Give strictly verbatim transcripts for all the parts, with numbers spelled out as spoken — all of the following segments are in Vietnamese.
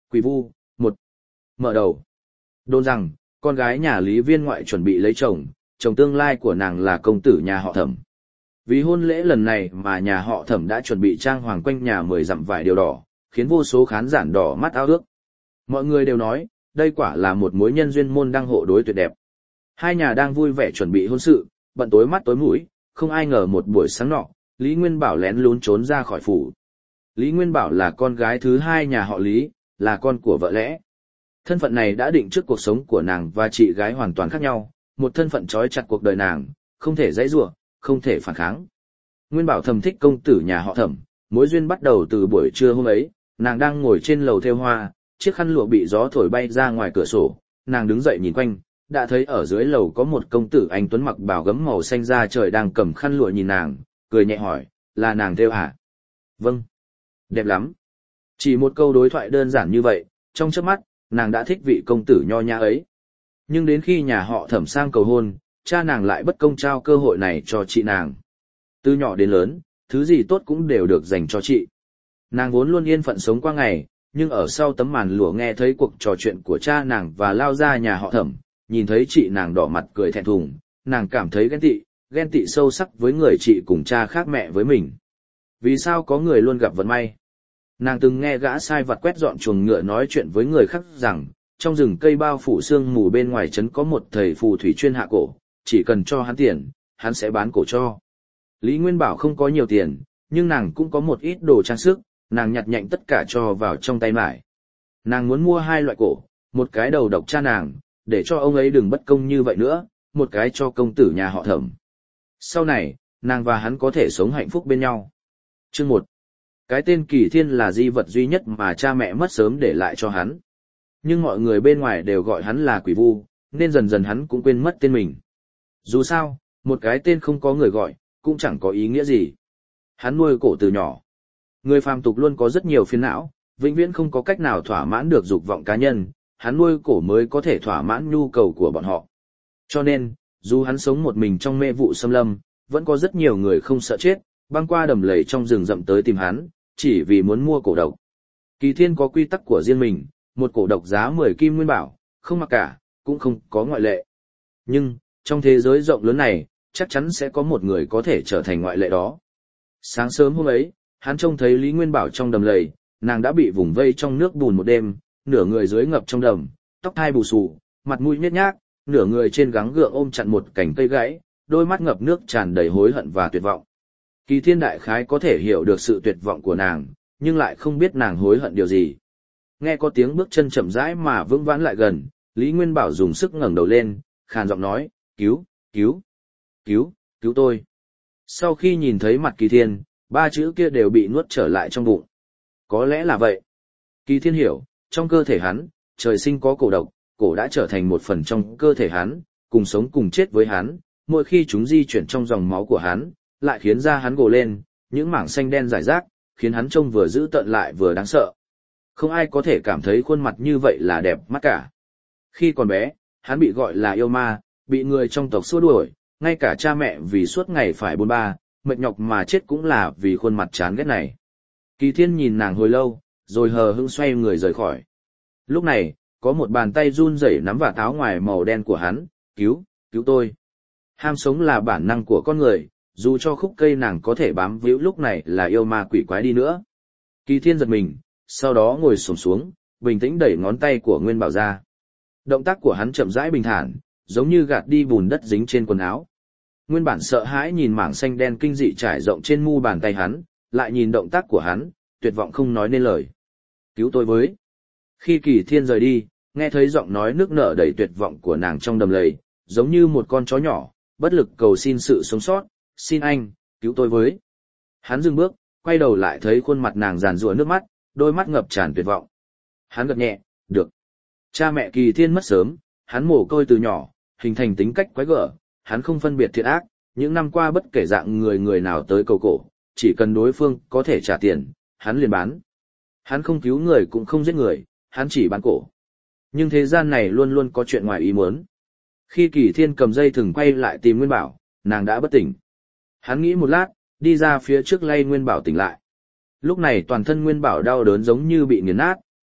Quỷ vu, một. Mở đầu. Đồn rằng, con gái nhà Lý Viên ngoại chuẩn bị lấy chồng, chồng tương lai của nàng là công tử nhà họ Thẩm. Vì hôn lễ lần này mà nhà họ Thẩm đã chuẩn bị trang hoàng quanh nhà mười dặm vải điều đỏ, khiến vô số khán giả đỏ mắt ao ước. Mọi người đều nói, đây quả là một mối nhân duyên môn đăng hộ đối tuyệt đẹp. Hai nhà đang vui vẻ chuẩn bị hôn sự, bận tối mắt tối mũi, không ai ngờ một buổi sáng nọ, Lý Nguyên Bảo lén lún trốn ra khỏi phủ. Lý Nguyên Bảo là con gái thứ hai nhà họ Lý, là con của vợ lẽ. Thân phận này đã định trước cuộc sống của nàng và chị gái hoàn toàn khác nhau, một thân phận trói chặt cuộc đời nàng, không thể giãy giụa, không thể phản kháng. Nguyên Bảo thầm thích công tử nhà họ Thẩm, mối duyên bắt đầu từ buổi trưa hôm ấy, nàng đang ngồi trên lầu thêu hoa, chiếc khăn lụa bị gió thổi bay ra ngoài cửa sổ, nàng đứng dậy nhìn quanh, đã thấy ở dưới lầu có một công tử anh tuấn mặc bào gấm màu xanh da trời đang cầm khăn lụa nhìn nàng, cười nhẹ hỏi, là nàng thêu hả? Vâng. Đẹp lắm. Chỉ một câu đối thoại đơn giản như vậy, trong chớp mắt, nàng đã thích vị công tử nho nhã ấy. Nhưng đến khi nhà họ Thẩm sang cầu hôn, cha nàng lại bất công trao cơ hội này cho chị nàng. Từ nhỏ đến lớn, thứ gì tốt cũng đều được dành cho chị. Nàng vốn luôn yên phận sống qua ngày, nhưng ở sau tấm màn lụa nghe thấy cuộc trò chuyện của cha nàng và lao ra nhà họ Thẩm, nhìn thấy chị nàng đỏ mặt cười thẹn thùng, nàng cảm thấy ghen tị, ghen tị sâu sắc với người chị cùng cha khác mẹ với mình. Vì sao có người luôn gặp vận may? Nàng từng nghe gã sai vặt quét dọn chuồng ngựa nói chuyện với người khác rằng, trong rừng cây bao phủ sương mù bên ngoài trấn có một thầy phù thủy chuyên hạ cổ, chỉ cần cho hắn tiền, hắn sẽ bán cổ cho. Lý Nguyên Bảo không có nhiều tiền, nhưng nàng cũng có một ít đồ trang sức, nàng nhặt nhạnh tất cả cho vào trong tay mải. Nàng muốn mua hai loại cổ, một cái đầu độc cha nàng, để cho ông ấy đừng bất công như vậy nữa, một cái cho công tử nhà họ Thẩm. Sau này, nàng và hắn có thể sống hạnh phúc bên nhau. Chương một. Cái tên Kỳ Thiên là di vật duy nhất mà cha mẹ mất sớm để lại cho hắn. Nhưng mọi người bên ngoài đều gọi hắn là Quỷ Vu, nên dần dần hắn cũng quên mất tên mình. Dù sao, một cái tên không có người gọi, cũng chẳng có ý nghĩa gì. Hắn nuôi cổ từ nhỏ. Người phàm tục luôn có rất nhiều phiền não, vĩnh viễn không có cách nào thỏa mãn được dục vọng cá nhân, hắn nuôi cổ mới có thể thỏa mãn nhu cầu của bọn họ. Cho nên, dù hắn sống một mình trong mê vụ xâm lâm, vẫn có rất nhiều người không sợ chết, băng qua đầm lầy trong rừng rậm tới tìm hắn, chỉ vì muốn mua cổ độc. Kỳ Thiên có quy tắc của riêng mình, một cổ độc giá mười kim nguyên bảo, không mặc cả, cũng không có ngoại lệ. Nhưng, trong thế giới rộng lớn này, chắc chắn sẽ có một người có thể trở thành ngoại lệ đó. Sáng sớm hôm ấy, hắn trông thấy Lý Nguyên Bảo trong đầm lầy, nàng đã bị vùng vây trong nước bùn một đêm, nửa người dưới ngập trong đầm, tóc hai bù xù, mặt mũi nhếch nhác, nửa người trên gắng gượng ôm chặt một cành cây gãy, đôi mắt ngập nước tràn đầy hối hận và tuyệt vọng. Kỳ Thiên đại khái có thể hiểu được sự tuyệt vọng của nàng, nhưng lại không biết nàng hối hận điều gì. Nghe có tiếng bước chân chậm rãi mà vững vãn lại gần, Lý Nguyên Bảo dùng sức ngẩng đầu lên, khàn giọng nói, cứu, cứu, cứu, cứu tôi. Sau khi nhìn thấy mặt Kỳ Thiên, ba chữ kia đều bị nuốt trở lại trong bụng. Có lẽ là vậy. Kỳ Thiên hiểu, trong cơ thể hắn, trời sinh có cổ độc, cổ đã trở thành một phần trong cơ thể hắn, cùng sống cùng chết với hắn, mỗi khi chúng di chuyển trong dòng máu của hắn, lại khiến da hắn gồ lên, những mảng xanh đen rải rác, khiến hắn trông vừa dữ tợn lại vừa đáng sợ. Không ai có thể cảm thấy khuôn mặt như vậy là đẹp mắt cả. Khi còn bé, hắn bị gọi là yêu ma, bị người trong tộc xua đuổi, ngay cả cha mẹ vì suốt ngày phải bôn ba, mệt nhọc mà chết cũng là vì khuôn mặt chán ghét này. Kỳ Thiên nhìn nàng hồi lâu, rồi hờ hững xoay người rời khỏi. Lúc này, có một bàn tay run rẩy nắm vào áo ngoài màu đen của hắn, cứu, cứu tôi. Ham sống là bản năng của con người, dù cho khúc cây nàng có thể bám víu lúc này là yêu ma quỷ quái đi nữa. Kỳ Thiên giật mình, sau đó ngồi xổm xuống, bình tĩnh đẩy ngón tay của Nguyên Bảo ra. Động tác của hắn chậm rãi bình thản, giống như gạt đi bùn đất dính trên quần áo. Nguyên Bản sợ hãi nhìn mảng xanh đen kinh dị trải rộng trên mu bàn tay hắn, lại nhìn động tác của hắn, tuyệt vọng không nói nên lời. Cứu tôi với. Khi Kỳ Thiên rời đi, nghe thấy giọng nói nước nở đầy tuyệt vọng của nàng trong đầm lầy, giống như một con chó nhỏ, bất lực cầu xin sự sống sót, xin anh, cứu tôi với. Hắn dừng bước, quay đầu lại thấy khuôn mặt nàng giàn giụa nước mắt, đôi mắt ngập tràn tuyệt vọng. Hắn gật nhẹ, được. Cha mẹ Kỳ Thiên mất sớm, hắn mồ côi từ nhỏ, hình thành tính cách quái gở, hắn không phân biệt thiện ác, những năm qua bất kể dạng người người nào tới cầu cổ, chỉ cần đối phương có thể trả tiền, hắn liền bán. Hắn không cứu người cũng không giết người, hắn chỉ bán cổ. Nhưng thế gian này luôn luôn có chuyện ngoài ý muốn. Khi Kỳ Thiên cầm dây thừng quay lại tìm Nguyên Bảo, nàng đã bất tỉnh. Hắn nghĩ một lát, đi ra phía trước lay Nguyên Bảo tỉnh lại. Lúc này toàn thân Nguyên Bảo đau đớn giống như bị nghiền nát,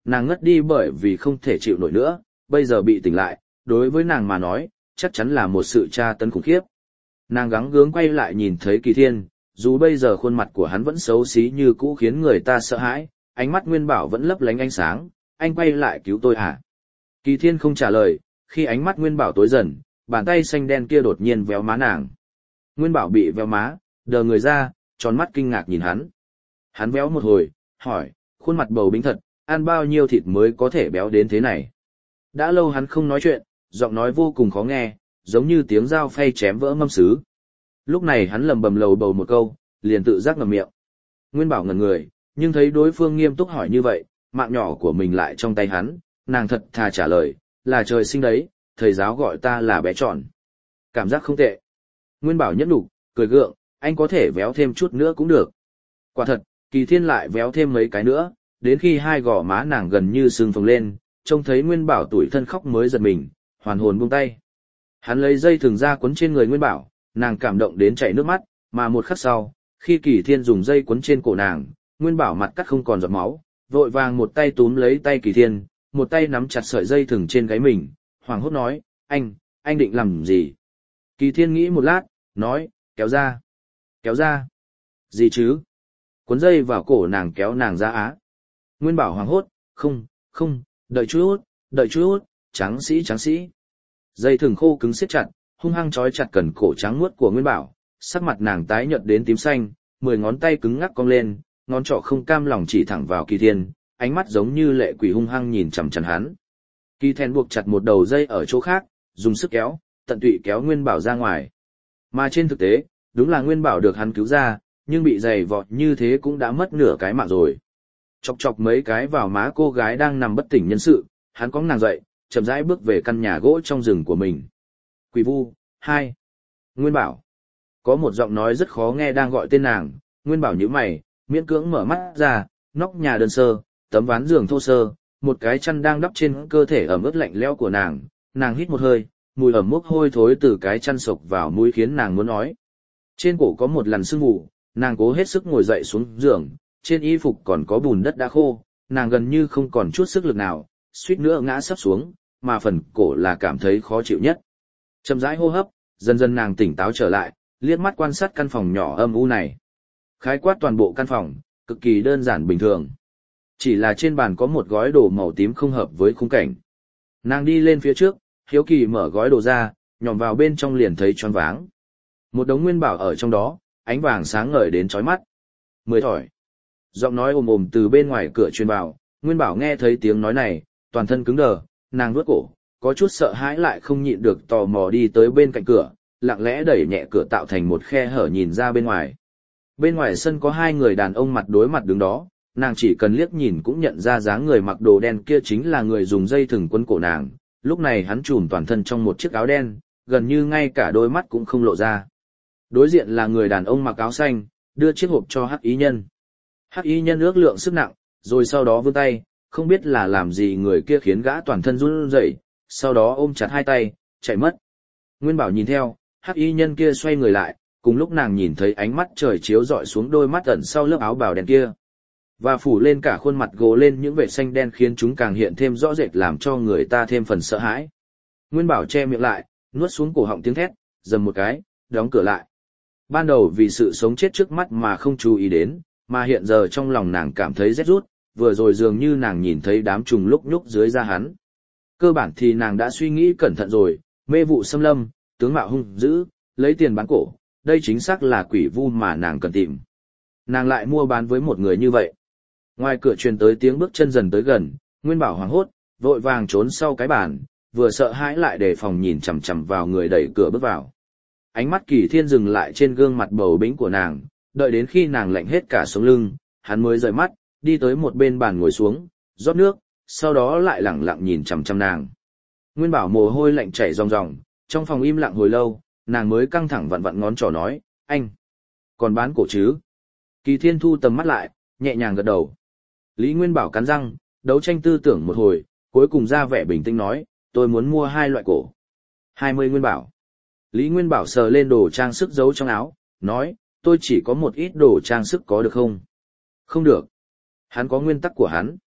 nàng ngất đi bởi vì không thể chịu nổi nữa, bây giờ bị tỉnh lại, đối với nàng mà nói, chắc chắn là một sự tra tấn khủng khiếp. Nàng gắng gượng quay lại nhìn thấy Kỳ Thiên, dù bây giờ khuôn mặt của hắn vẫn xấu xí như cũ khiến người ta sợ hãi, ánh mắt Nguyên Bảo vẫn lấp lánh ánh sáng, anh quay lại cứu tôi hả? Kỳ Thiên không trả lời, khi ánh mắt Nguyên Bảo tối dần, bàn tay xanh đen kia đột nhiên véo má nàng. Nguyên Bảo bị véo má, đờ người ra, tròn mắt kinh ngạc nhìn hắn. Hắn véo một hồi, hỏi, khuôn mặt bầu bĩnh thật, ăn bao nhiêu thịt mới có thể béo đến thế này? Đã lâu hắn không nói chuyện, giọng nói vô cùng khó nghe, giống như tiếng dao phay chém vỡ mâm sứ. Lúc này hắn lầm bầm lầu bầu một câu, liền tự giác ngậm miệng. Nguyên Bảo ngẩn người, nhưng thấy đối phương nghiêm túc hỏi như vậy, mạng nhỏ của mình lại trong tay hắn, nàng thật thà trả lời, là trời sinh đấy, thầy giáo gọi ta là bé tròn. Cảm giác không tệ. Nguyên Bảo nhẫn nhục, cười gượng, anh có thể véo thêm chút nữa cũng được. Quả thật, Kỳ Thiên lại véo thêm mấy cái nữa, đến khi hai gò má nàng gần như sưng phồng lên, trông thấy Nguyên Bảo tủi thân khóc mới giật mình, hoàn hồn buông tay. Hắn lấy dây thừng ra quấn trên người Nguyên Bảo, nàng cảm động đến chảy nước mắt, mà một khắc sau, khi Kỳ Thiên dùng dây quấn trên cổ nàng, Nguyên Bảo mặt cắt không còn giọt máu, vội vàng một tay túm lấy tay Kỳ Thiên, một tay nắm chặt sợi dây thừng trên gáy mình, hoảng hốt nói, anh, anh định làm gì? Kỳ Thiên nghĩ một lát, nói, kéo ra, kéo ra. Gì chứ? Cuốn dây vào cổ nàng kéo nàng ra á. Nguyên Bảo hoảng hốt, không, không, đợi chút, đợi chút, tráng sĩ tráng sĩ. Dây thừng khô cứng siết chặt, hung hăng trói chặt cần cổ trắng muốt của Nguyên Bảo, sắc mặt nàng tái nhợt đến tím xanh, mười ngón tay cứng ngắc cong lên, ngón trỏ không cam lòng chỉ thẳng vào Kỳ Thiên, ánh mắt giống như lệ quỷ hung hăng nhìn chằm chằm hắn. Kỳ Thiên buộc chặt một đầu dây ở chỗ khác, dùng sức kéo, tận tụy kéo Nguyên Bảo ra ngoài. Mà trên thực tế, đúng là Nguyên Bảo được hắn cứu ra, nhưng bị giày vọt như thế cũng đã mất nửa cái mạng rồi. Chọc chọc mấy cái vào má cô gái đang nằm bất tỉnh nhân sự, hắn cõng nàng dậy, chậm rãi bước về căn nhà gỗ trong rừng của mình. Quỷ Vu, hai. Nguyên Bảo. Có một giọng nói rất khó nghe đang gọi tên nàng, Nguyên Bảo nhíu mày, miễn cưỡng mở mắt ra, nóc nhà đơn sơ, tấm ván giường thô sơ, một cái chăn đang đắp trên cơ thể ẩm ướt lạnh lẽo của nàng, nàng hít một hơi, mùi ẩm mốc hôi thối từ cái chăn sộc vào mũi khiến nàng muốn nói. Trên cổ có một lằn sương mù, nàng cố hết sức ngồi dậy xuống giường, trên y phục còn có bùn đất đã khô, nàng gần như không còn chút sức lực nào, suýt nữa ngã sấp xuống, mà phần cổ là cảm thấy khó chịu nhất. Chậm rãi hô hấp, dần dần nàng tỉnh táo trở lại, liếc mắt quan sát căn phòng nhỏ âm u này. Khái quát toàn bộ căn phòng, cực kỳ đơn giản bình thường. Chỉ là trên bàn có một gói đồ màu tím không hợp với khung cảnh. Nàng đi lên phía trước, hiếu kỳ mở gói đồ ra, nhòm vào bên trong liền thấy choáng váng. Một đống Nguyên Bảo ở trong đó, ánh vàng sáng ngời đến chói mắt. Mười thỏi. Giọng nói ồm ồm từ bên ngoài cửa truyền vào, Nguyên Bảo nghe thấy tiếng nói này, toàn thân cứng đờ, nàng nuốt cổ, có chút sợ hãi lại không nhịn được tò mò đi tới bên cạnh cửa, lặng lẽ đẩy nhẹ cửa tạo thành một khe hở nhìn ra bên ngoài. Bên ngoài sân có hai người đàn ông mặt đối mặt đứng đó, nàng chỉ cần liếc nhìn cũng nhận ra dáng người mặc đồ đen kia chính là người dùng dây thừng quấn cổ nàng, lúc này hắn trùm toàn thân trong một chiếc áo đen, gần như ngay cả đôi mắt cũng không lộ ra. Đối diện là người đàn ông mặc áo xanh, đưa chiếc hộp cho Hắc Y Nhân. Hắc Y Nhân ước lượng sức nặng, rồi sau đó vươn tay, không biết là làm gì người kia khiến gã toàn thân run rẩy, sau đó ôm chặt hai tay, chạy mất. Nguyên Bảo nhìn theo, Hắc Y Nhân kia xoay người lại, cùng lúc nàng nhìn thấy ánh mắt trời chiếu rọi xuống đôi mắt ẩn sau lớp áo bào đen kia, và phủ lên cả khuôn mặt gồ lên những vệt xanh đen khiến chúng càng hiện thêm rõ rệt làm cho người ta thêm phần sợ hãi. Nguyên Bảo che miệng lại, nuốt xuống cổ họng tiếng thét, dầm một cái, đóng cửa lại. Ban đầu vì sự sống chết trước mắt mà không chú ý đến, mà hiện giờ trong lòng nàng cảm thấy rét rút, vừa rồi dường như nàng nhìn thấy đám trùng lúc nhúc dưới da hắn. Cơ bản thì nàng đã suy nghĩ cẩn thận rồi, mê vụ xâm lâm, tướng mạo hung dữ, lấy tiền bán cổ, đây chính xác là Quỷ Vu mà nàng cần tìm. Nàng lại mua bán với một người như vậy. Ngoài cửa truyền tới tiếng bước chân dần tới gần, Nguyên Bảo hoảng hốt, vội vàng trốn sau cái bàn, vừa sợ hãi lại đề phòng nhìn chằm chằm vào người đẩy cửa bước vào. Ánh mắt Kỳ Thiên dừng lại trên gương mặt bầu bĩnh của nàng, đợi đến khi nàng lạnh hết cả sống lưng, hắn mới rời mắt, đi tới một bên bàn ngồi xuống, rót nước, sau đó lại lẳng lặng nhìn chằm chằm nàng. Nguyên Bảo mồ hôi lạnh chảy ròng ròng, trong phòng im lặng hồi lâu, nàng mới căng thẳng vặn vặn ngón trỏ nói, anh, còn bán cổ chứ? Kỳ Thiên thu tầm mắt lại, nhẹ nhàng gật đầu. Lý Nguyên Bảo cắn răng, đấu tranh tư tưởng một hồi, cuối cùng ra vẻ bình tĩnh nói, tôi muốn mua hai loại cổ. Hai mươi Nguyên Bảo. Lý Nguyên Bảo sờ lên đồ trang sức giấu trong áo, nói, tôi chỉ có một ít đồ trang sức có được không? Không được. Hắn có nguyên tắc của hắn.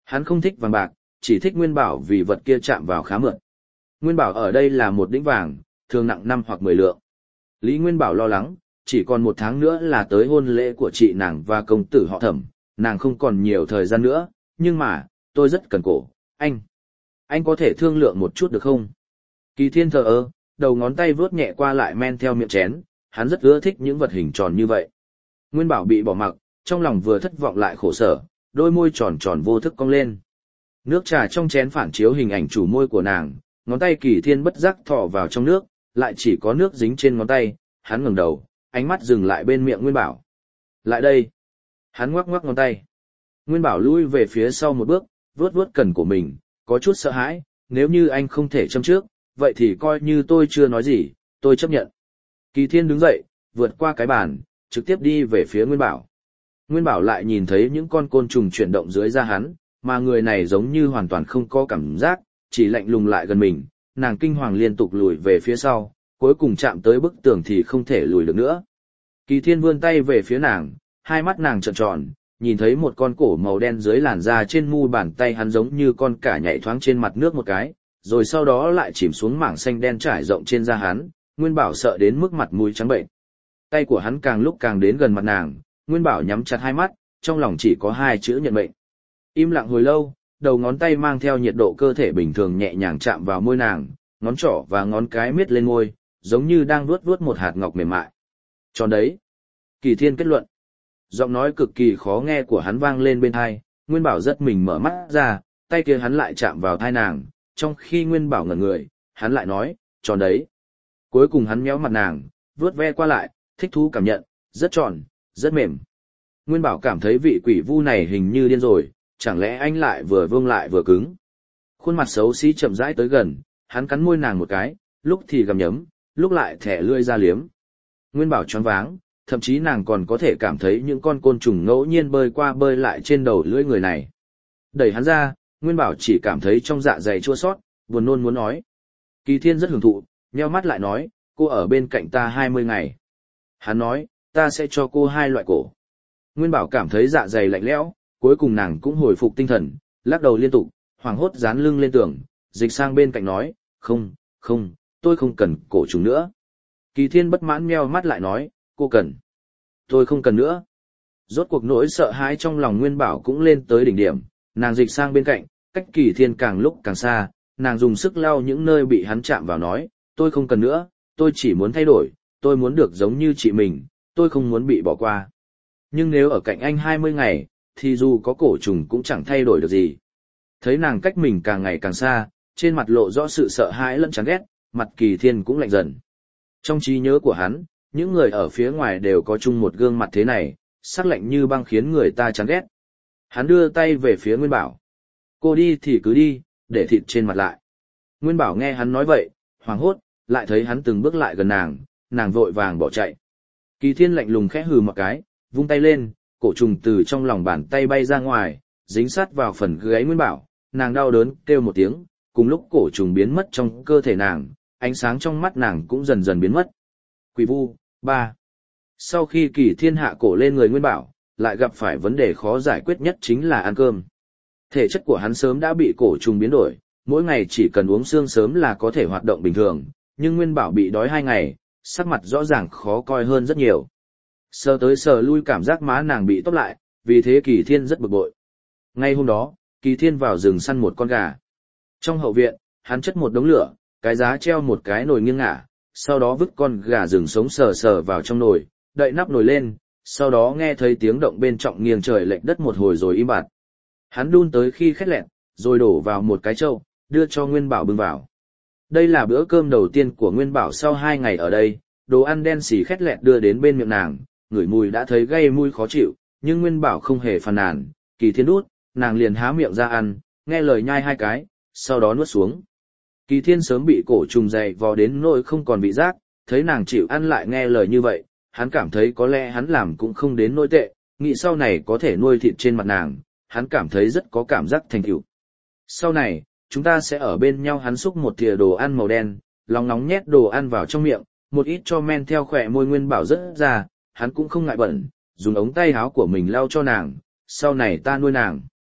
Hắn không thích vàng bạc, chỉ thích Nguyên Bảo vì vật kia chạm vào khá mượt. Nguyên Bảo ở đây là một đĩnh vàng, thường nặng năm hoặc mười lượng. Lý Nguyên Bảo lo lắng, chỉ còn một tháng nữa là tới hôn lễ của chị nàng và công tử họ Thẩm, nàng không còn nhiều thời gian nữa, nhưng mà, tôi rất cần cổ, anh. Anh có thể thương lượng một chút được không? Kỳ Thiên thờ ơ, đầu ngón tay vướt nhẹ qua lại men theo miệng chén, hắn rất ưa thích những vật hình tròn như vậy. Nguyên Bảo bị bỏ mặc, trong lòng vừa thất vọng lại khổ sở, đôi môi tròn tròn vô thức cong lên. Nước trà trong chén phản chiếu hình ảnh chủ môi của nàng, ngón tay Kỳ Thiên bất giác thọ vào trong nước, lại chỉ có nước dính trên ngón tay, hắn ngẩng đầu, ánh mắt dừng lại bên miệng Nguyên Bảo. Lại đây. Hắn ngoắc ngoắc ngón tay. Nguyên Bảo lui về phía sau một bước, vuốt vuốt cằm của mình, có chút sợ hãi, nếu như anh không thể châm trước, vậy thì coi như tôi chưa nói gì, tôi chấp nhận. Kỳ Thiên đứng dậy, vượt qua cái bàn, trực tiếp đi về phía Nguyên Bảo. Nguyên Bảo lại nhìn thấy những con côn trùng chuyển động dưới da hắn, mà người này giống như hoàn toàn không có cảm giác, chỉ lạnh lùng lại gần mình, nàng kinh hoàng liên tục lùi về phía sau, cuối cùng chạm tới bức tường thì không thể lùi được nữa. Kỳ Thiên vươn tay về phía nàng, hai mắt nàng trợn tròn, nhìn thấy một con cổ màu đen dưới làn da trên mu bàn tay hắn giống như con cả nhảy thoáng trên mặt nước một cái, rồi sau đó lại chìm xuống mảng xanh đen trải rộng trên da hắn, Nguyên Bảo sợ đến mức mặt mũi trắng bệnh. Tay của hắn càng lúc càng đến gần mặt nàng, Nguyên Bảo nhắm chặt hai mắt, trong lòng chỉ có hai chữ nhận mệnh. Im lặng hồi lâu, đầu ngón tay mang theo nhiệt độ cơ thể bình thường nhẹ nhàng chạm vào môi nàng, ngón trỏ và ngón cái miết lên môi, giống như đang vuốt vuốt một hạt ngọc mềm mại. Tròn đấy. Kỳ Thiên kết luận. Giọng nói cực kỳ khó nghe của hắn vang lên bên tai, Nguyên Bảo rất mình mở mắt ra, tay kia hắn lại chạm vào tai nàng, trong khi Nguyên Bảo ngẩn người, hắn lại nói, tròn đấy. Cuối cùng hắn méo mặt nàng, vuốt ve qua lại, thích thú cảm nhận, rất tròn, rất mềm. Nguyên Bảo cảm thấy vị quỷ vu này hình như điên rồi, chẳng lẽ anh lại vừa vương lại vừa cứng. Khuôn mặt xấu xí chậm rãi tới gần, hắn cắn môi nàng một cái, lúc thì gặm nhấm, lúc lại thẻ lưỡi ra liếm. Nguyên Bảo choáng váng, thậm chí nàng còn có thể cảm thấy những con côn trùng ngẫu nhiên bơi qua bơi lại trên đầu lưỡi người này. Đẩy hắn ra, Nguyên Bảo chỉ cảm thấy trong dạ dày chua xót, buồn nôn muốn nói. Kỳ Thiên rất hưởng thụ, nheo mắt lại nói, cô ở bên cạnh ta hai mươi ngày. Hắn nói, ta sẽ cho cô hai loại cổ. Nguyên Bảo cảm thấy dạ dày lạnh lẽo, cuối cùng nàng cũng hồi phục tinh thần, lắc đầu liên tục, hoảng hốt dán lưng lên tường, dịch sang bên cạnh nói, không, không, tôi không cần cổ trùng nữa. Kỳ Thiên bất mãn meo mắt lại nói, cô cần. Tôi không cần nữa. Rốt cuộc nỗi sợ hãi trong lòng Nguyên Bảo cũng lên tới đỉnh điểm, nàng dịch sang bên cạnh, cách Kỳ Thiên càng lúc càng xa, nàng dùng sức lau những nơi bị hắn chạm vào nói, tôi không cần nữa, tôi chỉ muốn thay đổi, tôi muốn được giống như chị mình, tôi không muốn bị bỏ qua. Nhưng nếu ở cạnh anh hai mươi ngày, thì dù có cổ trùng cũng chẳng thay đổi được gì. Thấy nàng cách mình càng ngày càng xa, trên mặt lộ rõ sự sợ hãi lẫn chán ghét, mặt Kỳ Thiên cũng lạnh dần. Trong trí nhớ của hắn, những người ở phía ngoài đều có chung một gương mặt thế này, sắc lạnh như băng khiến người ta chán ghét. Hắn đưa tay về phía Nguyên Bảo. Cô đi thì cứ đi, để thịt trên mặt lại. Nguyên Bảo nghe hắn nói vậy, hoảng hốt, lại thấy hắn từng bước lại gần nàng, nàng vội vàng bỏ chạy. Kỳ Thiên lạnh lùng khẽ hừ một cái, vung tay lên, cổ trùng từ trong lòng bàn tay bay ra ngoài, dính sát vào phần gáy Nguyên Bảo, nàng đau đớn kêu một tiếng, cùng lúc cổ trùng biến mất trong cơ thể nàng, ánh sáng trong mắt nàng cũng dần dần biến mất. Quỷ vu, ba. Sau khi Kỳ Thiên hạ cổ lên người Nguyên Bảo, lại gặp phải vấn đề khó giải quyết nhất chính là ăn cơm. Thể chất của hắn sớm đã bị cổ trùng biến đổi, mỗi ngày chỉ cần uống xương sớm là có thể hoạt động bình thường, nhưng Nguyên Bảo bị đói hai ngày, sắc mặt rõ ràng khó coi hơn rất nhiều. Sờ tới sờ lui cảm giác má nàng bị tóc lại, vì thế Kỳ Thiên rất bực bội. Ngay hôm đó, Kỳ Thiên vào rừng săn một con gà. Trong hậu viện, hắn chất một đống lửa, cái giá treo một cái nồi nghiêng ngả, sau đó vứt con gà rừng sống sờ sờ vào trong nồi, đậy nắp nồi lên, sau đó nghe thấy tiếng động bên trọng nghiêng trời lệch đất một hồi rồi im bặt. Hắn đun tới khi khét lẹt, rồi đổ vào một cái chậu, đưa cho Nguyên Bảo bưng vào. Đây là bữa cơm đầu tiên của Nguyên Bảo sau hai ngày ở đây, đồ ăn đen xì khét lẹt đưa đến bên miệng nàng, ngửi mùi đã thấy gây mùi khó chịu, nhưng Nguyên Bảo không hề phàn nàn, Kỳ Thiên đút, nàng liền há miệng ra ăn, nghe lời nhai hai cái, sau đó nuốt xuống. Kỳ Thiên sớm bị cổ trùng dày vò đến nỗi không còn vị giác, thấy nàng chịu ăn lại nghe lời như vậy, hắn cảm thấy có lẽ hắn làm cũng không đến nỗi tệ, nghĩ sau này có thể nuôi thịt trên mặt nàng, hắn cảm thấy rất có cảm giác thành tựu. Sau này, chúng ta sẽ ở bên nhau. Hắn xúc một thìa đồ ăn màu đen, lòng nóng nhét đồ ăn vào trong miệng, một ít cho men theo khỏe môi Nguyên Bảo rất ra, hắn cũng không ngại bẩn, dùng ống tay áo của mình lau cho nàng, sau này ta nuôi nàng.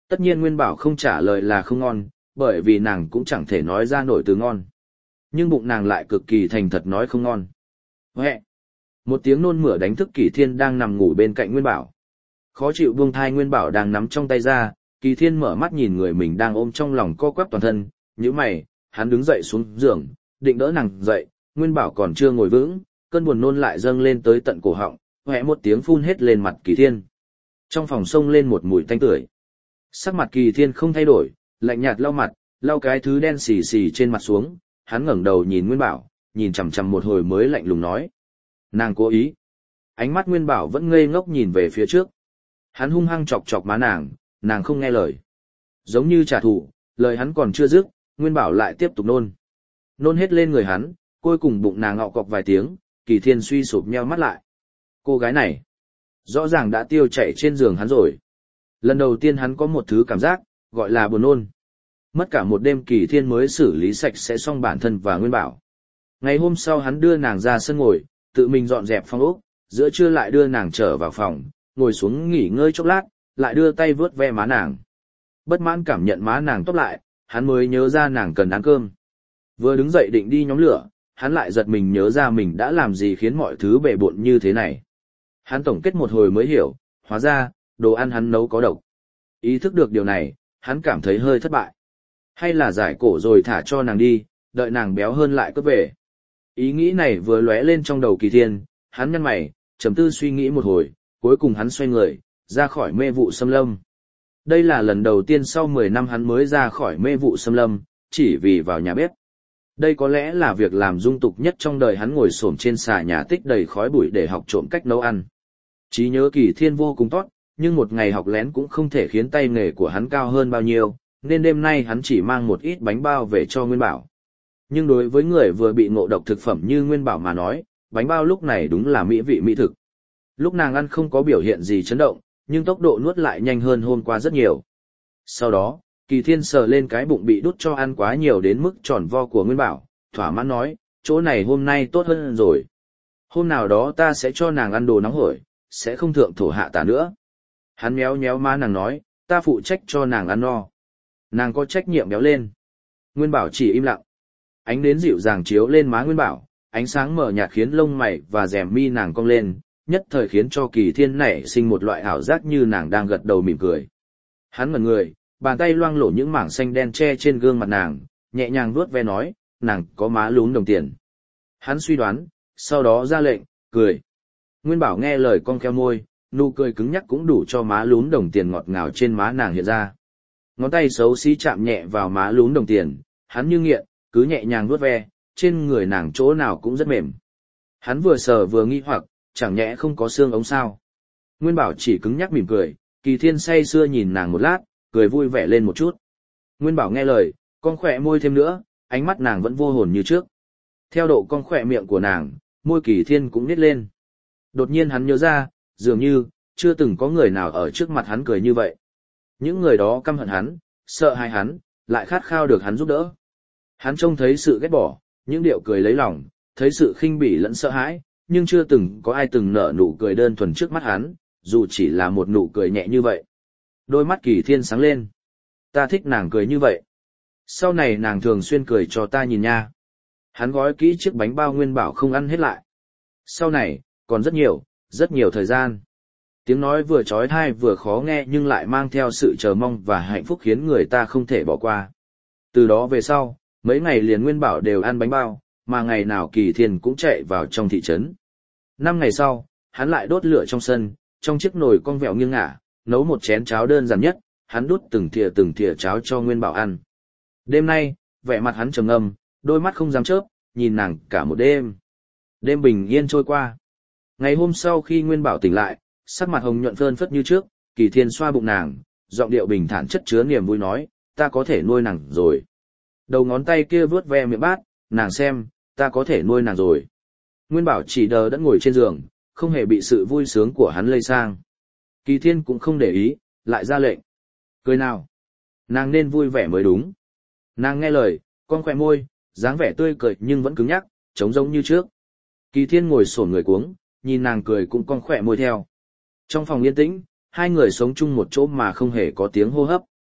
Tất nhiên Nguyên Bảo không trả lời là không ngon, bởi vì nàng cũng chẳng thể nói ra nổi từ ngon. Nhưng bụng nàng lại cực kỳ thành thật nói không ngon. Huệ! Một tiếng nôn mửa đánh thức Kỳ Thiên đang nằm ngủ bên cạnh Nguyên Bảo. Khó chịu buông thai Nguyên Bảo đang nắm trong tay ra, Kỳ Thiên mở mắt nhìn người mình đang ôm trong lòng co quắp toàn thân, nhíu mày, hắn đứng dậy xuống giường, định đỡ nàng dậy, Nguyên Bảo còn chưa ngồi vững, cơn buồn nôn lại dâng lên tới tận cổ họng, hẹ một tiếng phun hết lên mặt Kỳ Thiên. Trong phòng xông lên một mùi tanh tưởi. Sắc mặt Kỳ Thiên không thay đổi, lạnh nhạt lau mặt, lau cái thứ đen xì xì trên mặt xuống, hắn ngẩng đầu nhìn Nguyên Bảo, nhìn chằm chằm một hồi mới lạnh lùng nói. Nàng cố ý. Ánh mắt Nguyên Bảo vẫn ngây ngốc nhìn về phía trước. Hắn hung hăng chọc chọc má nàng, nàng không nghe lời. Giống như trả thù, lời hắn còn chưa dứt, Nguyên Bảo lại tiếp tục nôn. Nôn hết lên người hắn, cuối cùng bụng nàng ngọ cọc vài tiếng, Kỳ Thiên suy sụp nheo mắt lại. Cô gái này, rõ ràng đã tiêu chảy trên giường hắn rồi. Lần đầu tiên hắn có một thứ cảm giác, gọi là buồn nôn. Mất cả một đêm Kỳ Thiên mới xử lý sạch sẽ xong bản thân và Nguyên Bảo. Ngày hôm sau hắn đưa nàng ra sân ngồi, tự mình dọn dẹp phòng ốc, giữa trưa lại đưa nàng trở vào phòng, ngồi xuống nghỉ ngơi chốc lát, lại đưa tay vướt ve má nàng. Bất mãn cảm nhận má nàng tốt lại, hắn mới nhớ ra nàng cần ăn cơm. Vừa đứng dậy định đi nhóm lửa, hắn lại giật mình nhớ ra mình đã làm gì khiến mọi thứ bể bộn như thế này. Hắn tổng kết một hồi mới hiểu, hóa ra, đồ ăn hắn nấu có độc. Ý thức được điều này, hắn cảm thấy hơi thất bại. Hay là giải cổ rồi thả cho nàng đi, đợi nàng béo hơn lại cướp về. Ý nghĩ này vừa lóe lên trong đầu Kỳ Thiên, hắn nhăn mày, trầm tư suy nghĩ một hồi, cuối cùng hắn xoay người, ra khỏi mê vụ xâm lâm. Đây là lần đầu tiên sau mười năm hắn mới ra khỏi mê vụ xâm lâm, chỉ vì vào nhà bếp. Đây có lẽ là việc làm dung tục nhất trong đời hắn, ngồi xổm trên xà nhà tích đầy khói bụi để học trộm cách nấu ăn. Trí nhớ Kỳ Thiên vô cùng tốt, nhưng một ngày học lén cũng không thể khiến tay nghề của hắn cao hơn bao nhiêu, nên đêm nay hắn chỉ mang một ít bánh bao về cho Nguyên Bảo. Nhưng đối với người vừa bị ngộ độc thực phẩm như Nguyên Bảo mà nói, bánh bao lúc này đúng là mỹ vị mỹ thực. Lúc nàng ăn không có biểu hiện gì chấn động, nhưng tốc độ nuốt lại nhanh hơn hôm qua rất nhiều. Sau đó, Kỳ Thiên sờ lên cái bụng bị đút cho ăn quá nhiều đến mức tròn vo của Nguyên Bảo, thỏa mãn nói, chỗ này hôm nay tốt hơn rồi. Hôm nào đó ta sẽ cho nàng ăn đồ nóng hổi, sẽ không thượng thổ hạ tả nữa. Hắn méo méo má nàng nói, ta phụ trách cho nàng ăn no. Nàng có trách nhiệm béo lên. Nguyên Bảo chỉ im lặng. Ánh nến dịu dàng chiếu lên má Nguyên Bảo, ánh sáng mờ nhạt khiến lông mày và rèm mi nàng cong lên, nhất thời khiến cho Kỳ Thiên nảy sinh một loại ảo giác như nàng đang gật đầu mỉm cười. Hắn ngẩn người, bàn tay loang lổ những mảng xanh đen che trên gương mặt nàng, nhẹ nhàng vuốt ve nói, nàng có má lún đồng tiền. Hắn suy đoán, sau đó ra lệnh, cười. Nguyên Bảo nghe lời cong keo môi, nụ cười cứng nhắc cũng đủ cho má lún đồng tiền ngọt ngào trên má nàng hiện ra. Ngón tay xấu xí chạm nhẹ vào má lún đồng tiền, hắn như nghiện, cứ nhẹ nhàng vuốt ve, trên người nàng chỗ nào cũng rất mềm. Hắn vừa sờ vừa nghi hoặc, chẳng nhẽ không có xương ống sao. Nguyên Bảo chỉ cứng nhắc mỉm cười, Kỳ Thiên say sưa nhìn nàng một lát, cười vui vẻ lên một chút. Nguyên Bảo nghe lời, con khỏe môi thêm nữa, ánh mắt nàng vẫn vô hồn như trước. Theo độ con khỏe miệng của nàng, môi Kỳ Thiên cũng nít lên. Đột nhiên hắn nhớ ra, dường như, chưa từng có người nào ở trước mặt hắn cười như vậy. Những người đó căm hận hắn, sợ hãi hắn, lại khát khao được hắn giúp đỡ. Hắn trông thấy sự ghét bỏ, những điệu cười lấy lòng, thấy sự khinh bỉ lẫn sợ hãi, nhưng chưa từng có ai từng nở nụ cười đơn thuần trước mắt hắn, dù chỉ là một nụ cười nhẹ như vậy. Đôi mắt Kỳ Thiên sáng lên. Ta thích nàng cười như vậy. Sau này nàng thường xuyên cười cho ta nhìn nha. Hắn gói kỹ chiếc bánh bao Nguyên Bảo không ăn hết lại. Sau này, còn rất nhiều, rất nhiều thời gian. Tiếng nói vừa trói tai vừa khó nghe nhưng lại mang theo sự chờ mong và hạnh phúc khiến người ta không thể bỏ qua. Từ đó về sau, mấy ngày liền Nguyên Bảo đều ăn bánh bao, mà ngày nào Kỳ Thiên cũng chạy vào trong thị trấn. Năm ngày sau, hắn lại đốt lửa trong sân, trong chiếc nồi cong vẹo nghiêng ngả, nấu một chén cháo đơn giản nhất, hắn đút từng thìa từng thìa cháo cho Nguyên Bảo ăn. Đêm nay, vẻ mặt hắn trầm ngâm, đôi mắt không dám chớp, nhìn nàng cả một đêm. Đêm bình yên trôi qua. Ngày hôm sau khi Nguyên Bảo tỉnh lại, sắc mặt hồng nhuận phơn phất như trước, Kỳ Thiên xoa bụng nàng, giọng điệu bình thản chất chứa niềm vui nói, ta có thể nuôi nàng rồi. Đầu ngón tay kia vướt ve miệng bát, nàng xem, ta có thể nuôi nàng rồi. Nguyên Bảo chỉ đờ đẫn ngồi trên giường, không hề bị sự vui sướng của hắn lây sang. Kỳ Thiên cũng không để ý, lại ra lệnh. Cười nào. Nàng nên vui vẻ mới đúng. Nàng nghe lời, con khỏe môi, dáng vẻ tươi cười nhưng vẫn cứng nhắc, trống rỗng như trước. Kỳ Thiên ngồi xổm người cuống, nhìn nàng cười cũng con khỏe môi theo. Trong phòng yên tĩnh, hai người sống chung một chỗ mà không hề có tiếng hô hấp.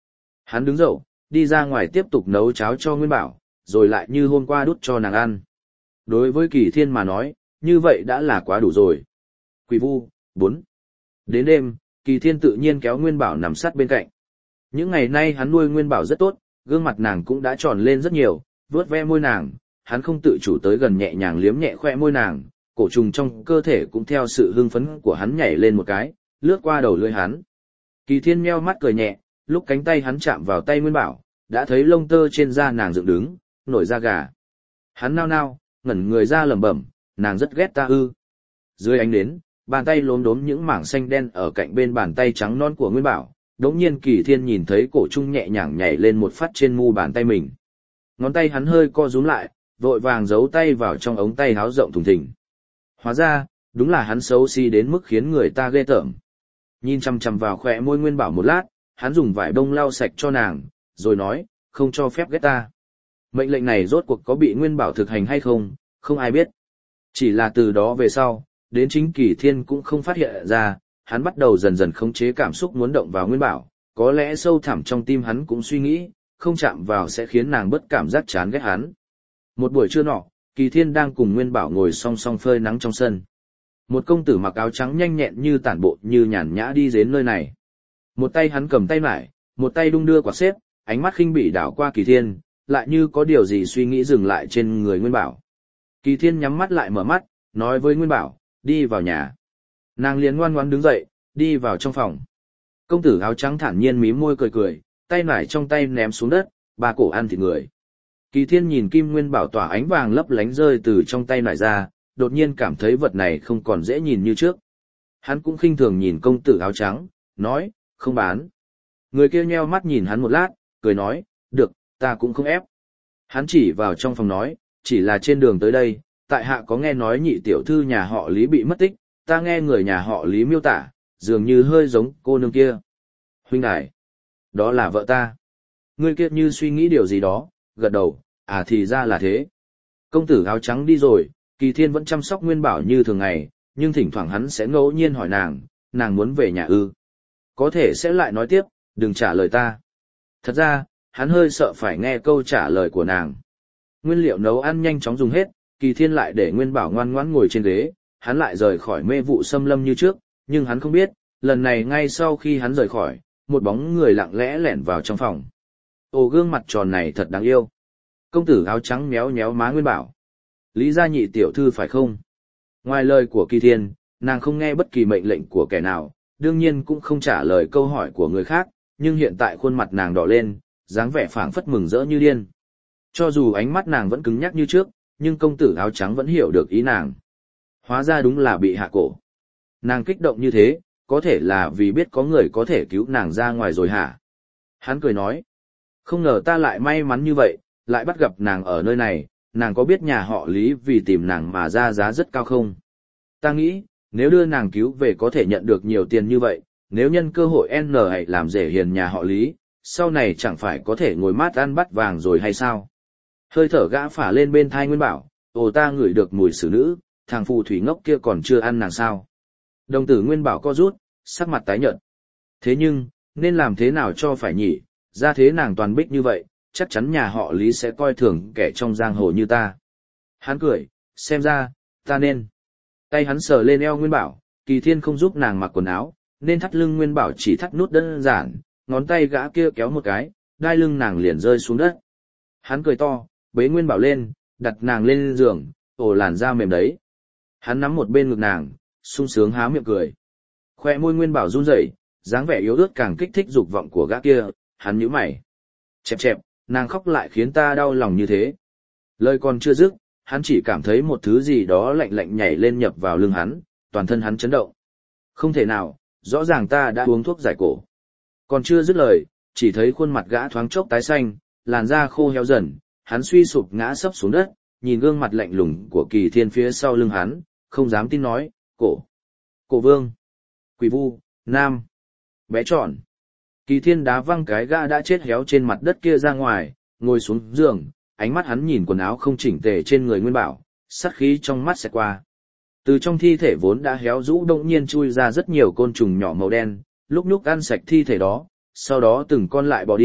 Hắn đứng dậy, đi ra ngoài tiếp tục nấu cháo cho Nguyên Bảo, rồi lại như hôm qua đút cho nàng ăn. Đối với Kỳ Thiên mà nói, như vậy đã là quá đủ rồi. Quỷ vu, bốn. Đến đêm, Kỳ Thiên tự nhiên kéo Nguyên Bảo nằm sát bên cạnh. Những ngày nay hắn nuôi Nguyên Bảo rất tốt, gương mặt nàng cũng đã tròn lên rất nhiều, vuốt ve môi nàng, hắn không tự chủ tới gần nhẹ nhàng liếm nhẹ khoe môi nàng, cổ trùng trong cơ thể cũng theo sự hưng phấn của hắn nhảy lên một cái, lướt qua đầu lưỡi hắn. Kỳ Thiên nheo mắt cười nhẹ, lúc cánh tay hắn chạm vào tay Nguyên Bảo, đã thấy lông tơ trên da nàng dựng đứng, nổi da gà. Hắn nao nao, ngẩn người ra lẩm bẩm, nàng rất ghét ta ư. Dưới ánh nến, bàn tay lốm đốm những mảng xanh đen ở cạnh bên bàn tay trắng non của Nguyên Bảo, đống nhiên Kỳ Thiên nhìn thấy cổ trung nhẹ nhàng nhảy lên một phát trên mu bàn tay mình. Ngón tay hắn hơi co rúm lại, vội vàng giấu tay vào trong ống tay áo rộng thùng thình. Hóa ra, đúng là hắn xấu xí đến mức khiến người ta ghê tởm. Nhìn chằm chằm vào khóe môi Nguyên Bảo một lát, hắn dùng vải bông lau sạch cho nàng, rồi nói, không cho phép ghét ta. Mệnh lệnh này rốt cuộc có bị Nguyên Bảo thực hành hay không, không ai biết. Chỉ là từ đó về sau, đến chính Kỳ Thiên cũng không phát hiện ra, hắn bắt đầu dần dần khống chế cảm xúc muốn động vào Nguyên Bảo, có lẽ sâu thẳm trong tim hắn cũng suy nghĩ, không chạm vào sẽ khiến nàng bớt cảm giác chán ghét hắn. Một buổi trưa nọ, Kỳ Thiên đang cùng Nguyên Bảo ngồi song song phơi nắng trong sân. Một công tử mặc áo trắng nhanh nhẹn như tản bộ như nhàn nhã đi đến nơi này. Một tay hắn cầm tay nải, một tay đung đưa quạt xếp, ánh mắt khinh bỉ đảo qua Kỳ Thiên, lại như có điều gì suy nghĩ dừng lại trên người Nguyên Bảo. Kỳ Thiên nhắm mắt lại mở mắt, nói với Nguyên Bảo, đi vào nhà. Nàng liền ngoan ngoãn đứng dậy, đi vào trong phòng. Công tử áo trắng thản nhiên mím môi cười cười, tay nải trong tay ném xuống đất, ba cổ ăn thịt người. Kỳ Thiên nhìn kim Nguyên Bảo tỏa ánh vàng lấp lánh rơi từ trong tay nải ra, đột nhiên cảm thấy vật này không còn dễ nhìn như trước. Hắn cũng khinh thường nhìn công tử áo trắng, nói, không bán. Người kia nheo mắt nhìn hắn một lát, cười nói, được, ta cũng không ép. Hắn chỉ vào trong phòng nói, chỉ là trên đường tới đây, tại hạ có nghe nói nhị tiểu thư nhà họ Lý bị mất tích, ta nghe người nhà họ Lý miêu tả, dường như hơi giống cô nương kia. Huynh đài, đó là vợ ta. Người kia như suy nghĩ điều gì đó, gật đầu, à thì ra là thế. Công tử áo trắng đi rồi, Kỳ Thiên vẫn chăm sóc Nguyên Bảo như thường ngày, nhưng thỉnh thoảng hắn sẽ ngẫu nhiên hỏi nàng, nàng muốn về nhà ư. Có thể sẽ lại nói tiếp, đừng trả lời ta. Thật ra, hắn hơi sợ phải nghe câu trả lời của nàng. Nguyên liệu nấu ăn nhanh chóng dùng hết, Kỳ Thiên lại để Nguyên Bảo ngoan ngoãn ngồi trên ghế, hắn lại rời khỏi mê vụ xâm lâm như trước, nhưng hắn không biết, lần này ngay sau khi hắn rời khỏi, một bóng người lặng lẽ lẻn vào trong phòng. Ồ, gương mặt tròn này thật đáng yêu. Công tử áo trắng méo méo má Nguyên Bảo. Lý gia nhị tiểu thư phải không? Ngoài lời của Kỳ Thiên, nàng không nghe bất kỳ mệnh lệnh của kẻ nào, đương nhiên cũng không trả lời câu hỏi của người khác, nhưng hiện tại khuôn mặt nàng đỏ lên, dáng vẻ phảng phất mừng rỡ như điên. Cho dù ánh mắt nàng vẫn cứng nhắc như trước, nhưng công tử áo trắng vẫn hiểu được ý nàng. Hóa ra đúng là bị hạ cổ. Nàng kích động như thế, có thể là vì biết có người có thể cứu nàng ra ngoài rồi hả? Hắn cười nói, không ngờ ta lại may mắn như vậy, lại bắt gặp nàng ở nơi này, nàng có biết nhà họ Lý vì tìm nàng mà ra giá rất cao không? Ta nghĩ, nếu đưa nàng cứu về có thể nhận được nhiều tiền như vậy, nếu nhân cơ hội N hay làm rể hiền nhà họ Lý, sau này chẳng phải có thể ngồi mát ăn bát vàng rồi hay sao? Hơi thở gã phả lên bên thai Nguyên Bảo, ồ ta ngửi được mùi xử nữ, thằng phù thủy ngốc kia còn chưa ăn nàng sao? Đồng tử Nguyên Bảo co rút, sắc mặt tái nhợt. Thế nhưng, nên làm thế nào cho phải nhỉ, ra thế nàng toàn bích như vậy, chắc chắn nhà họ Lý sẽ coi thường kẻ trong giang hồ như ta. Hắn cười, xem ra, ta nên. Tay hắn sờ lên eo Nguyên Bảo, Kỳ Thiên không giúp nàng mặc quần áo, nên thắt lưng Nguyên Bảo chỉ thắt nút đơn giản, ngón tay gã kia kéo một cái, đai lưng nàng liền rơi xuống đất. Hắn cười to, bế Nguyên Bảo lên, đặt nàng lên giường, ồ làn da mềm đấy. Hắn nắm một bên ngực nàng, sung sướng há miệng cười. Khoe môi Nguyên Bảo run rẩy, dáng vẻ yếu ớt càng kích thích dục vọng của gã kia, hắn nhíu mày. Chẹp chẹp, nàng khóc lại khiến ta đau lòng như thế. Lời còn chưa dứt, hắn chỉ cảm thấy một thứ gì đó lạnh lạnh nhảy lên nhập vào lưng hắn, toàn thân hắn chấn động. Không thể nào, rõ ràng ta đã uống thuốc giải cổ. Còn chưa dứt lời, chỉ thấy khuôn mặt gã thoáng chốc tái xanh, làn da khô héo dần, hắn suy sụp ngã sấp xuống đất, nhìn gương mặt lạnh lùng của Kỳ Thiên phía sau lưng hắn, không dám tin nói, cổ, cổ vương, quỷ vu, nam, bé trọn. Kỳ Thiên đá văng cái gã đã chết héo trên mặt đất kia ra ngoài, ngồi xuống giường, ánh mắt hắn nhìn quần áo không chỉnh tề trên người Nguyên Bảo, sát khí trong mắt xẹt qua. Từ trong thi thể vốn đã héo rũ đột nhiên chui ra rất nhiều côn trùng nhỏ màu đen, lúc nhúc ăn sạch thi thể đó, sau đó từng con lại bỏ đi,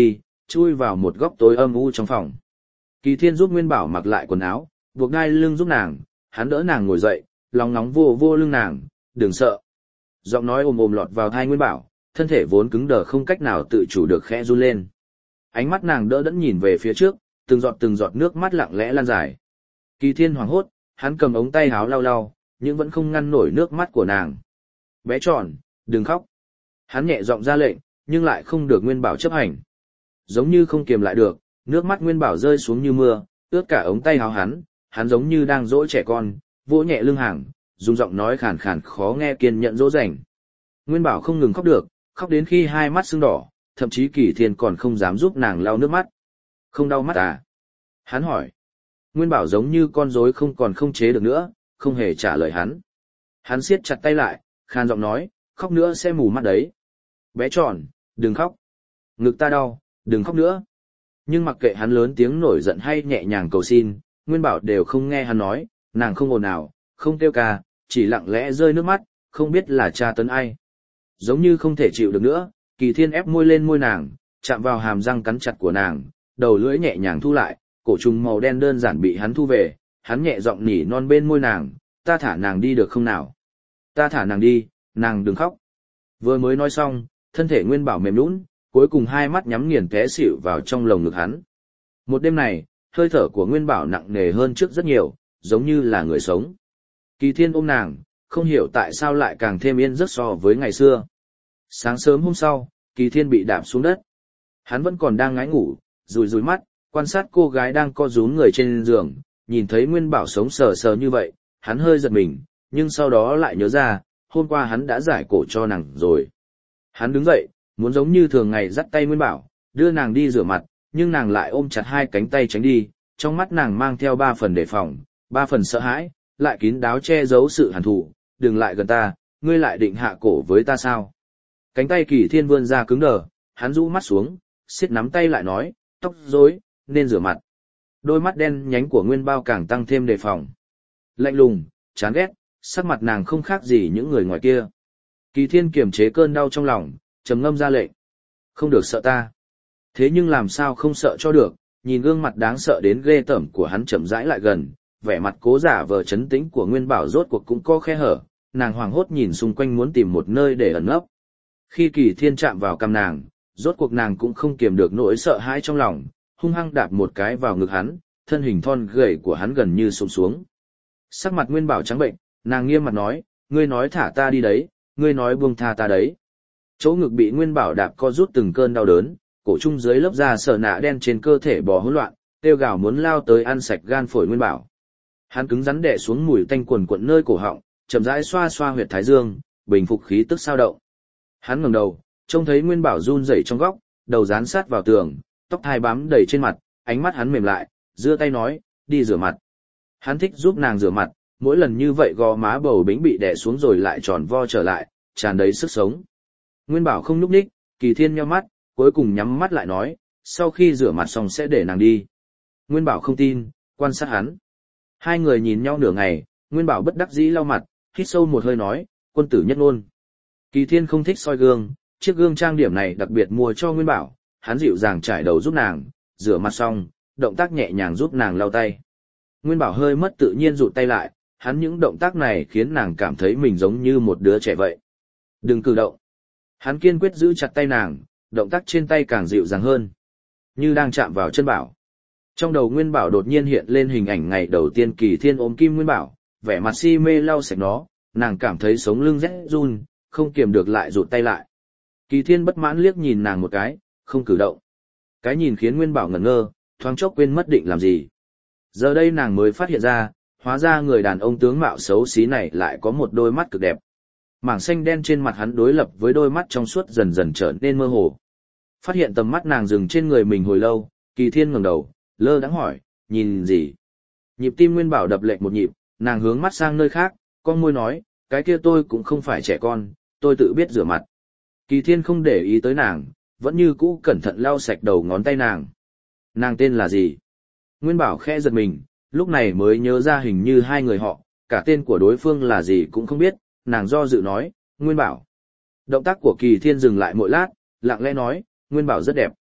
chui vào một góc tối âm u trong phòng. Kỳ Thiên giúp Nguyên Bảo mặc lại quần áo, buộc đai lưng giúp nàng, hắn đỡ nàng ngồi dậy, lòng nóng vô vô lưng nàng, đừng sợ. Giọng nói ồm ồm lọt vào tai Nguyên Bảo, thân thể vốn cứng đờ không cách nào tự chủ được khẽ run lên. Ánh mắt nàng đỡ đẫn nhìn về phía trước, từng giọt từng giọt nước mắt lặng lẽ lan dài. Kỳ Thiên hoảng hốt, hắn cầm ống tay áo lau lau, nhưng vẫn không ngăn nổi nước mắt của nàng. Bé tròn, đừng khóc. Hắn nhẹ giọng ra lệnh, nhưng lại không được Nguyên Bảo chấp hành. Giống như không kiềm lại được, nước mắt Nguyên Bảo rơi xuống như mưa, ướt cả ống tay áo hắn, hắn giống như đang dỗ trẻ con, vỗ nhẹ lưng hàng, dùng giọng nói khàn khàn khó nghe kiên nhẫn dỗ dành. Nguyên Bảo không ngừng khóc được, khóc đến khi hai mắt sưng đỏ, thậm chí Kỳ Thiên còn không dám giúp nàng lau nước mắt. Không đau mắt à? Hắn hỏi. Nguyên Bảo giống như con rối không còn không chế được nữa, không hề trả lời hắn. Hắn siết chặt tay lại, khan giọng nói, khóc nữa sẽ mù mắt đấy. Bé tròn, đừng khóc. Ngực ta đau, đừng khóc nữa. Nhưng mặc kệ hắn lớn tiếng nổi giận hay nhẹ nhàng cầu xin, Nguyên Bảo đều không nghe hắn nói, nàng không ồn ào, không kêu ca, chỉ lặng lẽ rơi nước mắt, không biết là tra tấn ai. Giống như không thể chịu được nữa, Kỳ Thiên ép môi lên môi nàng, chạm vào hàm răng cắn chặt của nàng, đầu lưỡi nhẹ nhàng thu lại, cổ trùng màu đen đơn giản bị hắn thu về, hắn nhẹ giọng nỉ non bên môi nàng, ta thả nàng đi được không nào? Ta thả nàng đi, nàng đừng khóc. Vừa mới nói xong, thân thể Nguyên Bảo mềm nhũn, cuối cùng hai mắt nhắm nghiền té xỉu vào trong lồng ngực hắn. Một đêm này, hơi thở của Nguyên Bảo nặng nề hơn trước rất nhiều, giống như là người sống. Kỳ Thiên ôm nàng, không hiểu tại sao lại càng thêm yên giấc so với ngày xưa. Sáng sớm hôm sau, Kỳ Thiên bị đạp xuống đất. Hắn vẫn còn đang ngái ngủ, rùi rùi mắt, quan sát cô gái đang co rúm người trên giường, nhìn thấy Nguyên Bảo sống sờ sờ như vậy, hắn hơi giật mình, nhưng sau đó lại nhớ ra, hôm qua hắn đã giải cổ cho nàng rồi. Hắn đứng dậy, muốn giống như thường ngày dắt tay Nguyên Bảo, đưa nàng đi rửa mặt, nhưng nàng lại ôm chặt hai cánh tay tránh đi, trong mắt nàng mang theo ba phần đề phòng, ba phần sợ hãi, lại kín đáo che giấu sự hàn thù, đừng lại gần ta, ngươi lại định hạ cổ với ta sao? Cánh tay Kỳ Thiên vươn ra cứng đờ, hắn rũ mắt xuống, siết nắm tay lại nói, tóc rối, nên rửa mặt. Đôi mắt đen nhánh của Nguyên Bao càng tăng thêm đề phòng. Lạnh lùng, chán ghét, sắc mặt nàng không khác gì những người ngoài kia. Kỳ Thiên kiềm chế cơn đau trong lòng, trầm ngâm ra lệnh. Không được sợ ta. Thế nhưng làm sao không sợ cho được, nhìn gương mặt đáng sợ đến ghê tởm của hắn chậm rãi lại gần, vẻ mặt cố giả vờ trấn tĩnh của Nguyên Bảo rốt cuộc cũng có khe hở, nàng hoảng hốt nhìn xung quanh muốn tìm một nơi để ẩn nấp. Khi Kỳ Thiên chạm vào cằm nàng, rốt cuộc nàng cũng không kiềm được nỗi sợ hãi trong lòng, hung hăng đạp một cái vào ngực hắn, thân hình thon gầy của hắn gần như xông xuống. Sắc mặt Nguyên Bảo trắng bệnh, nàng nghiêm mặt nói, ngươi nói thả ta đi đấy, ngươi nói buông tha ta đấy. Chỗ ngực bị Nguyên Bảo đạp co rút từng cơn đau đớn, cổ trung dưới lớp da sờ nạ đen trên cơ thể bò hỗn loạn, kêu gào muốn lao tới ăn sạch gan phổi Nguyên Bảo. Hắn cứng rắn đè xuống mùi tanh quần quận nơi cổ họng, chậm rãi xoa xoa huyệt thái dương, bình phục khí tức sao động. Hắn ngẩng đầu, trông thấy Nguyên Bảo run rẩy trong góc, đầu dán sát vào tường, tóc hai bám đầy trên mặt, ánh mắt hắn mềm lại, giơ tay nói, đi rửa mặt. Hắn thích giúp nàng rửa mặt, mỗi lần như vậy gò má bầu bĩnh bị đè xuống rồi lại tròn vo trở lại, tràn đầy sức sống. Nguyên Bảo không nhúc nhích, Kỳ Thiên nhíu mắt, cuối cùng nhắm mắt lại nói, sau khi rửa mặt xong sẽ để nàng đi. Nguyên Bảo không tin, quan sát hắn. Hai người nhìn nhau nửa ngày, Nguyên Bảo bất đắc dĩ lau mặt, hít sâu một hơi nói, quân tử nhất ngôn. Kỳ Thiên không thích soi gương, chiếc gương trang điểm này đặc biệt mua cho Nguyên Bảo, hắn dịu dàng trải đầu giúp nàng, rửa mặt xong, động tác nhẹ nhàng giúp nàng lau tay. Nguyên Bảo hơi mất tự nhiên rụt tay lại, hắn những động tác này khiến nàng cảm thấy mình giống như một đứa trẻ vậy. Đừng cử động. Hắn kiên quyết giữ chặt tay nàng, động tác trên tay càng dịu dàng hơn, như đang chạm vào chân Bảo. Trong đầu Nguyên Bảo đột nhiên hiện lên hình ảnh ngày đầu tiên Kỳ Thiên ôm kim Nguyên Bảo, vẻ mặt si mê lau sạch nó, nàng cảm thấy sống lưng rét run, không kiềm được lại rụt tay lại. Kỳ Thiên bất mãn liếc nhìn nàng một cái, không cử động. Cái nhìn khiến Nguyên Bảo ngẩn ngơ, thoáng chốc quên mất định làm gì. Giờ đây nàng mới phát hiện ra, hóa ra người đàn ông tướng mạo xấu xí này lại có một đôi mắt cực đẹp. Mảng xanh đen trên mặt hắn đối lập với đôi mắt trong suốt dần dần trở nên mơ hồ. Phát hiện tầm mắt nàng dừng trên người mình hồi lâu, Kỳ Thiên ngẩng đầu, lơ đãng hỏi, nhìn gì? Nhịp tim Nguyên Bảo đập lệch một nhịp, nàng hướng mắt sang nơi khác, con môi nói, cái kia tôi cũng không phải trẻ con, tôi tự biết rửa mặt. Kỳ Thiên không để ý tới nàng, vẫn như cũ cẩn thận lau sạch đầu ngón tay nàng. Nàng tên là gì? Nguyên Bảo khẽ giật mình, lúc này mới nhớ ra hình như hai người họ, cả tên của đối phương là gì cũng không biết, nàng do dự nói, Nguyên Bảo. Động tác của Kỳ Thiên dừng lại một lát, lặng lẽ nói, Nguyên Bảo rất đẹp.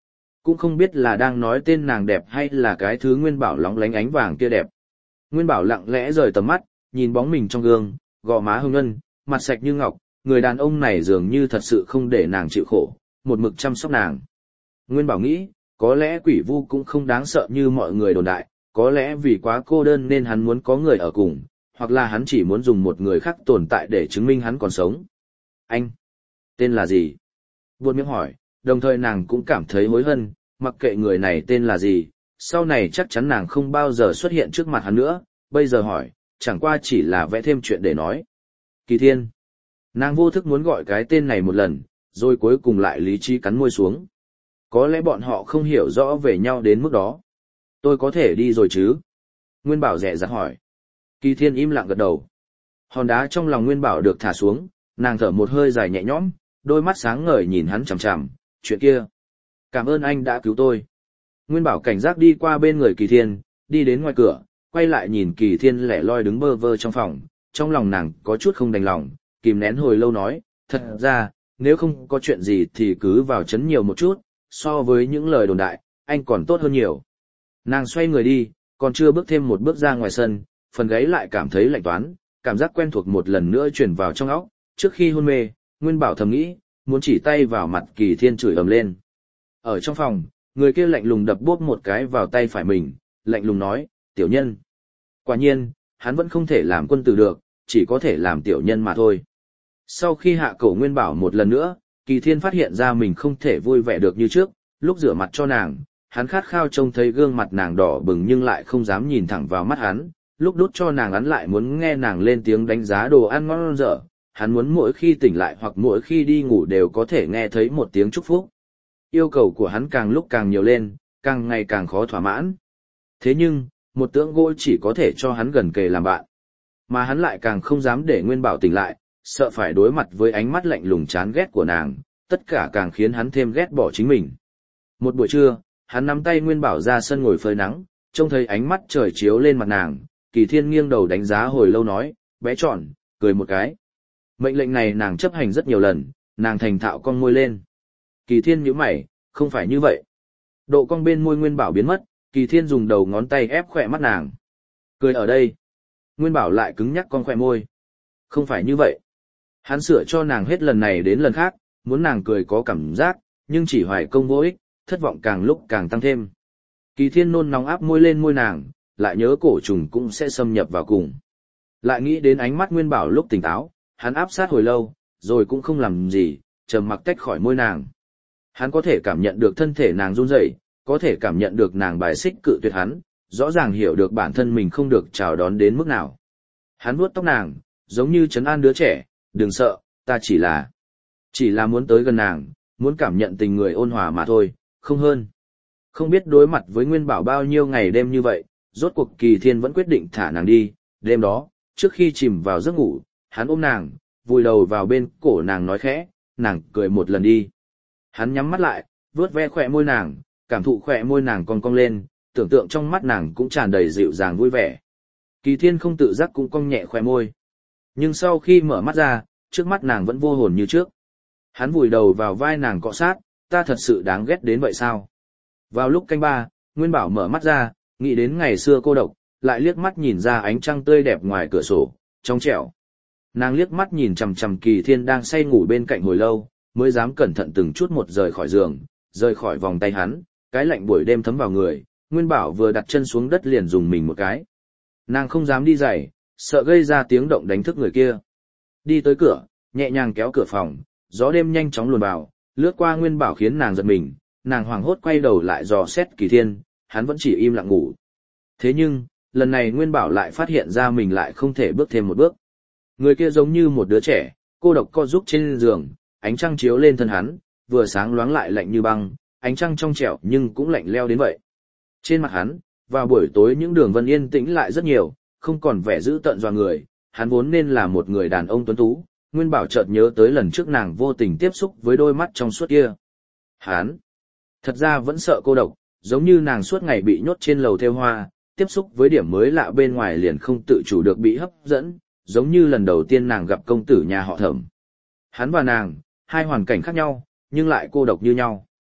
cũng không biết là đang nói tên nàng đẹp hay là cái thứ Nguyên Bảo lóng lánh ánh vàng kia đẹp. Nguyên Bảo lặng lẽ rời tầm mắt, nhìn bóng mình trong gương, gò má hồng ngân, mặt sạch như ngọc, người đàn ông này dường như thật sự không để nàng chịu khổ, một mực chăm sóc nàng. Nguyên Bảo nghĩ, có lẽ quỷ vu cũng không đáng sợ như mọi người đồn đại, có lẽ vì quá cô đơn nên hắn muốn có người ở cùng, hoặc là hắn chỉ muốn dùng một người khác tồn tại để chứng minh hắn còn sống. Anh, tên là gì? Buột miệng hỏi, đồng thời nàng cũng cảm thấy hối hận, mặc kệ người này tên là gì, sau này chắc chắn nàng không bao giờ xuất hiện trước mặt hắn nữa, bây giờ hỏi, chẳng qua chỉ là vẽ thêm chuyện để nói. Kỳ Thiên. Nàng vô thức muốn gọi cái tên này một lần, rồi cuối cùng lại lý trí cắn môi xuống. Có lẽ bọn họ không hiểu rõ về nhau đến mức đó. Tôi có thể đi rồi chứ? Nguyên Bảo dè dặt hỏi. Kỳ Thiên im lặng gật đầu. Hòn đá trong lòng Nguyên Bảo được thả xuống, nàng thở một hơi dài nhẹ nhõm, đôi mắt sáng ngời nhìn hắn chằm chằm, chuyện kia. Cảm ơn anh đã cứu tôi. Nguyên Bảo cảnh giác đi qua bên người Kỳ Thiên, đi đến ngoài cửa, quay lại nhìn Kỳ Thiên lẻ loi đứng bơ vơ trong phòng, trong lòng nàng có chút không đành lòng, kìm nén hồi lâu nói, thật ra, nếu không có chuyện gì thì cứ vào chấn nhiều một chút, so với những lời đồn đại, anh còn tốt hơn nhiều. Nàng xoay người đi, còn chưa bước thêm một bước ra ngoài sân, phần gáy lại cảm thấy lạnh toán, cảm giác quen thuộc một lần nữa truyền vào trong óc. Trước khi hôn mê, Nguyên Bảo thầm nghĩ, muốn chỉ tay vào mặt Kỳ Thiên chửi ầm lên. Ở trong phòng, người kia lạnh lùng đập bốp một cái vào tay phải mình, lạnh lùng nói, tiểu nhân. Quả nhiên, hắn vẫn không thể làm quân tử được, chỉ có thể làm tiểu nhân mà thôi. Sau khi hạ cổ Nguyên Bảo một lần nữa, Kỳ Thiên phát hiện ra mình không thể vui vẻ được như trước, lúc rửa mặt cho nàng, hắn khát khao trông thấy gương mặt nàng đỏ bừng nhưng lại không dám nhìn thẳng vào mắt hắn, lúc đút cho nàng hắn lại muốn nghe nàng lên tiếng đánh giá đồ ăn ngon dở, hắn muốn mỗi khi tỉnh lại hoặc mỗi khi đi ngủ đều có thể nghe thấy một tiếng chúc phúc. Yêu cầu của hắn càng lúc càng nhiều lên, càng ngày càng khó thỏa mãn. Thế nhưng, một tượng gỗ chỉ có thể cho hắn gần kề làm bạn. Mà hắn lại càng không dám để Nguyên Bảo tỉnh lại, sợ phải đối mặt với ánh mắt lạnh lùng chán ghét của nàng, tất cả càng khiến hắn thêm ghét bỏ chính mình. Một buổi trưa, hắn nắm tay Nguyên Bảo ra sân ngồi phơi nắng, trông thấy ánh mắt trời chiếu lên mặt nàng, Kỳ Thiên nghiêng đầu đánh giá hồi lâu nói, bé tròn, cười một cái. Mệnh lệnh này nàng chấp hành rất nhiều lần, nàng thành thạo cong môi lên. Kỳ Thiên nhíu mày, không phải như vậy. Độ cong bên môi Nguyên Bảo biến mất, Kỳ Thiên dùng đầu ngón tay ép khỏe mắt nàng. Cười ở đây. Nguyên Bảo lại cứng nhắc cong khỏe môi. Không phải như vậy. Hắn sửa cho nàng hết lần này đến lần khác, muốn nàng cười có cảm giác, nhưng chỉ hoài công vô ích, thất vọng càng lúc càng tăng thêm. Kỳ Thiên nôn nóng áp môi lên môi nàng, lại nhớ cổ trùng cũng sẽ xâm nhập vào cùng. Lại nghĩ đến ánh mắt Nguyên Bảo lúc tỉnh táo, hắn áp sát hồi lâu, rồi cũng không làm gì, trầm mặc tách khỏi môi nàng. Hắn có thể cảm nhận được thân thể nàng run rẩy, có thể cảm nhận được nàng bài xích cự tuyệt hắn, rõ ràng hiểu được bản thân mình không được chào đón đến mức nào. Hắn vuốt tóc nàng, giống như trấn an đứa trẻ, đừng sợ, ta chỉ là... Chỉ là muốn tới gần nàng, muốn cảm nhận tình người ôn hòa mà thôi, không hơn. Không biết đối mặt với Nguyên Bảo bao nhiêu ngày đêm như vậy, rốt cuộc Kỳ Thiên vẫn quyết định thả nàng đi. Đêm đó, trước khi chìm vào giấc ngủ, hắn ôm nàng, vùi đầu vào bên cổ nàng nói khẽ, nàng cười một lần đi. Hắn nhắm mắt lại, vuốt ve khỏe môi nàng, cảm thụ khỏe môi nàng cong cong lên, tưởng tượng trong mắt nàng cũng tràn đầy dịu dàng vui vẻ. Kỳ Thiên không tự giác cũng cong nhẹ khỏe môi. Nhưng sau khi mở mắt ra, trước mắt nàng vẫn vô hồn như trước. Hắn vùi đầu vào vai nàng cọ sát, ta thật sự đáng ghét đến vậy sao? Vào lúc canh ba, Nguyên Bảo mở mắt ra, nghĩ đến ngày xưa cô độc, lại liếc mắt nhìn ra ánh trăng tươi đẹp ngoài cửa sổ, trong trẻo. Nàng liếc mắt nhìn chằm chằm Kỳ Thiên đang say ngủ bên cạnh hồi lâu, mới dám cẩn thận từng chút một rời khỏi giường, rời khỏi vòng tay hắn, cái lạnh buổi đêm thấm vào người, Nguyên Bảo vừa đặt chân xuống đất liền dùng mình một cái. Nàng không dám đi giày, sợ gây ra tiếng động đánh thức người kia. Đi tới cửa, nhẹ nhàng kéo cửa phòng, gió đêm nhanh chóng luồn vào, lướt qua Nguyên Bảo khiến nàng giật mình, nàng hoảng hốt quay đầu lại dò xét Kỳ Thiên, hắn vẫn chỉ im lặng ngủ. Thế nhưng, lần này Nguyên Bảo lại phát hiện ra mình lại không thể bước thêm một bước. Người kia giống như một đứa trẻ, cô độc co giúp trên giường, ánh trăng chiếu lên thân hắn, vừa sáng loáng lại lạnh như băng, ánh trăng trong trẻo nhưng cũng lạnh leo đến vậy. Trên mặt hắn, vào buổi tối những đường vân yên tĩnh lại rất nhiều, không còn vẻ dữ tợn dọa người, hắn vốn nên là một người đàn ông tuấn tú. Nguyên Bảo chợt nhớ tới lần trước nàng vô tình tiếp xúc với đôi mắt trong suốt kia. Hắn, thật ra vẫn sợ cô độc, giống như nàng suốt ngày bị nhốt trên lầu theo hoa, tiếp xúc với điểm mới lạ bên ngoài liền không tự chủ được bị hấp dẫn, giống như lần đầu tiên nàng gặp công tử nhà họ Thẩm. Hắn và nàng, hai hoàn cảnh khác nhau, nhưng lại cô độc như nhau.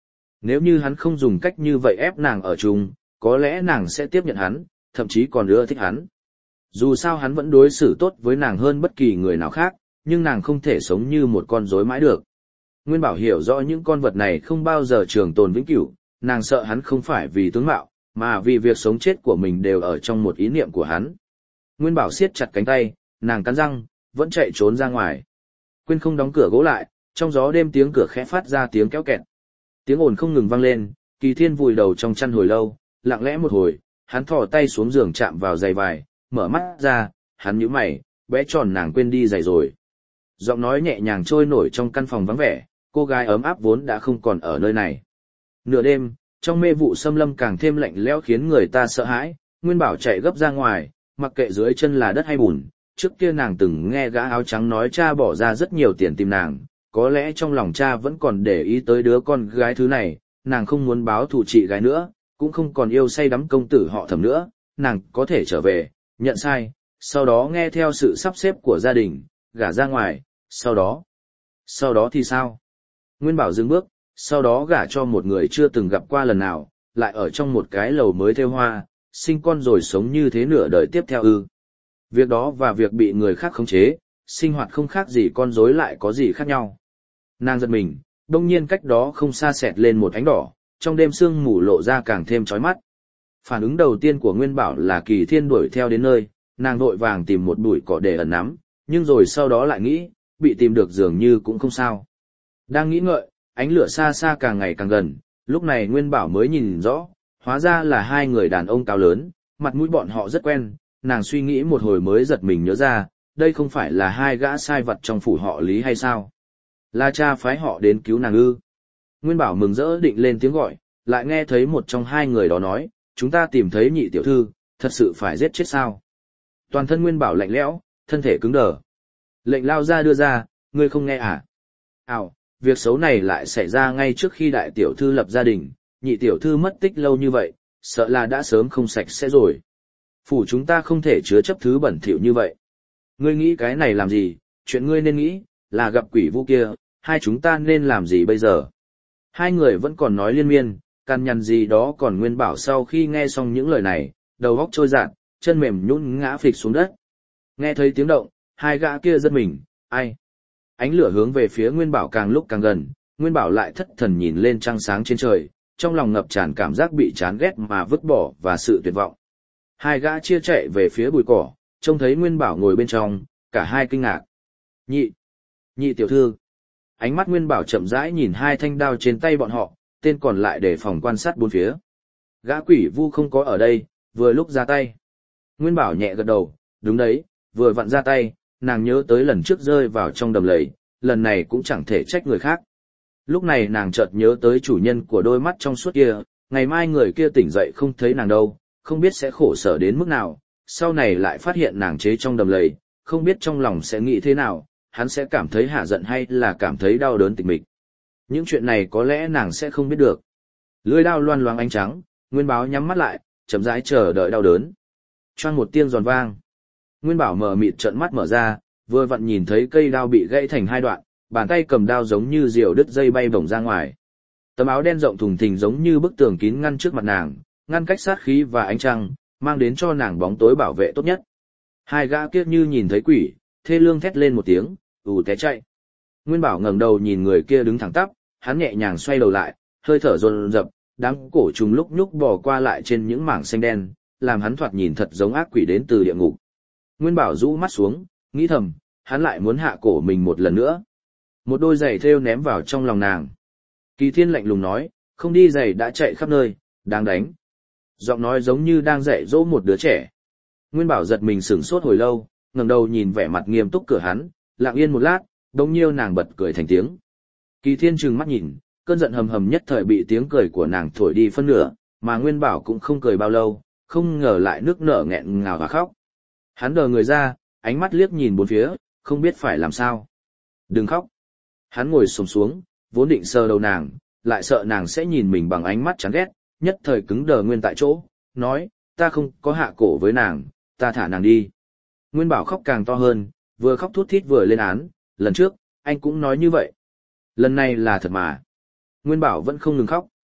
Nếu như hắn không dùng cách như vậy ép nàng ở chung, có lẽ nàng sẽ tiếp nhận hắn, thậm chí còn ưa thích hắn. Dù sao hắn vẫn đối xử tốt với nàng hơn bất kỳ người nào khác, nhưng nàng không thể sống như một con rối mãi được. Nguyên Bảo hiểu rõ những con vật này không bao giờ trường tồn vĩnh cửu, nàng sợ hắn không phải vì tướng mạo, mà vì việc sống chết của mình đều ở trong một ý niệm của hắn. Nguyên Bảo siết chặt cánh tay, nàng cắn răng, vẫn chạy trốn ra ngoài. Quên không đóng cửa gỗ lại, trong gió đêm tiếng cửa khẽ phát ra tiếng kéo kẹt. Tiếng ồn không ngừng vang lên, Kỳ Thiên vùi đầu trong chăn hồi lâu, lặng lẽ một hồi, hắn thò tay xuống giường chạm vào giày vải, mở mắt ra, hắn nhíu mày, bé tròn nàng quên đi giày rồi. Giọng nói nhẹ nhàng trôi nổi trong căn phòng vắng vẻ, cô gái ấm áp vốn đã không còn ở nơi này. Nửa đêm, trong mê vụ xâm lâm càng thêm lạnh lẽo khiến người ta sợ hãi, Nguyên Bảo chạy gấp ra ngoài, mặc kệ dưới chân là đất hay bùn. Trước kia nàng từng nghe gã áo trắng nói cha bỏ ra rất nhiều tiền tìm nàng, có lẽ trong lòng cha vẫn còn để ý tới đứa con gái thứ này, nàng không muốn báo thù chị gái nữa, cũng không còn yêu say đắm công tử họ Thẩm nữa, nàng có thể trở về, nhận sai, sau đó nghe theo sự sắp xếp của gia đình, gả ra ngoài, sau đó, sau đó thì sao? Nguyên Bảo dừng bước, sau đó gả cho một người chưa từng gặp qua lần nào, lại ở trong một cái lầu mới thêu hoa, sinh con rồi sống như thế nửa đời tiếp theo ư. Việc đó và việc bị người khác khống chế, sinh hoạt không khác gì con rối lại có gì khác nhau. Nàng giật mình, đông nhiên cách đó không xa xẹt lên một ánh đỏ, trong đêm sương mù lộ ra càng thêm chói mắt. Phản ứng đầu tiên của Nguyên Bảo là Kỳ Thiên đuổi theo đến nơi, nàng vội vàng tìm một bụi cỏ để ẩn nắm, nhưng rồi sau đó lại nghĩ, bị tìm được dường như cũng không sao. Đang nghĩ ngợi, ánh lửa xa xa càng ngày càng gần, lúc này Nguyên Bảo mới nhìn rõ, hóa ra là hai người đàn ông cao lớn, mặt mũi bọn họ rất quen, nàng suy nghĩ một hồi mới giật mình nhớ ra, đây không phải là hai gã sai vặt trong phủ họ Lý hay sao? Là cha phái họ đến cứu nàng ư? Nguyên Bảo mừng rỡ định lên tiếng gọi, lại nghe thấy một trong hai người đó nói, chúng ta tìm thấy nhị tiểu thư, thật sự phải giết chết sao? Toàn thân Nguyên Bảo lạnh lẽo, thân thể cứng đờ. Lệnh lao ra đưa ra, ngươi không nghe à? Ảo, việc xấu này lại xảy ra ngay trước khi đại tiểu thư lập gia đình, nhị tiểu thư mất tích lâu như vậy, sợ là đã sớm không sạch sẽ rồi. Phủ chúng ta không thể chứa chấp thứ bẩn thỉu như vậy. Ngươi nghĩ cái này làm gì, chuyện ngươi nên nghĩ, là gặp quỷ vu kia, hai chúng ta nên làm gì bây giờ? Hai người vẫn còn nói liên miên, căn nhằn gì đó còn Nguyên Bảo sau khi nghe xong những lời này, đầu óc trôi dạt, chân mềm nhũn ngã phịch xuống đất. Nghe thấy tiếng động, hai gã kia giật mình, ai? Ánh lửa hướng về phía Nguyên Bảo càng lúc càng gần, Nguyên Bảo lại thất thần nhìn lên trăng sáng trên trời, trong lòng ngập tràn cảm giác bị chán ghét mà vứt bỏ và sự tuyệt vọng. Hai gã chia chạy về phía bụi cỏ, trông thấy Nguyên Bảo ngồi bên trong, cả hai kinh ngạc. Nhị, nhị tiểu thư. Ánh mắt Nguyên Bảo chậm rãi nhìn hai thanh đao trên tay bọn họ, tên còn lại để phòng quan sát bốn phía. Gã quỷ vu không có ở đây, vừa lúc ra tay. Nguyên Bảo nhẹ gật đầu, đúng đấy, vừa vặn ra tay, nàng nhớ tới lần trước rơi vào trong đầm lầy, lần này cũng chẳng thể trách người khác. Lúc này nàng chợt nhớ tới chủ nhân của đôi mắt trong suốt kia, ngày mai người kia tỉnh dậy không thấy nàng đâu, không biết sẽ khổ sở đến mức nào, sau này lại phát hiện nàng chế trong đầm lầy, không biết trong lòng sẽ nghĩ thế nào, hắn sẽ cảm thấy hạ giận hay là cảm thấy đau đớn tịch mịch. Những chuyện này có lẽ nàng sẽ không biết được. Lưỡi đao loan loáng ánh trắng, Nguyên Bảo nhắm mắt lại, chậm rãi chờ đợi đau đớn. Choang một tiếng giòn vang. Nguyên Bảo mở mịt trợn mắt mở ra, vừa vặn nhìn thấy cây đao bị gãy thành hai đoạn, bàn tay cầm đao giống như diều đứt dây bay bổng ra ngoài. Tấm áo đen rộng thùng thình giống như bức tường kín ngăn trước mặt nàng, ngăn cách sát khí và ánh trăng, mang đến cho nàng bóng tối bảo vệ tốt nhất. Hai gã kia như nhìn thấy quỷ, thê lương thét lên một tiếng, ù té chạy. Nguyên Bảo ngẩng đầu nhìn người kia đứng thẳng tắp, hắn nhẹ nhàng xoay đầu lại, hơi thở dồn dập, đám cổ trùng lúc nhúc bò qua lại trên những mảng xanh đen, làm hắn thoạt nhìn thật giống ác quỷ đến từ địa ngục. Nguyên Bảo rũ mắt xuống, nghĩ thầm, hắn lại muốn hạ cổ mình một lần nữa. Một đôi giày thêu ném vào trong lòng nàng. Kỳ Thiên lạnh lùng nói, không đi giày đã chạy khắp nơi, đang đánh. Giọng nói giống như đang dạy dỗ một đứa trẻ. Nguyên Bảo giật mình sửng sốt hồi lâu, ngẩng đầu nhìn vẻ mặt nghiêm túc cửa hắn, lặng yên một lát, đống nhiêu nàng bật cười thành tiếng. Kỳ Thiên trừng mắt nhìn, cơn giận hầm hầm nhất thời bị tiếng cười của nàng thổi đi phân nửa, mà Nguyên Bảo cũng không cười bao lâu, không ngờ lại nước nở nghẹn ngào và khóc. Hắn đờ người ra, ánh mắt liếc nhìn bốn phía, không biết phải làm sao. Đừng khóc. Hắn ngồi xổm xuống, vốn định sờ đầu nàng, lại sợ nàng sẽ nhìn mình bằng ánh mắt chán ghét, nhất thời cứng đờ nguyên tại chỗ, nói, ta không có hạ cổ với nàng, ta thả nàng đi. Nguyên Bảo khóc càng to hơn, vừa khóc thút thít vừa lên án, lần trước, anh cũng nói như vậy. Lần này là thật mà. Nguyên Bảo vẫn không ngừng khóc.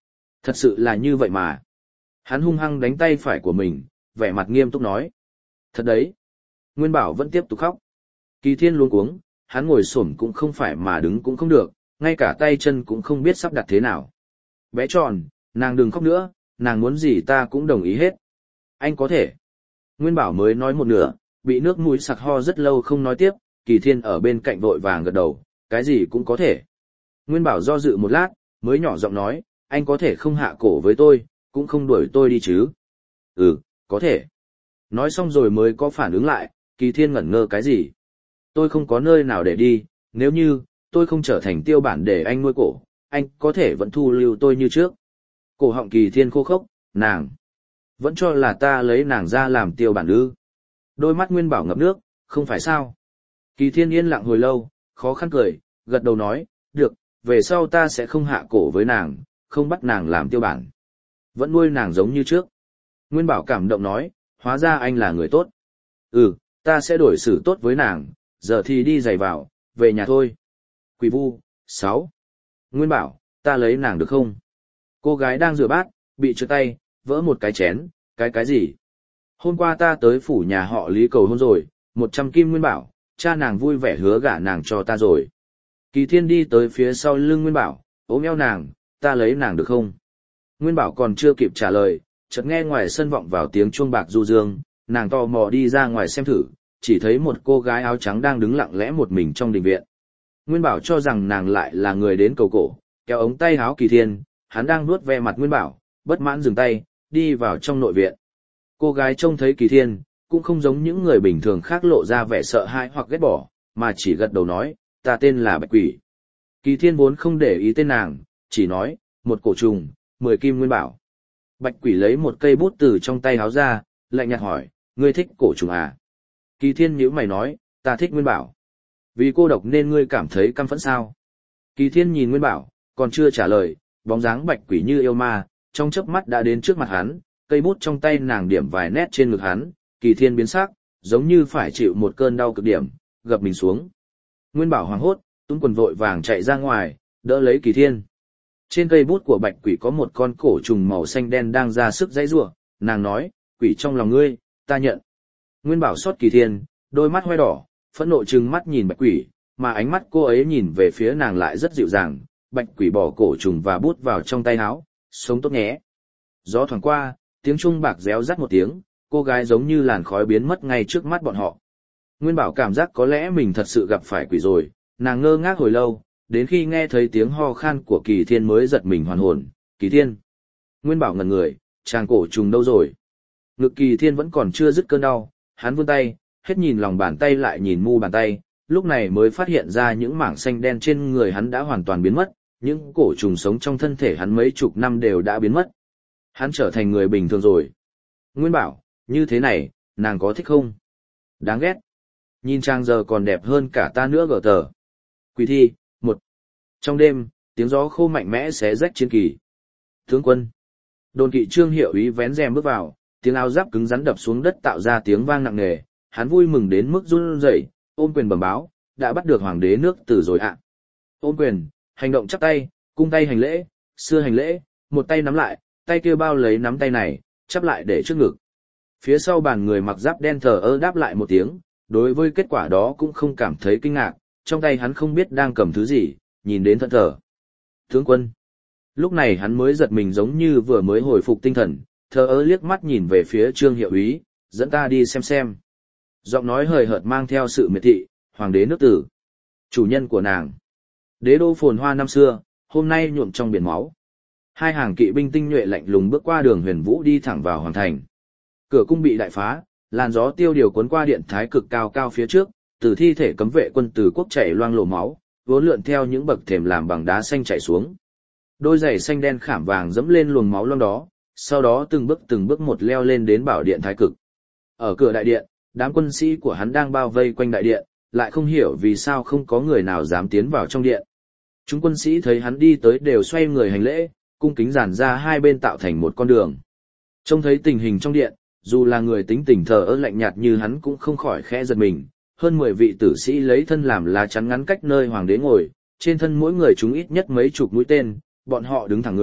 Thật sự là như vậy mà. Hắn hung hăng đánh tay phải của mình, vẻ mặt nghiêm túc nói. Thật đấy. Nguyên Bảo vẫn tiếp tục khóc. Kỳ Thiên luống cuống, hắn ngồi xổm cũng không phải mà đứng cũng không được, ngay cả tay chân cũng không biết sắp đặt thế nào. Bé tròn, nàng đừng khóc nữa, nàng muốn gì ta cũng đồng ý hết. Anh có thể. Nguyên Bảo mới nói một nửa, bị nước mũi sặc ho rất lâu không nói tiếp, Kỳ Thiên ở bên cạnh vội vàng gật đầu, cái gì cũng có thể. Nguyên Bảo do dự một lát, mới nhỏ giọng nói, anh có thể không hạ cổ với tôi, cũng không đuổi tôi đi chứ. Ừ, có thể. Nói xong rồi mới có phản ứng lại, Kỳ Thiên ngẩn ngơ cái gì. Tôi không có nơi nào để đi, nếu như, tôi không trở thành tiêu bản để anh nuôi cổ, anh có thể vẫn thu lưu tôi như trước. Cổ họng Kỳ Thiên khô khốc, nàng. Vẫn cho là ta lấy nàng ra làm tiêu bản ư. Đôi mắt Nguyên Bảo ngập nước, không phải sao. Kỳ Thiên yên lặng hồi lâu, khó khăn cười, gật đầu nói, được, về sau ta sẽ không hạ cổ với nàng, không bắt nàng làm tiêu bản. Vẫn nuôi nàng giống như trước. Nguyên Bảo cảm động nói, hóa ra anh là người tốt. Ừ, ta sẽ đổi xử tốt với nàng, giờ thì đi giày vào, về nhà thôi. Quỷ Vu, sáu. Nguyên Bảo, ta lấy nàng được không? Cô gái đang rửa bát, bị trượt tay, vỡ một cái chén, cái cái gì? Hôm qua ta tới phủ nhà họ Lý cầu hôn rồi, một trăm kim Nguyên Bảo, cha nàng vui vẻ hứa gả nàng cho ta rồi. Kỳ Thiên đi tới phía sau lưng Nguyên Bảo, ôm eo nàng, ta lấy nàng được không? Nguyên Bảo còn chưa kịp trả lời, chợt nghe ngoài sân vọng vào tiếng chuông bạc du dương, nàng tò mò đi ra ngoài xem thử, chỉ thấy một cô gái áo trắng đang đứng lặng lẽ một mình trong đình viện. Nguyên Bảo cho rằng nàng lại là người đến cầu cổ, kéo ống tay áo Kỳ Thiên, hắn đang nuốt ve mặt Nguyên Bảo, bất mãn dừng tay, đi vào trong nội viện. Cô gái trông thấy Kỳ Thiên, cũng không giống những người bình thường khác lộ ra vẻ sợ hãi hoặc ghét bỏ, mà chỉ gật đầu nói, ta tên là Bạch Quỷ. Kỳ Thiên vốn không để ý tên nàng, chỉ nói, một cổ trùng, mười kim Nguyên Bảo. Bạch Quỷ lấy một cây bút từ trong tay háo ra, lạnh nhạt hỏi, ngươi thích cổ trùng à? Kỳ Thiên nhíu mày nói, ta thích Nguyên Bảo. Vì cô độc nên ngươi cảm thấy căm phẫn sao? Kỳ Thiên nhìn Nguyên Bảo, còn chưa trả lời, bóng dáng Bạch Quỷ như yêu ma, trong chớp mắt đã đến trước mặt hắn, cây bút trong tay nàng điểm vài nét trên ngực hắn, Kỳ Thiên biến sắc, giống như phải chịu một cơn đau cực điểm, gập mình xuống. Nguyên Bảo hoảng hốt, túm quần vội vàng chạy ra ngoài, đỡ lấy Kỳ Thiên. Trên cây bút của Bạch Quỷ có một con cổ trùng màu xanh đen đang ra sức giãy giụa, nàng nói, quỷ trong lòng ngươi, ta nhận. Nguyên Bảo xót Kỳ Thiên, đôi mắt hoe đỏ, phẫn nộ trừng mắt nhìn Bạch Quỷ, mà ánh mắt cô ấy nhìn về phía nàng lại rất dịu dàng. Bạch Quỷ bỏ cổ trùng và bút vào trong tay áo, sống tốt nhé. Gió thoảng qua, tiếng chuông bạc réo rắt một tiếng, cô gái giống như làn khói biến mất ngay trước mắt bọn họ. Nguyên Bảo cảm giác có lẽ mình thật sự gặp phải quỷ rồi, nàng ngơ ngác hồi lâu, đến khi nghe thấy tiếng ho khan của Kỳ Thiên mới giật mình hoàn hồn. Kỳ Thiên. Nguyên Bảo ngẩn người, chàng cổ trùng đâu rồi? Ngực Kỳ Thiên vẫn còn chưa dứt cơn đau, hắn vươn tay, hết nhìn lòng bàn tay lại nhìn mu bàn tay, lúc này mới phát hiện ra những mảng xanh đen trên người hắn đã hoàn toàn biến mất, những cổ trùng sống trong thân thể hắn mấy chục năm đều đã biến mất. Hắn trở thành người bình thường rồi. Nguyên Bảo, như thế này, nàng có thích không? Đáng ghét. Nhìn trang giờ còn đẹp hơn cả ta nữa gở tờ. Quỷ thi, một. Trong đêm, tiếng gió khô mạnh mẽ xé rách chiến kỳ. Tướng quân. Đồn kỵ Trương Hiệu Úy vén rèm bước vào, tiếng áo giáp cứng rắn đập xuống đất tạo ra tiếng vang nặng nề. Hắn vui mừng đến mức run rẩy, ôm quyền bẩm báo, đã bắt được hoàng đế nước Từ rồi ạ. Ôm quyền, hành động chắp tay, cung tay hành lễ, xưa hành lễ, một tay nắm lại, tay kia bao lấy nắm tay này, chắp lại để trước ngực. Phía sau bàn người mặc giáp đen thờ ơ đáp lại một tiếng, đối với kết quả đó cũng không cảm thấy kinh ngạc, trong tay hắn không biết đang cầm thứ gì, nhìn đến thẫn thờ. Tướng quân. Lúc này hắn mới giật mình giống như vừa mới hồi phục tinh thần, thờ ơ liếc mắt nhìn về phía Trương Hiệu Úy, dẫn ta đi xem xem. Giọng nói hời hợt mang theo sự miệt thị, hoàng đế nước Từ. Chủ nhân của nàng. Đế đô phồn hoa năm xưa, hôm nay nhuộm trong biển máu. Hai hàng kỵ binh tinh nhuệ lạnh lùng bước qua đường Huyền Vũ đi thẳng vào hoàng thành. Cửa cung bị đại phá, làn gió tiêu điều cuốn qua điện thái cực cao cao phía trước, từ thi thể cấm vệ quân Từ Quốc chảy loang lổ máu, vốn lượn theo những bậc thềm làm bằng đá xanh chảy xuống. Đôi giày xanh đen khảm vàng dẫm lên luồng máu loang đó, sau đó từng bước từng bước một leo lên đến bảo điện thái cực. Ở cửa đại điện, đám quân sĩ của hắn đang bao vây quanh đại điện, lại không hiểu vì sao không có người nào dám tiến vào trong điện. Chúng quân sĩ thấy hắn đi tới đều xoay người hành lễ, cung kính dàn ra hai bên tạo thành một con đường. Trông thấy tình hình trong điện, dù là người tính tình thờ ơ lạnh nhạt như hắn cũng không khỏi khẽ giật mình. Hơn mười vị tử sĩ lấy thân làm lá chắn ngắn cách nơi hoàng đế ngồi, trên thân mỗi người chúng ít nhất mấy chục mũi tên, bọn họ đứng thẳng người,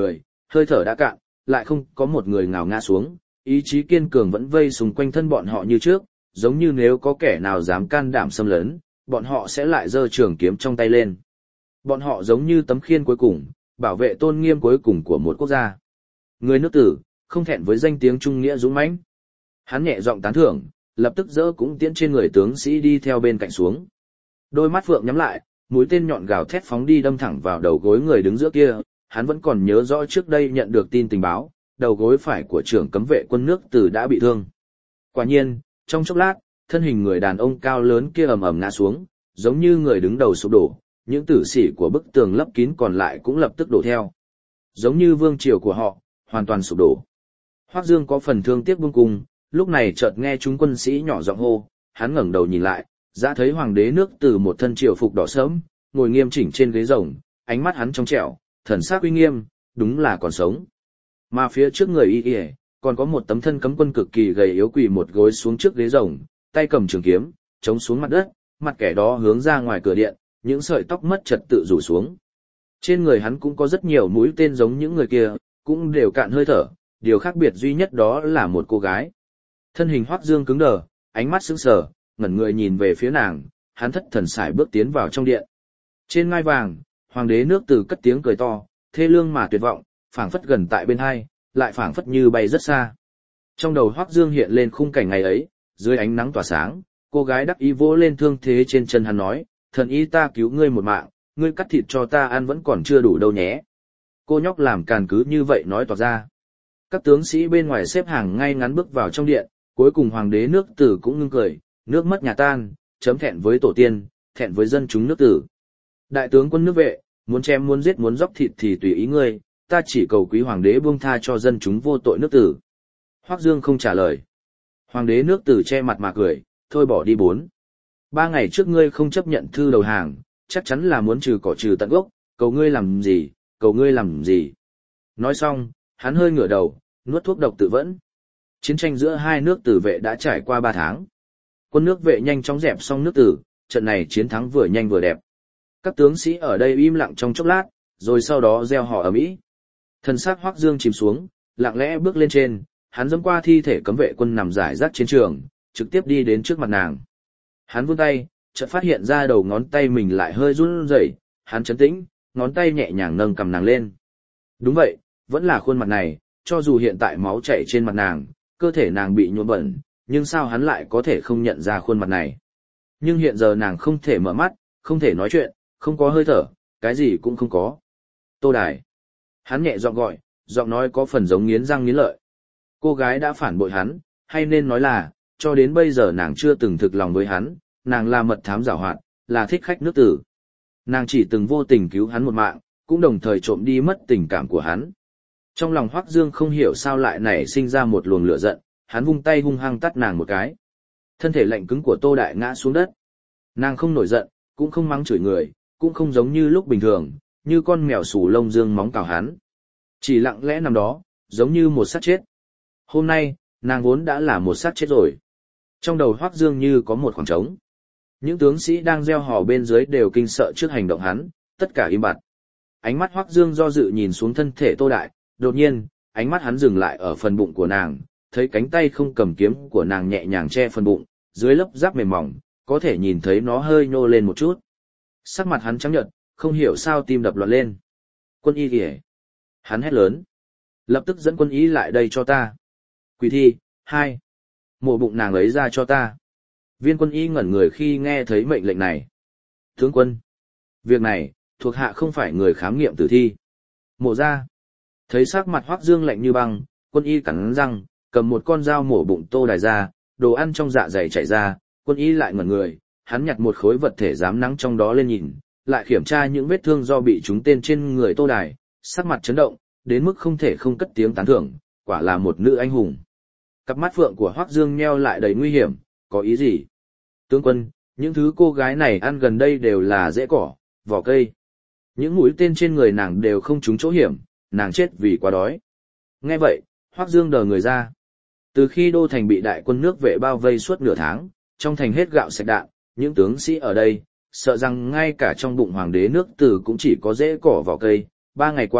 Hơi thở đã cạn, lại không có một người nào ngã xuống, ý chí kiên cường vẫn vây xung quanh thân bọn họ như trước, giống như nếu có kẻ nào dám can đảm xâm lấn, bọn họ sẽ lại giơ trường kiếm trong tay lên. Bọn họ giống như tấm khiên cuối cùng, bảo vệ tôn nghiêm cuối cùng của một quốc gia. Người nước Tử, không thẹn với danh tiếng trung nghĩa dũng mãnh. Hắn nhẹ giọng tán thưởng, lập tức dỡ cũng tiễn trên người tướng sĩ đi theo bên cạnh xuống. Đôi mắt phượng nhắm lại, mũi tên nhọn gào thét phóng đi đâm thẳng vào đầu gối người đứng giữa kia. Hắn vẫn còn nhớ rõ trước đây nhận được tin tình báo, đầu gối phải của trưởng cấm vệ quân nước Tử đã bị thương. Quả nhiên, trong chốc lát, thân hình người đàn ông cao lớn kia ầm ầm ngã xuống, giống như người đứng đầu sụp đổ, những tử sĩ của bức tường lấp kín còn lại cũng lập tức đổ theo. Giống như vương triều của họ, hoàn toàn sụp đổ. Hoắc Dương có phần thương tiếc buông cung, lúc này chợt nghe chúng quân sĩ nhỏ giọng hô, hắn ngẩng đầu nhìn lại, đã thấy hoàng đế nước Từ một thân triều phục đỏ sẫm, ngồi nghiêm chỉnh trên ghế rồng, ánh mắt hắn trong trẻo, thần sắc uy nghiêm, đúng là còn sống. Mà phía trước người y y, còn có một tấm thân cấm quân cực kỳ gầy yếu quỳ một gối xuống trước ghế rồng, tay cầm trường kiếm, chống xuống mặt đất, mặt kẻ đó hướng ra ngoài cửa điện, những sợi tóc mất trật tự rủ xuống. Trên người hắn cũng có rất nhiều mũi tên giống những người kia, cũng đều cạn hơi thở, điều khác biệt duy nhất đó là một cô gái. Thân hình Hoắc Dương cứng đờ, ánh mắt sững sờ, ngẩn người nhìn về phía nàng, hắn thất thần sải bước tiến vào trong điện. Trên ngai vàng, hoàng đế nước Từ cất tiếng cười to, thê lương mà tuyệt vọng, phảng phất gần tại bên hai, lại phảng phất như bay rất xa. Trong đầu Hoắc Dương hiện lên khung cảnh ngày ấy, dưới ánh nắng tỏa sáng, cô gái đắc ý vỗ lên thương thế trên chân hắn nói, thần y ta cứu ngươi một mạng, ngươi cắt thịt cho ta ăn vẫn còn chưa đủ đâu nhé. Cô nhóc làm càn cứ như vậy nói tỏ ra. Các tướng sĩ bên ngoài xếp hàng ngay ngắn bước vào trong điện, cuối cùng hoàng đế nước Tử cũng ngưng cười, nước mất nhà tan, chấm thẹn với tổ tiên, thẹn với dân chúng nước Tử. Đại tướng quân nước Vệ, muốn chém muốn giết muốn dóc thịt thì tùy ý ngươi, ta chỉ cầu quý hoàng đế buông tha cho dân chúng vô tội nước Tử. Hoắc Dương không trả lời. Hoàng đế nước Tử che mặt mà cười, thôi bỏ đi bốn. Ba ngày trước ngươi không chấp nhận thư đầu hàng, chắc chắn là muốn trừ cỏ trừ tận gốc, cầu ngươi làm gì, cầu ngươi làm gì. Nói xong, hắn hơi ngửa đầu, nuốt thuốc độc tự vẫn. Chiến tranh giữa hai nước Tử Vệ đã trải qua ba tháng. Quân nước Vệ nhanh chóng dẹp xong nước Tử, trận này chiến thắng vừa nhanh vừa đẹp. Các tướng sĩ ở đây im lặng trong chốc lát, rồi sau đó reo hò ầm ĩ. Thần sắc Hoắc Dương chìm xuống, lặng lẽ bước lên trên, hắn dẫm qua thi thể cấm vệ quân nằm rải rác trên trường, trực tiếp đi đến trước mặt nàng. Hắn vươn tay, chợt phát hiện ra đầu ngón tay mình lại hơi run rẩy, hắn trấn tĩnh, ngón tay nhẹ nhàng nâng cầm nàng lên. Đúng vậy, vẫn là khuôn mặt này, cho dù hiện tại máu chảy trên mặt nàng, cơ thể nàng bị nhuộm bẩn, nhưng sao hắn lại có thể không nhận ra khuôn mặt này. Nhưng hiện giờ nàng không thể mở mắt, không thể nói chuyện, không có hơi thở, cái gì cũng không có. Tô Đài. Hắn nhẹ giọng gọi, giọng nói có phần giống nghiến răng nghiến lợi. Cô gái đã phản bội hắn, hay nên nói là, cho đến bây giờ nàng chưa từng thực lòng với hắn, nàng là mật thám giảo hoạt, là thích khách nước Tử. Nàng chỉ từng vô tình cứu hắn một mạng, cũng đồng thời trộm đi mất tình cảm của hắn. Trong lòng Hoắc Dương không hiểu sao lại nảy sinh ra một luồng lửa giận, hắn vung tay hung hăng tát nàng một cái. Thân thể lạnh cứng của Tô Đại ngã xuống đất. Nàng không nổi giận, cũng không mắng chửi người, cũng không giống như lúc bình thường, như con mèo xù lông dương móng cào hắn. Chỉ lặng lẽ nằm đó, giống như một xác chết. Hôm nay, nàng vốn đã là một xác chết rồi. Trong đầu Hoắc Dương như có một khoảng trống. Những tướng sĩ đang reo hò bên dưới đều kinh sợ trước hành động hắn, tất cả im bặt. Ánh mắt Hoắc Dương do dự nhìn xuống thân thể Tô Đại, đột nhiên, ánh mắt hắn dừng lại ở phần bụng của nàng, thấy cánh tay không cầm kiếm của nàng nhẹ nhàng che phần bụng, dưới lớp giáp mềm mỏng, có thể nhìn thấy nó hơi nhô lên một chút. Sắc mặt hắn trắng nhợt, không hiểu sao tim đập loạn lên. Quân y kìa! Hắn hét lớn. Lập tức dẫn quân y lại đây cho ta. Quỳ thi, hai. Mổ bụng nàng ấy ra cho ta. Viên quân y ngẩn người khi nghe thấy mệnh lệnh này. Tướng quân. Việc này, thuộc hạ không phải người khám nghiệm tử thi. Mổ ra. Thấy sắc mặt Hoắc Dương lạnh như băng, quân y cắn răng, cầm một con dao mổ bụng Tô Đài ra, đồ ăn trong dạ dày chảy ra, quân y lại ngẩn người, hắn nhặt một khối vật thể rám nắng trong đó lên nhìn, lại kiểm tra những vết thương do bị trúng tên trên người Tô Đài, sắc mặt chấn động, đến mức không thể không cất tiếng tán thưởng, quả là một nữ anh hùng. Cặp mắt phượng của Hoắc Dương nheo lại đầy nguy hiểm, có ý gì? Tướng quân, những thứ cô gái này ăn gần đây đều là rễ cỏ, vỏ cây. Những mũi tên trên người nàng đều không trúng chỗ hiểm, nàng chết vì quá đói. Nghe vậy, Hoắc Dương đờ người ra. Từ khi đô thành bị đại quân nước Vệ bao vây suốt nửa tháng, trong thành hết gạo sạch đạn, những tướng sĩ ở đây, sợ rằng ngay cả trong bụng hoàng đế nước Từ cũng chỉ có rễ cỏ vỏ cây. Ba ngày qua,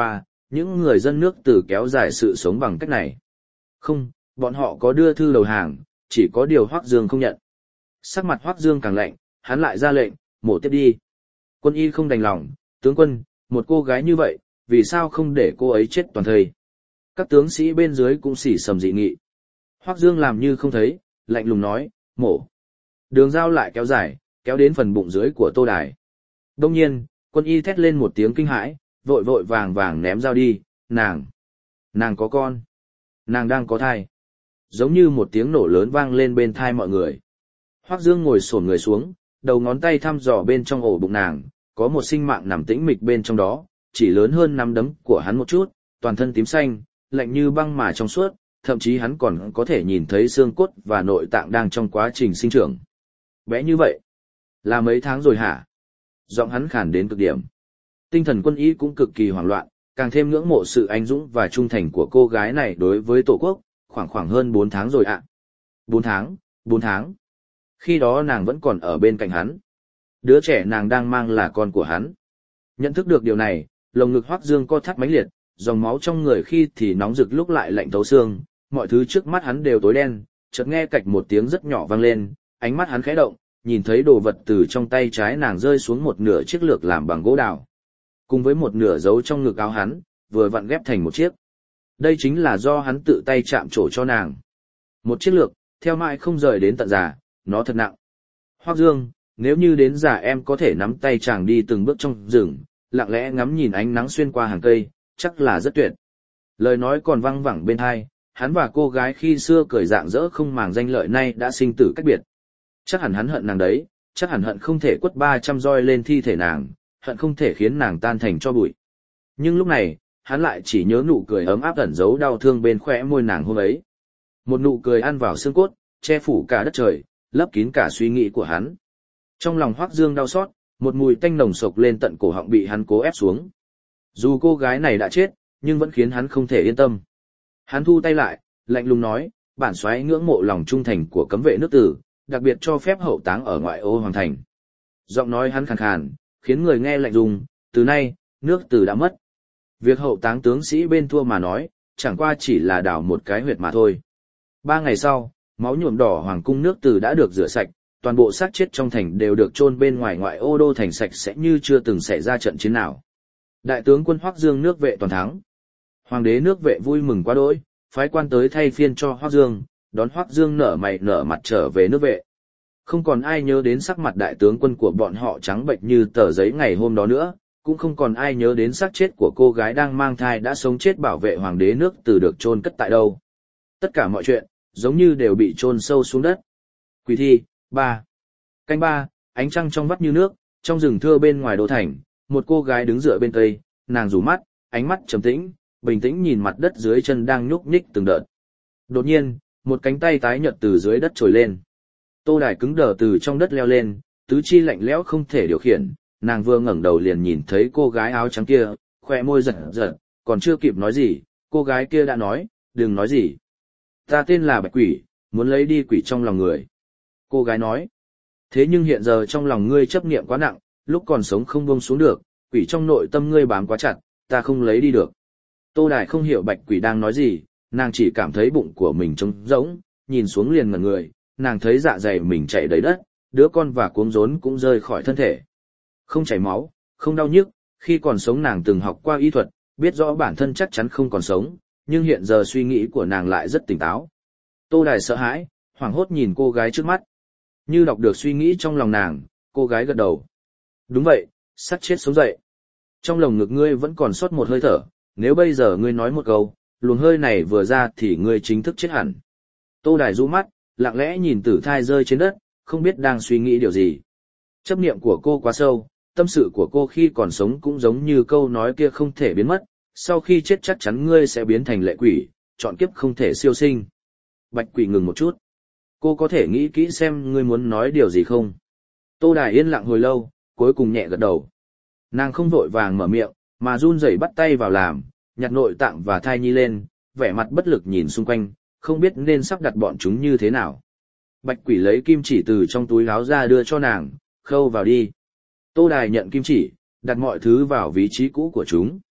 những người dân nước Từ kéo dài sự sống bằng cách này. Không, bọn họ có đưa thư đầu hàng, chỉ có điều Hoắc Dương không nhận. Sắc mặt Hoắc Dương càng lạnh, hắn lại ra lệnh, mổ tiếp đi. Quân y không đành lòng, tướng quân, một cô gái như vậy, vì sao không để cô ấy chết toàn thây? Các tướng sĩ bên dưới cũng xỉ sầm dị nghị. Hoắc Dương làm như không thấy, lạnh lùng nói, mổ. Đường dao lại kéo dài, kéo đến phần bụng dưới của Tô Đài. Đông nhiên, quân y thét lên một tiếng kinh hãi, vội vội vàng vàng ném dao đi, nàng, nàng có con, nàng đang có thai. Giống như một tiếng nổ lớn vang lên bên thai mọi người. Hoắc Dương ngồi xổm người xuống, đầu ngón tay thăm dò bên trong ổ bụng nàng, có một sinh mạng nằm tĩnh mịch bên trong đó, chỉ lớn hơn nắm đấm của hắn một chút, toàn thân tím xanh, lạnh như băng mà trong suốt, thậm chí hắn còn có thể nhìn thấy xương cốt và nội tạng đang trong quá trình sinh trưởng. Bé như vậy, là mấy tháng rồi hả? Giọng hắn khàn đến cực điểm. Tinh thần quân y cũng cực kỳ hoảng loạn, càng thêm ngưỡng mộ sự anh dũng và trung thành của cô gái này đối với Tổ quốc, khoảng khoảng hơn bốn tháng rồi ạ. bốn tháng, bốn tháng. Khi đó nàng vẫn còn ở bên cạnh hắn. Đứa trẻ nàng đang mang là con của hắn. Nhận thức được điều này, lồng ngực Hoắc Dương co thắt mãnh liệt, dòng máu trong người khi thì nóng rực lúc lại lạnh thấu xương, mọi thứ trước mắt hắn đều tối đen, chợt nghe cạch một tiếng rất nhỏ vang lên, ánh mắt hắn khẽ động, nhìn thấy đồ vật từ trong tay trái nàng rơi xuống một nửa chiếc lược làm bằng gỗ đào. Cùng với một nửa giấu trong ngực áo hắn, vừa vặn ghép thành một chiếc. Đây chính là do hắn tự tay chạm trổ cho nàng. Một chiếc lược, theo mãi không rời đến tận già, nó thật nặng. Hoắc Dương, nếu như đến già em có thể nắm tay chàng đi từng bước trong rừng, lặng lẽ ngắm nhìn ánh nắng xuyên qua hàng cây, chắc là rất tuyệt. Lời nói còn văng vẳng bên tai, hắn và cô gái khi xưa cười rạng rỡ không màng danh lợi nay đã sinh tử cách biệt. Chắc hẳn hắn hận nàng đấy, chắc hẳn hận không thể quất ba trăm roi lên thi thể nàng, hận không thể khiến nàng tan thành tro bụi. Nhưng lúc này, hắn lại chỉ nhớ nụ cười ấm áp ẩn giấu đau thương bên khóe môi nàng hôm ấy. Một nụ cười ăn vào xương cốt, che phủ cả đất trời, lấp kín cả suy nghĩ của hắn. Trong lòng Hoắc Dương đau xót, một mùi tanh nồng sộc lên tận cổ họng bị hắn cố ép xuống. Dù cô gái này đã chết, nhưng vẫn khiến hắn không thể yên tâm. Hắn thu tay lại, lạnh lùng nói, bản soái ngưỡng mộ lòng trung thành của cấm vệ nước Tử, đặc biệt cho phép hậu táng ở ngoại ô hoàng thành. Giọng nói hắn khàn khàn, khiến người nghe lạnh rùng, từ nay, nước Tử đã mất. Việc hậu táng tướng sĩ bên thua mà nói, chẳng qua chỉ là đào một cái huyệt mà thôi. Ba ngày sau, máu nhuộm đỏ hoàng cung nước Tử đã được rửa sạch, toàn bộ xác chết trong thành đều được chôn bên ngoài ngoại ô đô thành sạch sẽ như chưa từng xảy ra trận chiến nào. Đại tướng quân Hoắc Dương nước vệ toàn thắng. Hoàng đế nước vệ vui mừng quá đỗi, phái quan tới thay phiên cho Hoắc Dương, đón Hoắc Dương nở mày nở mặt trở về nước vệ. Không còn ai nhớ đến sắc mặt đại tướng quân của bọn họ trắng bệch như tờ giấy ngày hôm đó nữa, cũng không còn ai nhớ đến xác chết của cô gái đang mang thai đã sống chết bảo vệ hoàng đế nước Từ được chôn cất tại đâu. Tất cả mọi chuyện, giống như đều bị chôn sâu xuống đất. Quỷ thi, ba. Canh ba, ánh trăng trong vắt như nước, trong rừng thưa bên ngoài đô thành, một cô gái đứng dựa bên cây, nàng rủ mắt, ánh mắt trầm tĩnh, bình tĩnh nhìn mặt đất dưới chân đang nhúc nhích từng đợt. Đột nhiên, một cánh tay tái nhợt từ dưới đất trồi lên. Tô Đài cứng đờ từ trong đất leo lên, tứ chi lạnh lẽo không thể điều khiển, nàng vừa ngẩng đầu liền nhìn thấy cô gái áo trắng kia, khoe môi giật giật, còn chưa kịp nói gì, cô gái kia đã nói, đừng nói gì. Ta tên là Bạch Quỷ, muốn lấy đi quỷ trong lòng người. Cô gái nói, thế nhưng hiện giờ trong lòng ngươi chấp niệm quá nặng, lúc còn sống không buông xuống được, quỷ trong nội tâm ngươi bám quá chặt, ta không lấy đi được. Tô Đài không hiểu Bạch Quỷ đang nói gì, nàng chỉ cảm thấy bụng của mình trống rỗng, nhìn xuống liền ngẩn người, nàng thấy dạ dày mình chảy đầy đất, đứa con và cuống rốn cũng rơi khỏi thân thể. Không chảy máu, không đau nhức, khi còn sống nàng từng học qua y thuật, biết rõ bản thân chắc chắn không còn sống, nhưng hiện giờ suy nghĩ của nàng lại rất tỉnh táo. Tô Đài sợ hãi, hoảng hốt nhìn cô gái trước mắt. Như đọc được suy nghĩ trong lòng nàng, cô gái gật đầu. Đúng vậy, sắp chết sống dậy. Trong lồng ngực ngươi vẫn còn sót một hơi thở, nếu bây giờ ngươi nói một câu, luồng hơi này vừa ra thì ngươi chính thức chết hẳn. Tô Đài rũ mắt, lặng lẽ nhìn tử thai rơi trên đất, không biết đang suy nghĩ điều gì. Chấp niệm của cô quá sâu, tâm sự của cô khi còn sống cũng giống như câu nói kia không thể biến mất, sau khi chết chắc chắn ngươi sẽ biến thành lệ quỷ, chọn kiếp không thể siêu sinh. Bạch Quỷ ngừng một chút. Cô có thể nghĩ kỹ xem ngươi muốn nói điều gì không? Tô Đài yên lặng hồi lâu, cuối cùng nhẹ gật đầu. Nàng không vội vàng mở miệng, mà run rẩy bắt tay vào làm, nhặt nội tạng và thai nhi lên, vẻ mặt bất lực nhìn xung quanh, không biết nên sắp đặt bọn chúng như thế nào. Bạch Quỷ lấy kim chỉ từ trong túi áo ra đưa cho nàng, khâu vào đi. Tô Đài nhận kim chỉ, đặt mọi thứ vào vị trí cũ của chúng.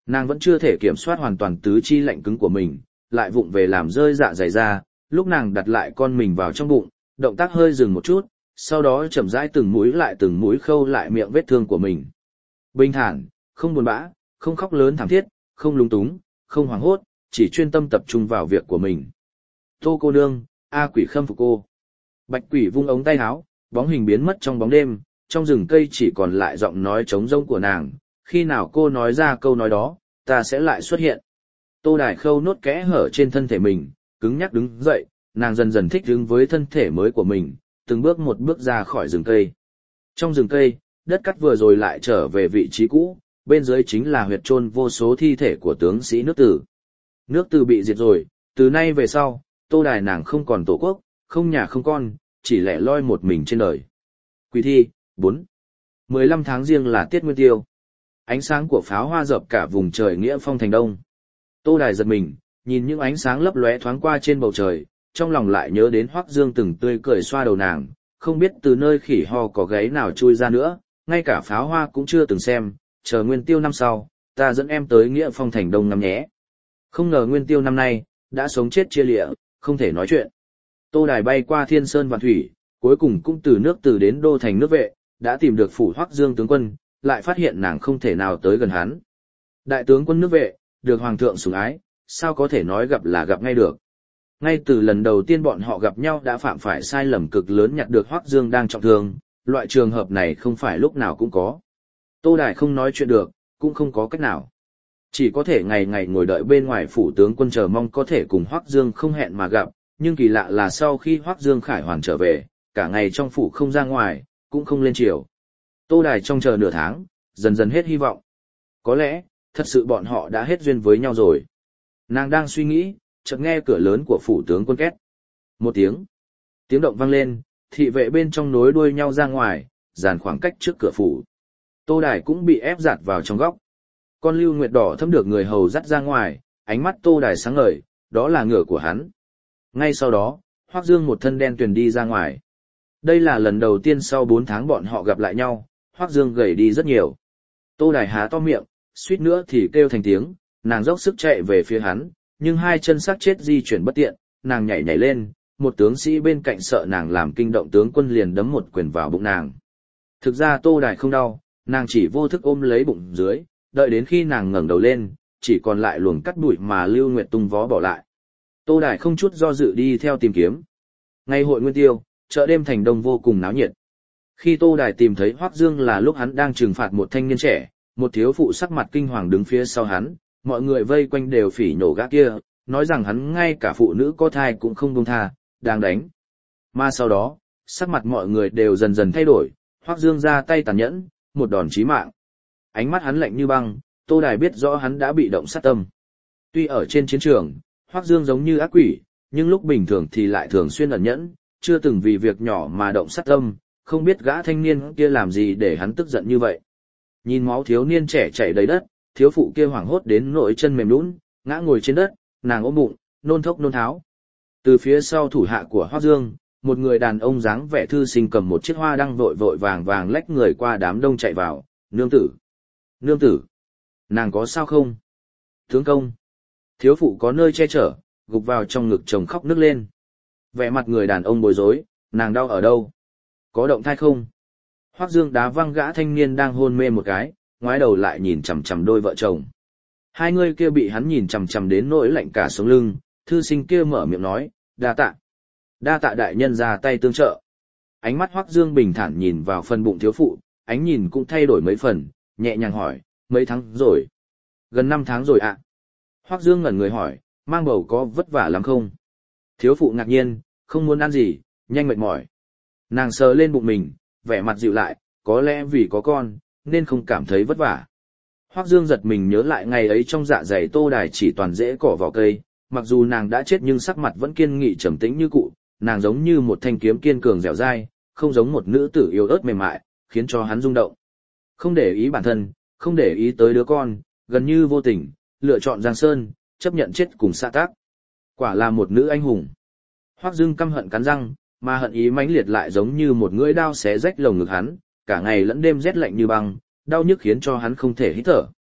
Nàng vẫn chưa thể kiểm soát hoàn toàn tứ chi lạnh cứng của mình, lại vụng về làm rơi dạ dày ra, lúc nàng đặt lại con mình vào trong bụng, động tác hơi dừng một chút, sau đó chậm rãi từng mũi lại từng mũi khâu lại miệng vết thương của mình. Bình thản, không buồn bã, không khóc lớn thảm thiết, không lung túng, không hoảng hốt, chỉ chuyên tâm tập trung vào việc của mình. Tô cô nương, A quỷ khâm phục cô. Bạch quỷ vung ống tay áo, bóng hình biến mất trong bóng đêm, trong rừng cây chỉ còn lại giọng nói trống rỗng của nàng, khi nào cô nói ra câu nói đó, ta sẽ lại xuất hiện. Tô Đài Khâu nốt kẽ hở trên thân thể mình, cứng nhắc đứng dậy, nàng dần dần thích ứng với thân thể mới của mình, từng bước một bước ra khỏi rừng cây. Trong rừng cây, đất cắt vừa rồi lại trở về vị trí cũ, bên dưới chính là huyệt chôn vô số thi thể của tướng sĩ nước Từ. Nước Từ bị diệt rồi, từ nay về sau, Tô Đài nàng không còn tổ quốc, không nhà không con, chỉ lẻ loi một mình trên đời. Quỷ thi, bốn. mười lăm tháng riêng là tiết nguyên tiêu. Ánh sáng của pháo hoa rợp cả vùng trời Nghĩa Phong thành đông. Tô Đài giật mình, nhìn những ánh sáng lấp lóe thoáng qua trên bầu trời, trong lòng lại nhớ đến Hoắc Dương từng tươi cười xoa đầu nàng, không biết từ nơi khỉ ho có gáy nào chui ra nữa, ngay cả pháo hoa cũng chưa từng xem, chờ nguyên tiêu năm sau, ta dẫn em tới Nghĩa Phong thành đông ngắm nhé. Không ngờ nguyên tiêu năm nay, đã sống chết chia lịa, không thể nói chuyện. Tô Đài bay qua thiên sơn vạn thủy, cuối cùng cũng từ nước Từ đến đô thành nước Vệ, đã tìm được phủ Hoắc Dương tướng quân, lại phát hiện nàng không thể nào tới gần hắn. Đại tướng quân nước Vệ, được hoàng thượng sủng ái, sao có thể nói gặp là gặp ngay được. Ngay từ lần đầu tiên bọn họ gặp nhau đã phạm phải sai lầm cực lớn, nhặt được Hoắc Dương đang trọng thương, loại trường hợp này không phải lúc nào cũng có. Tô Đài không nói chuyện được, cũng không có cách nào. Chỉ có thể ngày ngày ngồi đợi bên ngoài phủ tướng quân chờ mong có thể cùng Hoắc Dương không hẹn mà gặp, nhưng kỳ lạ là sau khi Hoắc Dương khải hoàn trở về, cả ngày trong phủ không ra ngoài, cũng không lên triều. Tô Đài trong chờ nửa tháng, dần dần hết hy vọng. Có lẽ, thật sự bọn họ đã hết duyên với nhau rồi. Nàng đang suy nghĩ, chợt nghe cửa lớn của phủ tướng quân két. Một tiếng. Tiếng động vang lên, thị vệ bên trong nối đuôi nhau ra ngoài, dàn khoảng cách trước cửa phủ. Tô Đài cũng bị ép dạt vào trong góc. Con lưu nguyệt đỏ thấm được người hầu dắt ra ngoài, ánh mắt Tô Đài sáng ngời, đó là ngựa của hắn. Ngay sau đó, Hoắc Dương một thân đen tuyền đi ra ngoài. Đây là lần đầu tiên sau bốn tháng bọn họ gặp lại nhau, Hoắc Dương gầy đi rất nhiều. Tô Đài há to miệng, suýt nữa thì kêu thành tiếng, nàng dốc sức chạy về phía hắn, nhưng hai chân xác chết di chuyển bất tiện, nàng nhảy nhảy lên, một tướng sĩ bên cạnh sợ nàng làm kinh động tướng quân liền đấm một quyền vào bụng nàng. Thực ra Tô Đài không đau, nàng chỉ vô thức ôm lấy bụng dưới, đợi đến khi nàng ngẩng đầu lên, chỉ còn lại luồng cắt bụi mà Lưu Nguyệt tung vó bỏ lại. Tô Đài không chút do dự đi theo tìm kiếm. Ngày hội Nguyên Tiêu, chợ đêm thành đông vô cùng náo nhiệt. Khi Tô Đài tìm thấy Hoắc Dương là lúc hắn đang trừng phạt một thanh niên trẻ, một thiếu phụ sắc mặt kinh hoàng đứng phía sau hắn, mọi người vây quanh đều phỉ nhổ gã kia, nói rằng hắn ngay cả phụ nữ có thai cũng không buông tha, đang đánh. Mà sau đó, sắc mặt mọi người đều dần dần thay đổi, Hoắc Dương ra tay tàn nhẫn, một đòn chí mạng. Ánh mắt hắn lạnh như băng, Tô Đài biết rõ hắn đã bị động sát tâm. Tuy ở trên chiến trường, Hoắc Dương giống như ác quỷ, nhưng lúc bình thường thì lại thường xuyên ẩn nhẫn, chưa từng vì việc nhỏ mà động sát tâm, không biết gã thanh niên kia làm gì để hắn tức giận như vậy. Nhìn máu thiếu niên trẻ chảy đầy đất, thiếu phụ kia hoảng hốt đến nỗi chân mềm nhũn, ngã ngồi trên đất, nàng ôm bụng, nôn thốc nôn tháo. Từ phía sau thủ hạ của Hoắc Dương, một người đàn ông dáng vẻ thư sinh cầm một chiếc hoa đăng vội vội vàng vàng lách người qua đám đông chạy vào, "Nương tử, nương tử, nàng có sao không?" "Tướng công." Thiếu phụ có nơi che chở, gục vào trong ngực chồng khóc nức lên. Vẻ mặt người đàn ông bối rối, "Nàng đau ở đâu? Có động thai không?" Hoắc Dương đá văng gã thanh niên đang hôn mê một cái, ngoái đầu lại nhìn chằm chằm đôi vợ chồng. Hai người kia bị hắn nhìn chằm chằm đến nỗi lạnh cả sống lưng, thư sinh kia mở miệng nói, "Đa tạ. Đa tạ đại nhân ra tay tương trợ." Ánh mắt Hoắc Dương bình thản nhìn vào phần bụng thiếu phụ, ánh nhìn cũng thay đổi mấy phần, nhẹ nhàng hỏi, "Mấy tháng rồi?" "Gần năm tháng rồi ạ." Hoắc Dương ngẩn người hỏi, "Mang bầu có vất vả lắm không?" Thiếu phụ ngạc nhiên, không muốn ăn gì, nhanh mệt mỏi. Nàng sờ lên bụng mình, vẻ mặt dịu lại, có lẽ vì có con, nên không cảm thấy vất vả. Hoắc Dương giật mình nhớ lại ngày ấy trong dạ dày Tô Đài chỉ toàn rễ cỏ vỏ cây, mặc dù nàng đã chết nhưng sắc mặt vẫn kiên nghị trầm tĩnh như cũ, nàng giống như một thanh kiếm kiên cường dẻo dai, không giống một nữ tử yếu ớt mềm mại, khiến cho hắn rung động. Không để ý bản thân, không để ý tới đứa con, gần như vô tình, lựa chọn Giang Sơn, chấp nhận chết cùng xã tác. Quả là một nữ anh hùng. Hoắc Dương căm hận cắn răng, mà hận ý mãnh liệt lại giống như một lưỡi dao xé rách lồng ngực hắn, cả ngày lẫn đêm rét lạnh như băng, đau nhức khiến cho hắn không thể hít thở.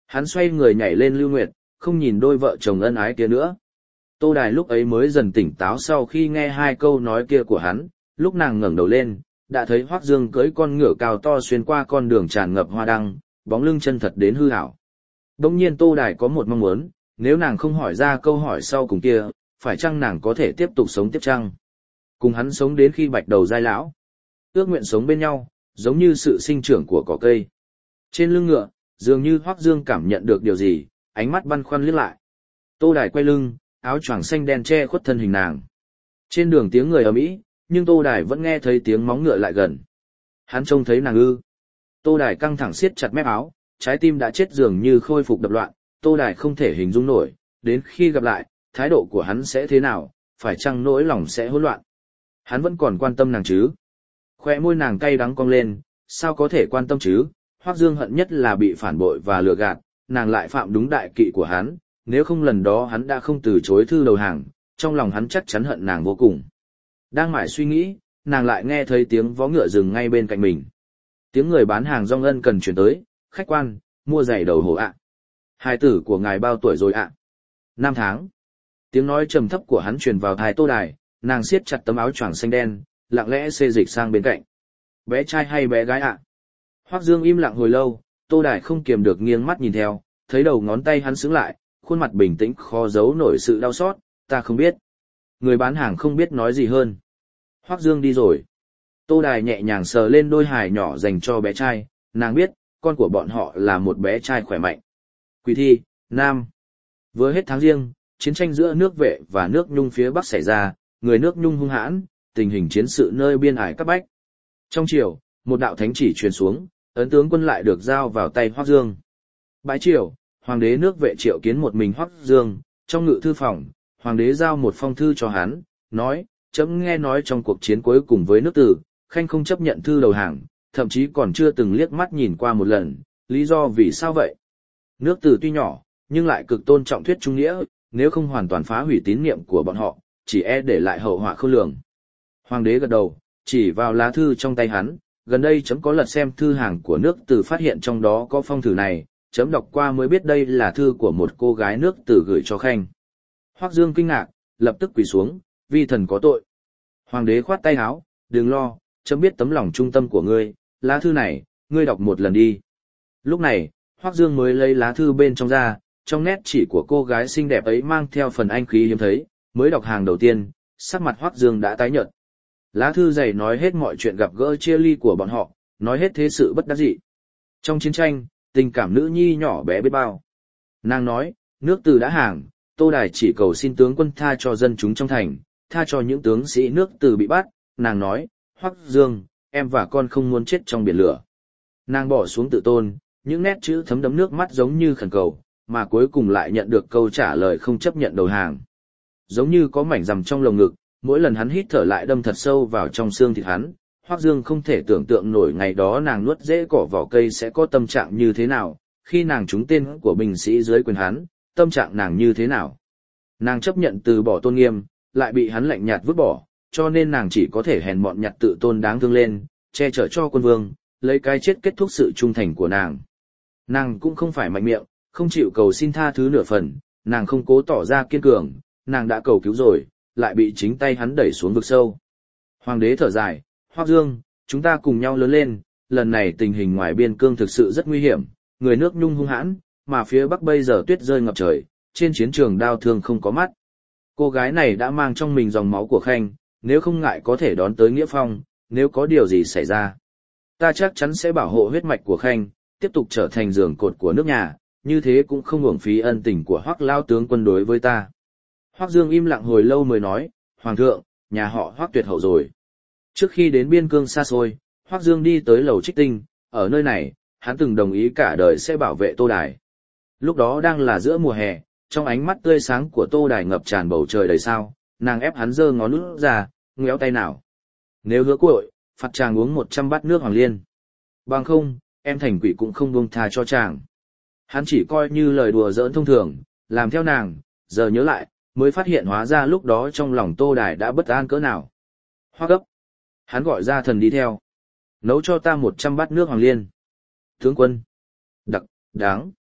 Hắn xoay người nhảy lên Lưu Nguyệt, không nhìn đôi vợ chồng ân ái kia nữa. Tô Đài lúc ấy mới dần tỉnh táo sau khi nghe hai câu nói kia của hắn, lúc nàng ngẩng đầu lên, đã thấy Hoắc Dương cưỡi con ngựa cao to xuyên qua con đường tràn ngập hoa đăng, bóng lưng chân thật đến hư ảo. Đông nhiên Tô Đài có một mong muốn, nếu nàng không hỏi ra câu hỏi sau cùng kia, phải chăng nàng có thể tiếp tục sống tiếp chăng? Cùng hắn sống đến khi bạch đầu giai lão. Ước nguyện sống bên nhau, giống như sự sinh trưởng của cỏ cây. Trên lưng ngựa, dường như Hoắc Dương cảm nhận được điều gì, ánh mắt băn khoăn liếc lại. Tô Đài quay lưng, áo choàng xanh đen che khuất thân hình nàng. Trên đường tiếng người ầm ĩ, nhưng Tô Đài vẫn nghe thấy tiếng móng ngựa lại gần. Hắn trông thấy nàng ư? Tô Đài căng thẳng siết chặt mép áo, trái tim đã chết dường như khôi phục đập loạn, Tô Đài không thể hình dung nổi, đến khi gặp lại, thái độ của hắn sẽ thế nào, phải chăng nỗi lòng sẽ hỗn loạn. Hắn vẫn còn quan tâm nàng chứ? Khoe môi nàng cay đắng cong lên, sao có thể quan tâm chứ? Hoắc Dương hận nhất là bị phản bội và lừa gạt, nàng lại phạm đúng đại kỵ của hắn, nếu không lần đó hắn đã không từ chối thư đầu hàng, trong lòng hắn chắc chắn hận nàng vô cùng. Đang mải suy nghĩ, nàng lại nghe thấy tiếng vó ngựa dừng ngay bên cạnh mình. Tiếng người bán hàng rong ân cần chuyển tới, khách quan, mua giày đầu hổ ạ. Hài tử của ngài bao tuổi rồi ạ? Năm tháng. Tiếng nói trầm thấp của hắn truyền vào tai Tô Đài, nàng siết chặt tấm áo choàng xanh đen, lặng lẽ xê dịch sang bên cạnh. Bé trai hay bé gái ạ? Hoắc Dương im lặng hồi lâu, Tô Đài không kiềm được nghiêng mắt nhìn theo, thấy đầu ngón tay hắn sững lại, khuôn mặt bình tĩnh khó giấu nổi sự đau xót, ta không biết. Người bán hàng không biết nói gì hơn. Hoắc Dương đi rồi. Tô Đài nhẹ nhàng sờ lên đôi hài nhỏ dành cho bé trai, nàng biết, con của bọn họ là một bé trai khỏe mạnh. Quỳ thi, Nam. Vừa hết tháng Giêng, chiến tranh giữa nước Vệ và nước Nhung phía Bắc xảy ra, người nước Nhung hung hãn, tình hình chiến sự nơi biên ải cấp bách. Trong chiều, một đạo thánh chỉ truyền xuống, ấn tướng quân lại được giao vào tay Hoắc Dương. Bãi triều, hoàng đế nước Vệ triệu kiến một mình Hoắc Dương, trong ngự thư phòng, hoàng đế giao một phong thư cho hắn, nói, chấm nghe nói trong cuộc chiến cuối cùng với nước Từ, Khanh không chấp nhận thư đầu hàng, thậm chí còn chưa từng liếc mắt nhìn qua một lần, lý do vì sao vậy? Nước Từ tuy nhỏ, nhưng lại cực tôn trọng thuyết trung nghĩa, nếu không hoàn toàn phá hủy tín niệm của bọn họ, chỉ e để lại hậu họa khôn lường. Hoàng đế gật đầu, chỉ vào lá thư trong tay hắn, gần đây chấm có lật xem thư hàng của nước Từ phát hiện trong đó có phong thư này, chấm đọc qua mới biết đây là thư của một cô gái nước Từ gửi cho Khanh. Hoắc Dương kinh ngạc, lập tức quỳ xuống, vi thần có tội. Hoàng đế khoát tay áo, đừng lo, chấm biết tấm lòng trung tâm của ngươi, lá thư này, ngươi đọc một lần đi. Lúc này, Hoắc Dương mới lấy lá thư bên trong ra, trong nét chỉ của cô gái xinh đẹp ấy mang theo phần anh khí hiếm thấy, mới đọc hàng đầu tiên, sắc mặt Hoắc Dương đã tái nhợt. Lá thư dày nói hết mọi chuyện gặp gỡ chia ly của bọn họ, nói hết thế sự bất đắc dĩ. Trong chiến tranh, tình cảm nữ nhi nhỏ bé biết bao. Nàng nói, nước Từ đã hàng, Tô Đài chỉ cầu xin tướng quân tha cho dân chúng trong thành, tha cho những tướng sĩ nước Từ bị bắt. Nàng nói, Hoắc Dương, em và con không muốn chết trong biển lửa. Nàng bỏ xuống tự tôn, những nét chữ thấm đẫm nước mắt giống như khẩn cầu, mà cuối cùng lại nhận được câu trả lời không chấp nhận đầu hàng. Giống như có mảnh rằm trong lồng ngực, mỗi lần hắn hít thở lại đâm thật sâu vào trong xương thịt hắn. Hoắc Dương không thể tưởng tượng nổi ngày đó nàng nuốt rễ cỏ vỏ cây sẽ có tâm trạng như thế nào, khi nàng trúng tên của binh sĩ dưới quyền hắn, tâm trạng nàng như thế nào. Nàng chấp nhận từ bỏ tôn nghiêm, lại bị hắn lạnh nhạt vứt bỏ, cho nên nàng chỉ có thể hèn mọn nhặt tự tôn đáng thương lên, che chở cho quân vương, lấy cái chết kết thúc sự trung thành của nàng. Nàng cũng không phải mạnh miệng, không chịu cầu xin tha thứ nửa phần, nàng không cố tỏ ra kiên cường, nàng đã cầu cứu rồi, lại bị chính tay hắn đẩy xuống vực sâu. Hoàng đế thở dài, Hoắc Dương, chúng ta cùng nhau lớn lên, lần này tình hình ngoài biên cương thực sự rất nguy hiểm, người nước Nhung hung hãn, mà phía Bắc bây giờ tuyết rơi ngập trời, trên chiến trường đao thương không có mắt. Cô gái này đã mang trong mình dòng máu của Khanh, nếu không ngại có thể đón tới Nghĩa Phong, nếu có điều gì xảy ra. Ta chắc chắn sẽ bảo hộ huyết mạch của Khanh, tiếp tục trở thành giường cột của nước nhà, như thế cũng không uổng phí ân tình của Hoắc lao tướng quân đối với ta. Hoắc Dương im lặng hồi lâu mới nói, Hoàng thượng, nhà họ Hoắc tuyệt hậu rồi. Trước khi đến biên cương xa xôi, Hoắc Dương đi tới lầu Trích Tinh, ở nơi này, hắn từng đồng ý cả đời sẽ bảo vệ Tô Đài. Lúc đó đang là giữa mùa hè, trong ánh mắt tươi sáng của Tô Đài ngập tràn bầu trời đầy sao, nàng ép hắn giơ ngón út ra, ngéo tay nào. Nếu hứa cội, phạt chàng uống một trăm bát nước hoàng liên. Bằng không, em thành quỷ cũng không buông tha cho chàng. Hắn chỉ coi như lời đùa giỡn thông thường, làm theo nàng, giờ nhớ lại, mới phát hiện hóa ra lúc đó trong lòng Tô Đài đã bất an cỡ nào. Hoắc gấp. Hắn gọi ra thần đi theo. Nấu cho ta một trăm bát nước hoàng liên. Tướng quân. Đặc, đáng.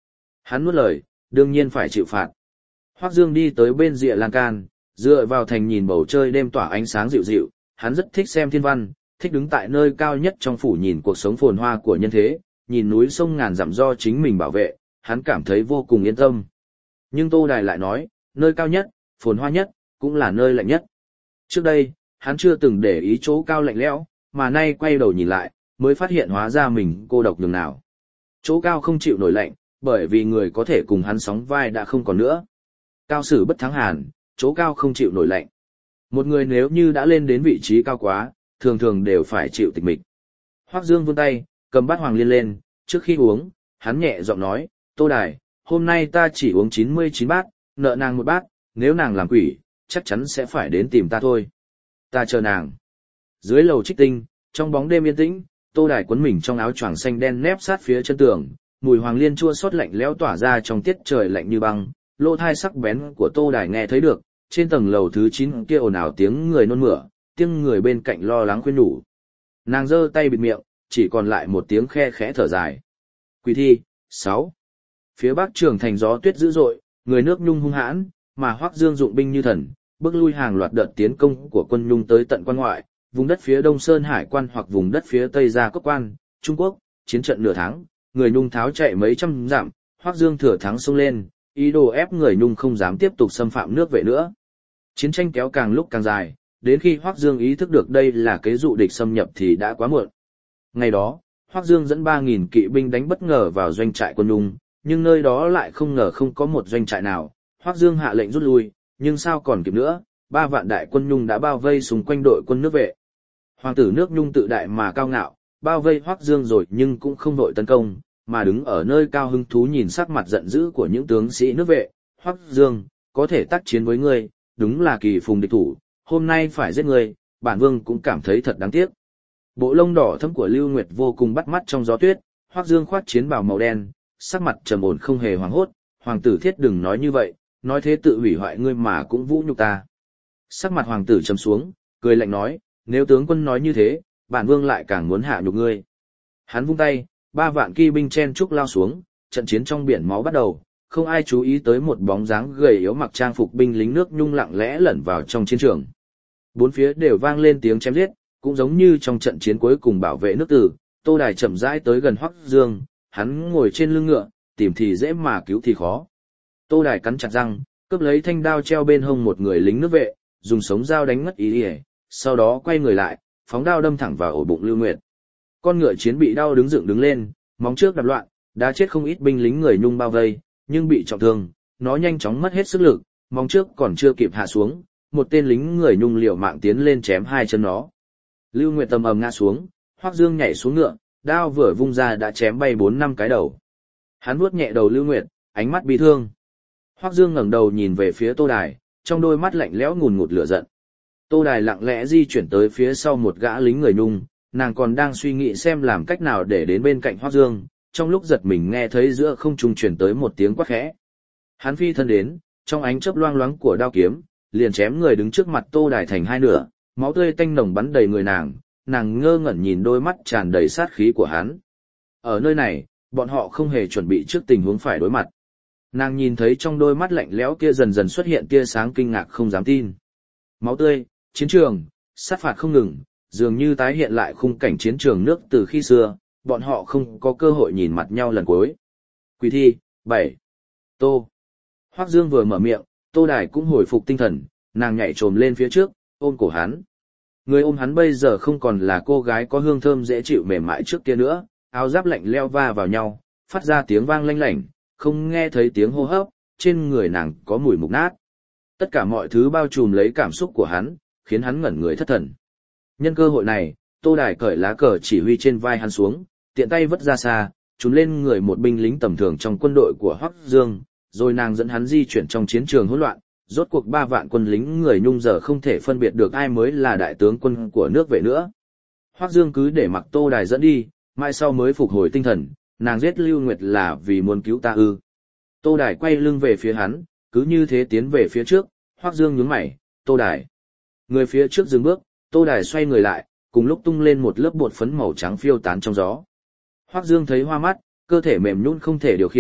Hắn nuốt lời, đương nhiên phải chịu phạt. Hoắc Dương đi tới bên rìa lan can, dựa vào thành nhìn bầu trời đêm tỏa ánh sáng dịu dịu, hắn rất thích xem thiên văn, thích đứng tại nơi cao nhất trong phủ nhìn cuộc sống phồn hoa của nhân thế, nhìn núi sông ngàn dặm do chính mình bảo vệ, hắn cảm thấy vô cùng yên tâm. Nhưng Tô Đài lại nói, nơi cao nhất, phồn hoa nhất, cũng là nơi lạnh nhất. Trước đây, hắn chưa từng để ý chỗ cao lạnh lẽo, mà nay quay đầu nhìn lại, mới phát hiện hóa ra mình cô độc nhường nào. Chỗ cao không chịu nổi lạnh, bởi vì người có thể cùng hắn sóng vai đã không còn nữa. Cao sử bất thắng hàn, chỗ cao không chịu nổi lạnh. Một người nếu như đã lên đến vị trí cao quá, thường thường đều phải chịu tịch mịch. Hoắc Dương vươn tay, cầm bát hoàng liên lên, trước khi uống, hắn nhẹ giọng nói, Tô Đài, hôm nay ta chỉ uống chín mươi chín bát, nợ nàng một bát, nếu nàng làm quỷ, chắc chắn sẽ phải đến tìm ta thôi. Ta chờ nàng. Dưới lầu trích tinh, trong bóng đêm yên tĩnh, Tô Đài quấn mình trong áo choàng xanh đen nép sát phía chân tường, mùi hoàng liên chua xót lạnh lẽo tỏa ra trong tiết trời lạnh như băng, lỗ thai sắc bén của Tô Đài nghe thấy được, trên tầng lầu thứ chín kia ồn ào tiếng người nôn mửa, tiếng người bên cạnh lo lắng khuyên nhủ. Nàng giơ tay bịt miệng, chỉ còn lại một tiếng khe khẽ thở dài. Quỷ thi, sáu. Phía bắc trường thành gió tuyết dữ dội, người nước Nhung hung hãn, mà Hoắc Dương dụng binh như thần, bước lui hàng loạt đợt tiến công của quân Nhung tới tận quan ngoại, vùng đất phía đông Sơn Hải quan hoặc vùng đất phía tây Gia Cốc quan, Trung Quốc, chiến trận nửa tháng, người Nhung tháo chạy mấy trăm dặm, Hoắc Dương thừa thắng xông lên, ý đồ ép người Nhung không dám tiếp tục xâm phạm nước vệ nữa. Chiến tranh kéo càng lúc càng dài, đến khi Hoắc Dương ý thức được đây là kế dụ địch xâm nhập thì đã quá muộn. Ngày đó, Hoắc Dương dẫn ba nghìn kỵ binh đánh bất ngờ vào doanh trại quân Nhung, nhưng nơi đó lại không ngờ không có một doanh trại nào. Hoắc Dương hạ lệnh rút lui, nhưng sao còn kịp nữa, ba vạn đại quân Nhung đã bao vây xung quanh đội quân nước vệ. Hoàng tử nước Nhung tự đại mà cao ngạo, bao vây Hoắc Dương rồi nhưng cũng không đội tấn công, mà đứng ở nơi cao hứng thú nhìn sắc mặt giận dữ của những tướng sĩ nước vệ. Hoắc Dương, có thể tác chiến với ngươi, đúng là kỳ phùng địch thủ, hôm nay phải giết ngươi, bản vương cũng cảm thấy thật đáng tiếc. Bộ lông đỏ thẫm của Lưu Nguyệt vô cùng bắt mắt trong gió tuyết, Hoắc Dương khoác chiến bào màu đen, sắc mặt trầm ổn không hề hoảng hốt, hoàng tử thiết đừng nói như vậy, nói thế tự hủy hoại ngươi mà cũng vũ nhục ta. Sắc mặt hoàng tử trầm xuống, cười lạnh nói, nếu tướng quân nói như thế, bản vương lại càng muốn hạ nhục ngươi. Hắn vung tay, ba vạn kỵ binh chen trúc lao xuống, trận chiến trong biển máu bắt đầu, không ai chú ý tới một bóng dáng gầy yếu mặc trang phục binh lính nước Nhung lặng lẽ lẩn vào trong chiến trường. Bốn phía đều vang lên tiếng chém giết, cũng giống như trong trận chiến cuối cùng bảo vệ nước Tử, Tô Đài chậm rãi tới gần Hoắc Dương, hắn ngồi trên lưng ngựa, tìm thì dễ mà cứu thì khó. Tô Đài cắn chặt răng, cướp lấy thanh đao treo bên hông một người lính nước vệ, dùng sống dao đánh ngất ý ỉa, sau đó quay người lại, phóng đao đâm thẳng vào ổ bụng Lưu Nguyệt. Con ngựa chiến bị đau đứng dựng đứng lên, móng trước đạp loạn, đã chết không ít binh lính người Nhung bao vây, nhưng bị trọng thương, nó nhanh chóng mất hết sức lực, móng trước còn chưa kịp hạ xuống, một tên lính người Nhung liều mạng tiến lên chém hai chân nó. Lưu Nguyệt tầm ầm ngã xuống, Hoắc Dương nhảy xuống ngựa, đao vừa vung ra đã chém bay bốn năm cái đầu. Hắn vuốt nhẹ đầu Lưu Nguyệt, ánh mắt bi thương. Hoắc Dương ngẩng đầu nhìn về phía Tô Đài, trong đôi mắt lạnh lẽo ngùn ngụt lửa giận. Tô Đài lặng lẽ di chuyển tới phía sau một gã lính người Nhung, nàng còn đang suy nghĩ xem làm cách nào để đến bên cạnh Hoắc Dương, trong lúc giật mình nghe thấy giữa không trung truyền tới một tiếng quát khẽ. Hắn phi thân đến, trong ánh chớp loang loáng của đao kiếm, liền chém người đứng trước mặt Tô Đài thành hai nửa, máu tươi tanh nồng bắn đầy người nàng, nàng ngơ ngẩn nhìn đôi mắt tràn đầy sát khí của hắn. Ở nơi này, bọn họ không hề chuẩn bị trước tình huống phải đối mặt. Nàng nhìn thấy trong đôi mắt lạnh lẽo kia dần dần xuất hiện tia sáng kinh ngạc không dám tin. Máu tươi, chiến trường, sát phạt không ngừng, dường như tái hiện lại khung cảnh chiến trường nước từ khi xưa, bọn họ không có cơ hội nhìn mặt nhau lần cuối. Quỷ thi, bảy. Tô. Hoắc Dương vừa mở miệng, Tô Đài cũng hồi phục tinh thần, nàng nhảy trồm lên phía trước, ôm cổ hắn. Người ôm hắn bây giờ không còn là cô gái có hương thơm dễ chịu mềm mại trước kia nữa, áo giáp lạnh leo va vào nhau, phát ra tiếng vang lanh lảnh, không nghe thấy tiếng hô hấp, trên người nàng có mùi mục nát. Tất cả mọi thứ bao trùm lấy cảm xúc của hắn, khiến hắn ngẩn người thất thần. Nhân cơ hội này, Tô Đài cởi lá cờ chỉ huy trên vai hắn xuống, tiện tay vứt ra xa, trốn lên người một binh lính tầm thường trong quân đội của Hoắc Dương, rồi nàng dẫn hắn di chuyển trong chiến trường hỗn loạn. Rốt cuộc ba vạn quân lính người Nhung giờ không thể phân biệt được ai mới là đại tướng quân của nước vệ nữa. Hoắc Dương cứ để mặc Tô Đài dẫn đi, mãi sau mới phục hồi tinh thần, nàng giết Lưu Nguyệt là vì muốn cứu ta ư? Tô Đài quay lưng về phía hắn, cứ như thế tiến về phía trước. Hoắc Dương nhướng mày, Tô Đài. Người phía trước dừng bước, Tô Đài xoay người lại, cùng lúc tung lên một lớp bột phấn màu trắng phiêu tán trong gió. Hoắc Dương thấy hoa mắt, cơ thể mềm nhũn không thể điều khiển,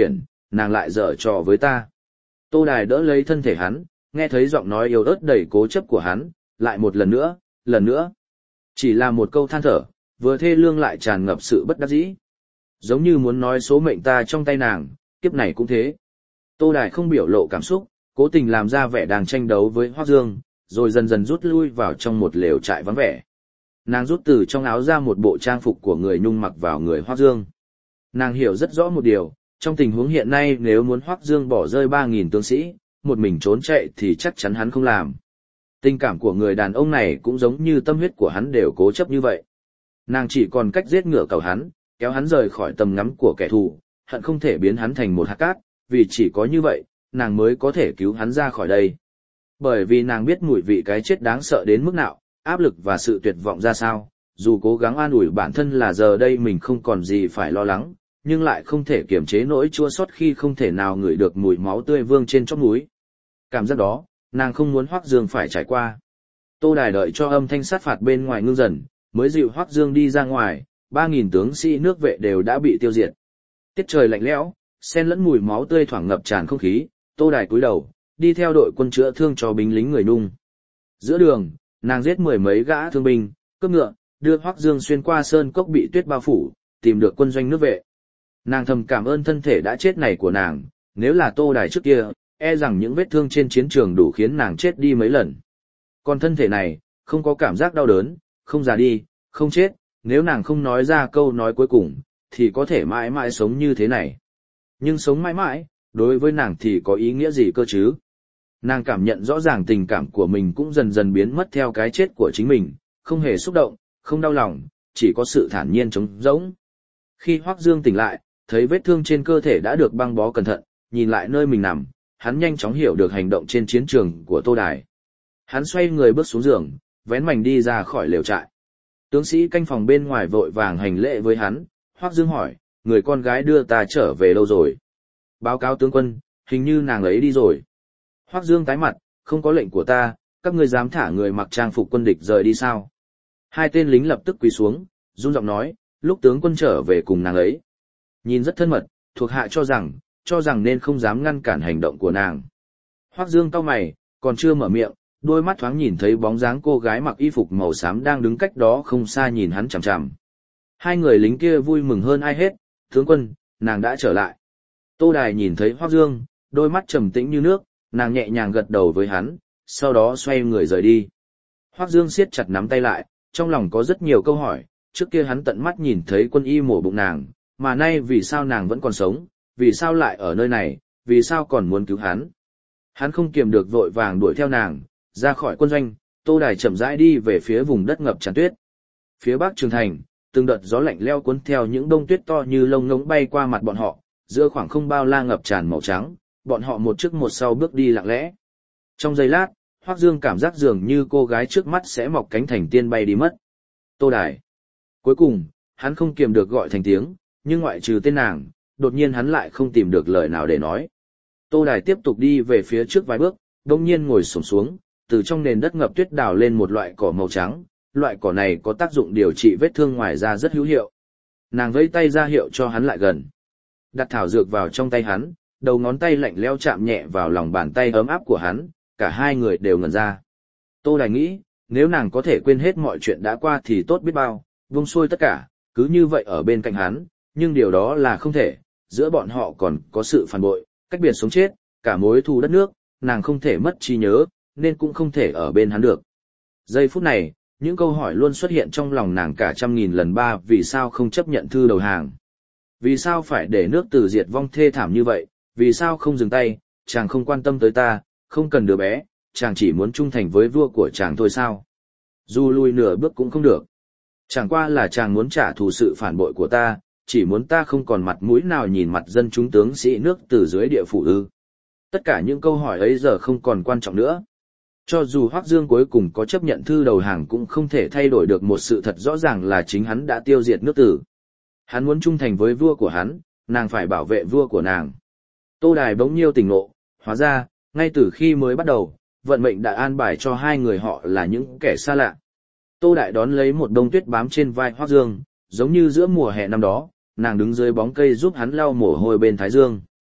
nàng lại dở trò với ta. Tô Đài đỡ lấy thân thể hắn, nghe thấy giọng nói yếu ớt đầy cố chấp của hắn, lại một lần nữa, lần nữa. Chỉ là một câu than thở, vừa thê lương lại tràn ngập sự bất đắc dĩ. Giống như muốn nói số mệnh ta trong tay nàng, kiếp này cũng thế. Tô Đài không biểu lộ cảm xúc, cố tình làm ra vẻ đang tranh đấu với Hoắc Dương, rồi dần dần rút lui vào trong một lều trại vắng vẻ. Nàng rút từ trong áo ra một bộ trang phục của người nhung mặc vào người Hoắc Dương. Nàng hiểu rất rõ một điều, trong tình huống hiện nay nếu muốn Hoắc Dương bỏ rơi ba nghìn tướng sĩ, một mình trốn chạy thì chắc chắn hắn không làm. Tình cảm của người đàn ông này cũng giống như tâm huyết của hắn đều cố chấp như vậy. Nàng chỉ còn cách giết ngựa cầu hắn, kéo hắn rời khỏi tầm ngắm của kẻ thù, hận không thể biến hắn thành một hạt cát, vì chỉ có như vậy, nàng mới có thể cứu hắn ra khỏi đây. Bởi vì nàng biết mùi vị cái chết đáng sợ đến mức nào, áp lực và sự tuyệt vọng ra sao, dù cố gắng an ủi bản thân là giờ đây mình không còn gì phải lo lắng, nhưng lại không thể kiềm chế nỗi chua xót khi không thể nào ngửi được mùi máu tươi vương trên chóp mũi. Cảm giác đó, nàng không muốn Hoắc Dương phải trải qua. Tô Đài đợi cho âm thanh sát phạt bên ngoài ngưng dần, mới dịu Hoắc Dương đi ra ngoài, ba nghìn tướng sĩ nước vệ đều đã bị tiêu diệt. Tiết trời lạnh lẽo, xen lẫn mùi máu tươi thoảng ngập tràn không khí, Tô Đài cúi đầu, đi theo đội quân chữa thương cho binh lính người Nung. Giữa đường, nàng giết mười mấy gã thương binh, cướp ngựa, đưa Hoắc Dương xuyên qua sơn cốc bị tuyết bao phủ, tìm được quân doanh nước vệ. Nàng thầm cảm ơn thân thể đã chết này của nàng, nếu là Tô Đài trước kia, e rằng những vết thương trên chiến trường đủ khiến nàng chết đi mấy lần. Còn thân thể này, không có cảm giác đau đớn, không già đi, không chết, nếu nàng không nói ra câu nói cuối cùng, thì có thể mãi mãi sống như thế này. Nhưng sống mãi mãi, đối với nàng thì có ý nghĩa gì cơ chứ? Nàng cảm nhận rõ ràng tình cảm của mình cũng dần dần biến mất theo cái chết của chính mình, không hề xúc động, không đau lòng, chỉ có sự thản nhiên trống rỗng. Khi Hoắc Dương tỉnh lại, thấy vết thương trên cơ thể đã được băng bó cẩn thận, nhìn lại nơi mình nằm, hắn nhanh chóng hiểu được hành động trên chiến trường của Tô Đài. Hắn xoay người bước xuống giường, vén mành đi ra khỏi lều trại. Tướng sĩ canh phòng bên ngoài vội vàng hành lễ với hắn, Hoắc Dương hỏi, người con gái đưa ta trở về đâu rồi? Báo cáo tướng quân, hình như nàng ấy đi rồi. Hoắc Dương tái mặt, không có lệnh của ta, các ngươi dám thả người mặc trang phục quân địch rời đi sao? Hai tên lính lập tức quỳ xuống, run giọng nói, lúc tướng quân trở về cùng nàng ấy. Nhìn rất thân mật, thuộc hạ cho rằng, cho rằng nên không dám ngăn cản hành động của nàng. Hoắc Dương cau mày, còn chưa mở miệng, đôi mắt thoáng nhìn thấy bóng dáng cô gái mặc y phục màu xám đang đứng cách đó không xa nhìn hắn chằm chằm. Hai người lính kia vui mừng hơn ai hết, tướng quân, nàng đã trở lại. Tô Đài nhìn thấy Hoắc Dương, đôi mắt trầm tĩnh như nước, nàng nhẹ nhàng gật đầu với hắn, sau đó xoay người rời đi. Hoắc Dương siết chặt nắm tay lại, trong lòng có rất nhiều câu hỏi, trước kia hắn tận mắt nhìn thấy quân y mổ bụng nàng, mà nay vì sao nàng vẫn còn sống, vì sao lại ở nơi này, vì sao còn muốn cứu hắn. Hắn không kiềm được vội vàng đuổi theo nàng, ra khỏi quân doanh, Tô Đài chậm rãi đi về phía vùng đất ngập tràn tuyết. Phía bắc Trường Thành, từng đợt gió lạnh leo cuốn theo những bông tuyết to như lông ngỗng bay qua mặt bọn họ, giữa khoảng không bao la ngập tràn màu trắng, bọn họ một trước một sau bước đi lặng lẽ. Trong giây lát, Hoắc Dương cảm giác dường như cô gái trước mắt sẽ mọc cánh thành tiên bay đi mất. Tô Đài. Cuối cùng, hắn không kiềm được gọi thành tiếng, nhưng ngoại trừ tên nàng, đột nhiên hắn lại không tìm được lời nào để nói. Tô Đài tiếp tục đi về phía trước vài bước, đông nhiên ngồi xổm xuống, từ trong nền đất ngập tuyết đào lên một loại cỏ màu trắng, loại cỏ này có tác dụng điều trị vết thương ngoài da rất hữu hiệu. Nàng vẫy tay ra hiệu cho hắn lại gần. Đặt thảo dược vào trong tay hắn, đầu ngón tay lạnh lẽo chạm nhẹ vào lòng bàn tay ấm áp của hắn, cả hai người đều ngẩn ra. Tô Đài nghĩ, nếu nàng có thể quên hết mọi chuyện đã qua thì tốt biết bao, buông xuôi tất cả, cứ như vậy ở bên cạnh hắn, nhưng điều đó là không thể, giữa bọn họ còn có sự phản bội, cách biệt sống chết, cả mối thù đất nước, nàng không thể mất trí nhớ, nên cũng không thể ở bên hắn được. Giây phút này, những câu hỏi luôn xuất hiện trong lòng nàng cả trăm nghìn lần ba, vì sao không chấp nhận thư đầu hàng? Vì sao phải để nước Từ diệt vong thê thảm như vậy? Vì sao không dừng tay? Chàng không quan tâm tới ta, không cần đứa bé, chàng chỉ muốn trung thành với vua của chàng thôi sao? Dù lùi nửa bước cũng không được. Chẳng qua là chàng muốn trả thù sự phản bội của ta, chỉ muốn ta không còn mặt mũi nào nhìn mặt dân chúng tướng sĩ nước Từ dưới địa phủ ư? Tất cả những câu hỏi ấy giờ không còn quan trọng nữa. Cho dù Hoắc Dương cuối cùng có chấp nhận thư đầu hàng cũng không thể thay đổi được một sự thật rõ ràng là chính hắn đã tiêu diệt nước Từ. Hắn muốn trung thành với vua của hắn, nàng phải bảo vệ vua của nàng. Tô Đài bỗng nhiêu tỉnh ngộ, hóa ra, ngay từ khi mới bắt đầu, vận mệnh đã an bài cho hai người họ là những kẻ xa lạ. Tô Đại đón lấy một bông tuyết bám trên vai Hoắc Dương, giống như giữa mùa hè năm đó, nàng đứng dưới bóng cây giúp hắn lau mồ hôi bên thái dương.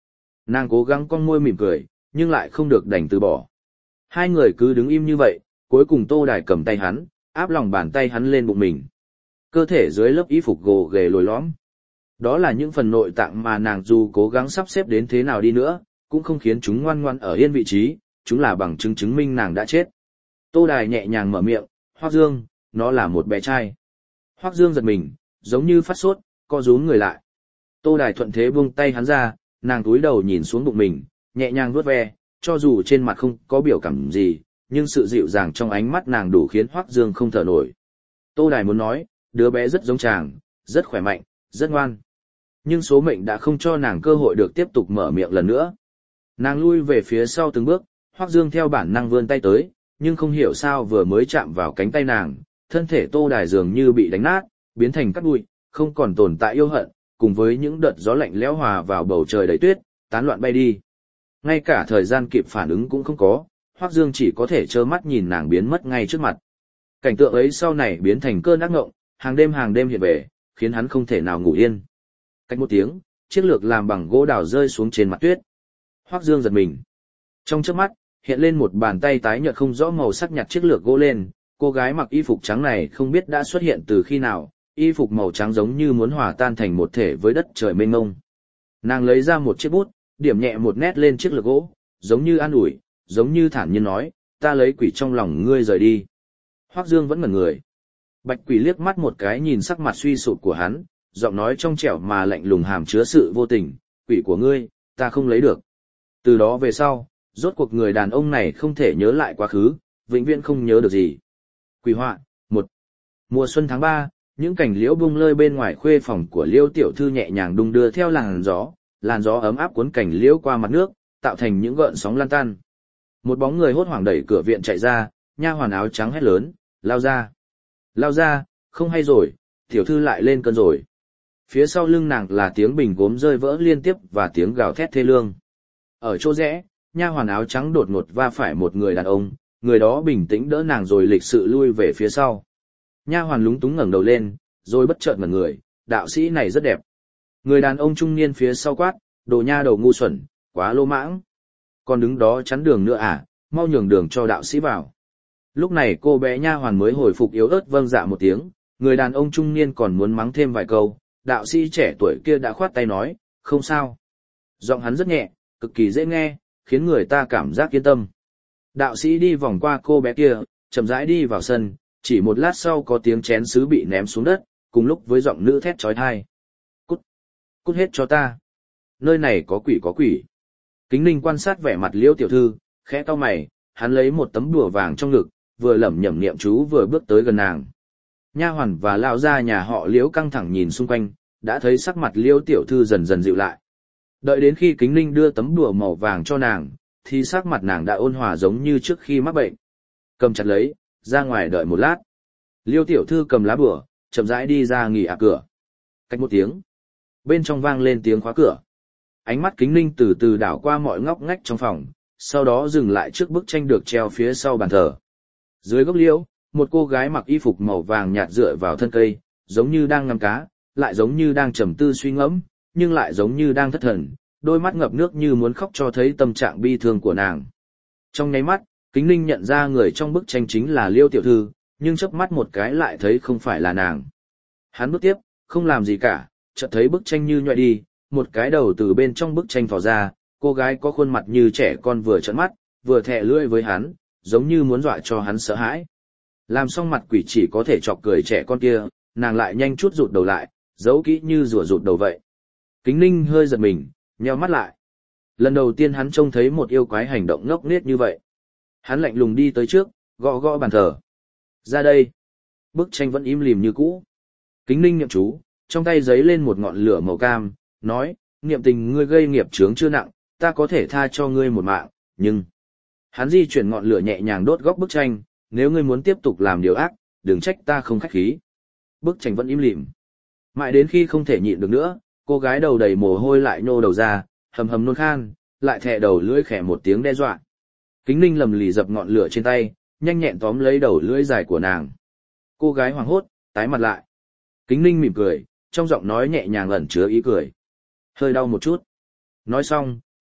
Nàng cố gắng cong môi mỉm cười, nhưng lại không được đành từ bỏ. Hai người cứ đứng im như vậy, cuối cùng Tô Đài cầm tay hắn, áp lòng bàn tay hắn lên bụng mình. Cơ thể dưới lớp y phục gồ ghề lồi lõm. Đó là những phần nội tạng mà nàng dù cố gắng sắp xếp đến thế nào đi nữa, cũng không khiến chúng ngoan ngoãn ở yên vị trí, chúng là bằng chứng chứng minh nàng đã chết. Tô Đài nhẹ nhàng mở miệng, Hoắc Dương, nó là một bé trai. Hoắc Dương giật mình, giống như phát sốt, co rúm người lại. Tô Đài thuận thế buông tay hắn ra, nàng cúi đầu nhìn xuống bụng mình, nhẹ nhàng vuốt ve, cho dù trên mặt không có biểu cảm gì, nhưng sự dịu dàng trong ánh mắt nàng đủ khiến Hoắc Dương không thở nổi. Tô Đài muốn nói, đứa bé rất giống chàng, rất khỏe mạnh, rất ngoan. Nhưng số mệnh đã không cho nàng cơ hội được tiếp tục mở miệng lần nữa. Nàng lui về phía sau từng bước, Hoắc Dương theo bản năng vươn tay tới, nhưng không hiểu sao vừa mới chạm vào cánh tay nàng, thân thể Tô Đài dường như bị đánh nát, biến thành cát bụi, không còn tồn tại yêu hận, cùng với những đợt gió lạnh lẽo hòa vào bầu trời đầy tuyết, tán loạn bay đi. Ngay cả thời gian kịp phản ứng cũng không có, Hoắc Dương chỉ có thể trơ mắt nhìn nàng biến mất ngay trước mặt. Cảnh tượng ấy sau này biến thành cơn ác ngộng, hàng đêm hàng đêm hiện về, khiến hắn không thể nào ngủ yên. Cách một tiếng, chiếc lược làm bằng gỗ đào rơi xuống trên mặt tuyết. Hoắc Dương giật mình. Trong chớp mắt, hiện lên một bàn tay tái nhợt không rõ màu sắc nhặt chiếc lược gỗ lên, cô gái mặc y phục trắng này không biết đã xuất hiện từ khi nào, y phục màu trắng giống như muốn hòa tan thành một thể với đất trời mênh mông. Nàng lấy ra một chiếc bút, điểm nhẹ một nét lên chiếc lược gỗ, giống như an ủi, giống như thản nhiên nói, ta lấy quỷ trong lòng ngươi rời đi. Hoắc Dương vẫn ngẩn người. Bạch quỷ liếc mắt một cái nhìn sắc mặt suy sụp của hắn, giọng nói trong trẻo mà lạnh lùng hàm chứa sự vô tình, quỷ của ngươi, ta không lấy được. Từ đó về sau, rốt cuộc người đàn ông này không thể nhớ lại quá khứ, vĩnh viễn không nhớ được gì. Quỷ họa, một. Mùa xuân tháng ba, những cành liễu bung lơi bên ngoài khuê phòng của Liêu tiểu thư nhẹ nhàng đung đưa theo làn gió, làn gió ấm áp cuốn cành liễu qua mặt nước, tạo thành những gợn sóng lan tan. Một bóng người hốt hoảng đẩy cửa viện chạy ra, nha hoàn áo trắng hét lớn, lao ra. Lao ra, không hay rồi, tiểu thư lại lên cơn rồi. Phía sau lưng nàng là tiếng bình gốm rơi vỡ liên tiếp và tiếng gào thét thê lương. Ở chỗ rẽ, nha hoàn áo trắng đột ngột va phải một người đàn ông, người đó bình tĩnh đỡ nàng rồi lịch sự lui về phía sau. Nha hoàn lúng túng ngẩng đầu lên, rồi bất chợt ngẩn người, đạo sĩ này rất đẹp. Người đàn ông trung niên phía sau quát, đồ nha đầu ngu xuẩn, quá lô mãng. Còn đứng đó chắn đường nữa à, mau nhường đường cho đạo sĩ vào. Lúc này cô bé nha hoàn mới hồi phục yếu ớt vâng dạ một tiếng, người đàn ông trung niên còn muốn mắng thêm vài câu, đạo sĩ trẻ tuổi kia đã khoát tay nói, không sao. Giọng hắn rất nhẹ, cực kỳ dễ nghe, khiến người ta cảm giác yên tâm. Đạo sĩ đi vòng qua cô bé kia, chậm rãi đi vào sân, chỉ một lát sau có tiếng chén sứ bị ném xuống đất, cùng lúc với giọng nữ thét chói tai. Cút! Cút hết cho ta! Nơi này có quỷ có quỷ. Kính Ninh quan sát vẻ mặt Liêu tiểu thư, khẽ cau mày, hắn lấy một tấm đùa vàng trong ngực, vừa lẩm nhẩm niệm chú vừa bước tới gần nàng. Nha hoàn và lão gia nhà họ Liễu căng thẳng nhìn xung quanh, đã thấy sắc mặt Liêu tiểu thư dần dần dịu lại. Đợi đến khi Kính Ninh đưa tấm đùa màu vàng cho nàng, thì sắc mặt nàng đã ôn hòa giống như trước khi mắc bệnh. Cầm chặt lấy, ra ngoài đợi một lát. Liêu tiểu thư cầm lá bùa, chậm rãi đi ra nghỉ ạ cửa. Cách một tiếng, bên trong vang lên tiếng khóa cửa. Ánh mắt Kính Ninh từ từ đảo qua mọi ngóc ngách trong phòng, sau đó dừng lại trước bức tranh được treo phía sau bàn thờ. Dưới gốc liễu, một cô gái mặc y phục màu vàng nhạt dựa vào thân cây, giống như đang ngắm cá, lại giống như đang trầm tư suy ngẫm, nhưng lại giống như đang thất thần, đôi mắt ngập nước như muốn khóc cho thấy tâm trạng bi thương của nàng. Trong nháy mắt, Kính Ninh nhận ra người trong bức tranh chính là Liêu tiểu thư, nhưng chớp mắt một cái lại thấy không phải là nàng. Hắn bước tiếp, không làm gì cả, chợt thấy bức tranh như nhọi đi, một cái đầu từ bên trong bức tranh thò ra, cô gái có khuôn mặt như trẻ con vừa trợn mắt, vừa thè lưỡi với hắn, giống như muốn dọa cho hắn sợ hãi. Làm xong mặt quỷ chỉ có thể chọc cười trẻ con kia, nàng lại nhanh chút rụt đầu lại, giấu kỹ như rùa rụt đầu vậy. Kính Ninh hơi giật mình, nheo mắt lại. Lần đầu tiên hắn trông thấy một yêu quái hành động ngốc nghếch như vậy. Hắn lạnh lùng đi tới trước, gõ gõ bàn thờ. Ra đây. Bức tranh vẫn im lìm như cũ. Kính Ninh niệm chú, trong tay giấy lên một ngọn lửa màu cam, nói, niệm tình ngươi gây nghiệp chướng chưa nặng, ta có thể tha cho ngươi một mạng, nhưng... Hắn di chuyển ngọn lửa nhẹ nhàng đốt góc bức tranh, nếu ngươi muốn tiếp tục làm điều ác, đừng trách ta không khách khí. Bức tranh vẫn im lìm. Mãi đến khi không thể nhịn được nữa, cô gái đầu đầy mồ hôi lại nhô đầu ra, hầm hầm nôn khan, lại thè đầu lưỡi khẽ một tiếng đe dọa. Kính Ninh lầm lì dập ngọn lửa trên tay, nhanh nhẹn tóm lấy đầu lưỡi dài của nàng. Cô gái hoảng hốt, tái mặt lại. Kính Ninh mỉm cười, trong giọng nói nhẹ nhàng ẩn chứa ý cười. Hơi đau một chút. Nói xong,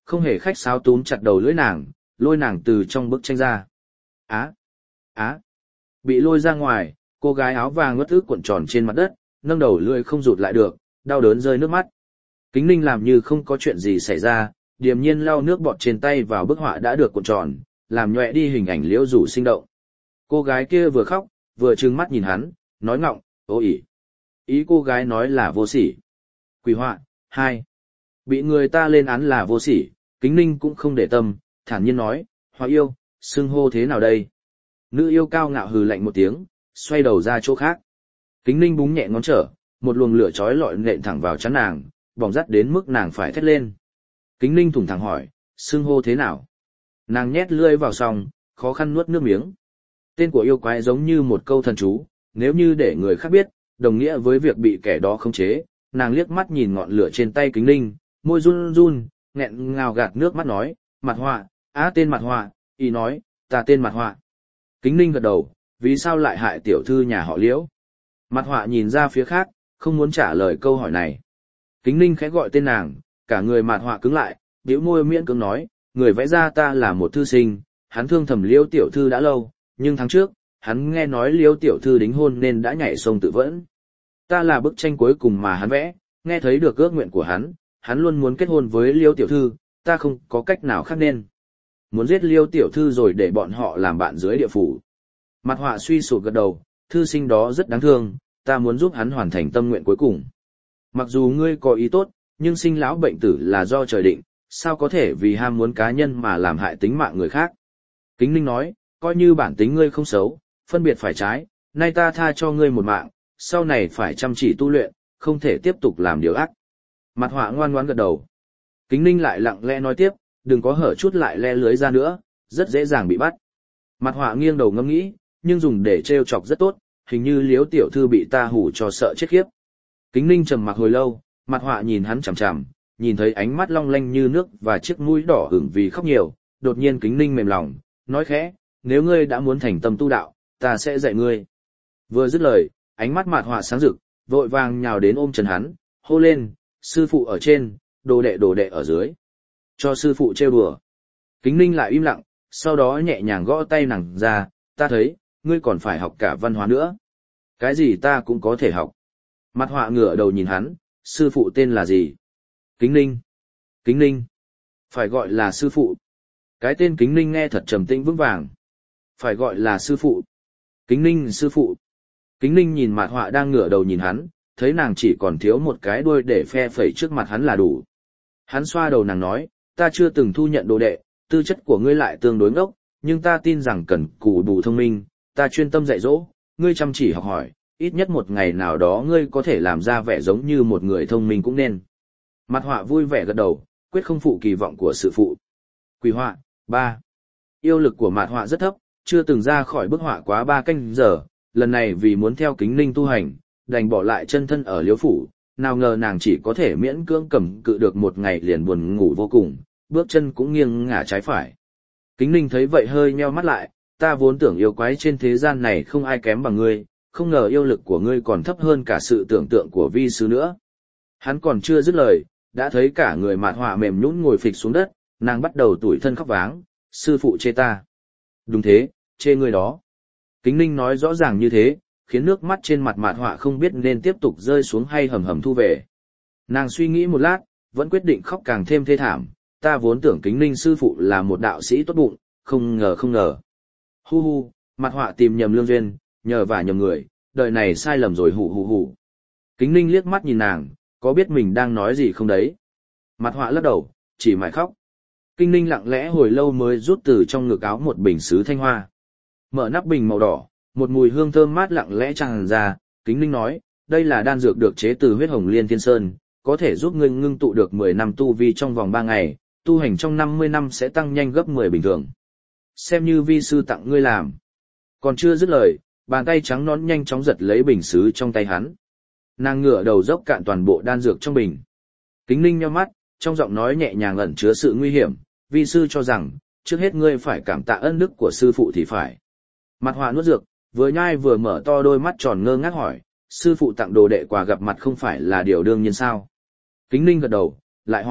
không hề khách sáo túm chặt đầu lưỡi nàng, lôi nàng từ trong bức tranh ra. Á, á, bị lôi ra ngoài, cô gái áo vàng ngất ức cuộn tròn trên mặt đất, nâng đầu lưỡi không rụt lại được, đau đớn rơi nước mắt. Kính Ninh làm như không có chuyện gì xảy ra, điềm nhiên lau nước bọt trên tay vào bức họa đã được cuộn tròn, làm nhòe đi hình ảnh Liễu Rủ sinh động. Cô gái kia vừa khóc, vừa trừng mắt nhìn hắn, nói ngọng, ô ỉ. Ý cô gái nói là vô sỉ. Quỷ họa, hai. Bị người ta lên án là vô sỉ, Kính Ninh cũng không để tâm, thản nhiên nói, Họa yêu, xưng hô thế nào đây? Nữ yêu cao ngạo hừ lạnh một tiếng, xoay đầu ra chỗ khác. Kính Ninh búng nhẹ ngón trở, một luồng lửa chói lọi nện thẳng vào trán nàng, bỏng rát đến mức nàng phải thét lên. Kính Ninh thủng thẳng hỏi, xưng hô thế nào? Nàng nhét lưỡi vào xong, khó khăn nuốt nước miếng. Tên của yêu quái giống như một câu thần chú, nếu như để người khác biết, đồng nghĩa với việc bị kẻ đó khống chế. Nàng liếc mắt nhìn ngọn lửa trên tay Kính Ninh, môi run run, nghẹn ngào gạt nước mắt nói, Mặt Họa, á tên Mặt Họa, y nói, ta tên Mặt Họa. Kính Ninh gật đầu, vì sao lại hại tiểu thư nhà họ Liễu? Mặt Họa nhìn ra phía khác, không muốn trả lời câu hỏi này. Kính Ninh khẽ gọi tên nàng, cả người Mặt Họa cứng lại, bĩu môi miễn cưỡng nói, người vẽ ra ta là một thư sinh, hắn thương thầm Liễu tiểu thư đã lâu, nhưng tháng trước, hắn nghe nói Liễu tiểu thư đính hôn nên đã nhảy sông tự vẫn. Ta là bức tranh cuối cùng mà hắn vẽ, nghe thấy được ước nguyện của hắn, hắn luôn muốn kết hôn với Liễu tiểu thư, ta không có cách nào khác nên muốn giết Liễu tiểu thư rồi để bọn họ làm bạn dưới địa phủ. Mặt Họa suy sụp gật đầu, thư sinh đó rất đáng thương, ta muốn giúp hắn hoàn thành tâm nguyện cuối cùng. Mặc dù ngươi có ý tốt, nhưng sinh lão bệnh tử là do trời định, sao có thể vì ham muốn cá nhân mà làm hại tính mạng người khác. Kính Ninh nói, coi như bản tính ngươi không xấu, phân biệt phải trái, nay ta tha cho ngươi một mạng, sau này phải chăm chỉ tu luyện, không thể tiếp tục làm điều ác. Mặt Họa ngoan ngoãn gật đầu. Kính Ninh lại lặng lẽ nói tiếp, đừng có hở chút lại le lưới ra nữa, rất dễ dàng bị bắt. Mặt Họa nghiêng đầu ngẫm nghĩ, nhưng dùng để trêu chọc rất tốt, hình như Liễu tiểu thư bị ta hù cho sợ chết khiếp. Kính Ninh trầm mặc hồi lâu, Mặt Họa nhìn hắn chằm chằm, nhìn thấy ánh mắt long lanh như nước và chiếc mũi đỏ ửng vì khóc nhiều, đột nhiên Kính Ninh mềm lòng, nói khẽ, nếu ngươi đã muốn thành tâm tu đạo, ta sẽ dạy ngươi. Vừa dứt lời, ánh mắt Mặt Họa sáng rực, vội vàng nhào đến ôm chân hắn, hô lên, sư phụ ở trên, đồ đệ đồ đệ ở dưới. Cho sư phụ trêu đùa. Kính Ninh lại im lặng, sau đó nhẹ nhàng gõ tay nàng ra, ta thấy, ngươi còn phải học cả văn hóa nữa. Cái gì ta cũng có thể học. Mặt Họa ngửa đầu nhìn hắn, sư phụ tên là gì? Kính Ninh. Kính Ninh. Phải gọi là sư phụ. Cái tên Kính Ninh nghe thật trầm tĩnh vững vàng. Phải gọi là sư phụ. Kính Ninh sư phụ. Kính Ninh nhìn Mặt Họa đang ngửa đầu nhìn hắn, thấy nàng chỉ còn thiếu một cái đuôi để phe phẩy trước mặt hắn là đủ. Hắn xoa đầu nàng nói, ta chưa từng thu nhận đồ đệ, tư chất của ngươi lại tương đối ngốc, nhưng ta tin rằng cần cù bù thông minh, ta chuyên tâm dạy dỗ, ngươi chăm chỉ học hỏi, ít nhất một ngày nào đó ngươi có thể làm ra vẻ giống như một người thông minh cũng nên. Mặt Họa vui vẻ gật đầu, quyết không phụ kỳ vọng của sư phụ. Quỷ họa, ba. Yêu lực của Mặt Họa rất thấp, chưa từng ra khỏi bức họa quá ba canh giờ, lần này vì muốn theo Kính Ninh tu hành, đành bỏ lại chân thân ở Liễu phủ, nào ngờ nàng chỉ có thể miễn cưỡng cầm cự được một ngày liền buồn ngủ vô cùng, bước chân cũng nghiêng ngả trái phải. Kính Ninh thấy vậy hơi nheo mắt lại, ta vốn tưởng yêu quái trên thế gian này không ai kém bằng ngươi, không ngờ yêu lực của ngươi còn thấp hơn cả sự tưởng tượng của vi sư nữa. Hắn còn chưa dứt lời, đã thấy cả người Mạt Họa mềm nhũn ngồi phịch xuống đất, nàng bắt đầu tủi thân khóc váng, sư phụ chê ta. Đúng thế, chê ngươi đó. Kính Ninh nói rõ ràng như thế, khiến nước mắt trên mặt Mạt Họa không biết nên tiếp tục rơi xuống hay hầm hầm thu về. Nàng suy nghĩ một lát, vẫn quyết định khóc càng thêm thê thảm, ta vốn tưởng Kính Ninh sư phụ là một đạo sĩ tốt bụng, không ngờ không ngờ. Hu hu, Mạt Họa tìm nhầm lương duyên, nhờ vả nhầm người, đời này sai lầm rồi hù hù hù. Kính Ninh liếc mắt nhìn nàng, có biết mình đang nói gì không đấy? Mạt Họa lắc đầu, chỉ mải khóc. Kính Ninh lặng lẽ hồi lâu mới rút từ trong ngực áo một bình sứ thanh hoa. Mở nắp bình màu đỏ, một mùi hương thơm mát lặng lẽ tràn ra, Kính Ninh nói, đây là đan dược được chế từ huyết hồng liên thiên sơn, có thể giúp ngươi ngưng tụ được mười năm tu vi trong vòng ba ngày, tu hành trong năm mươi năm sẽ tăng nhanh gấp mười bình thường. Xem như vi sư tặng ngươi làm. Còn chưa dứt lời, bàn tay trắng nõn nhanh chóng giật lấy bình sứ trong tay hắn. Nàng ngửa đầu dốc cạn toàn bộ đan dược trong bình. Kính Ninh nhíu mắt, trong giọng nói nhẹ nhàng ẩn chứa sự nguy hiểm, vi sư cho rằng, trước hết ngươi phải cảm tạ ân đức của sư phụ thì phải. Mạt Họa nuốt dược, vừa nhai vừa mở to đôi mắt tròn ngơ ngác hỏi, sư phụ tặng đồ đệ quà gặp mặt không phải là điều đương nhiên sao? Kính Ninh gật đầu, lại hỏi,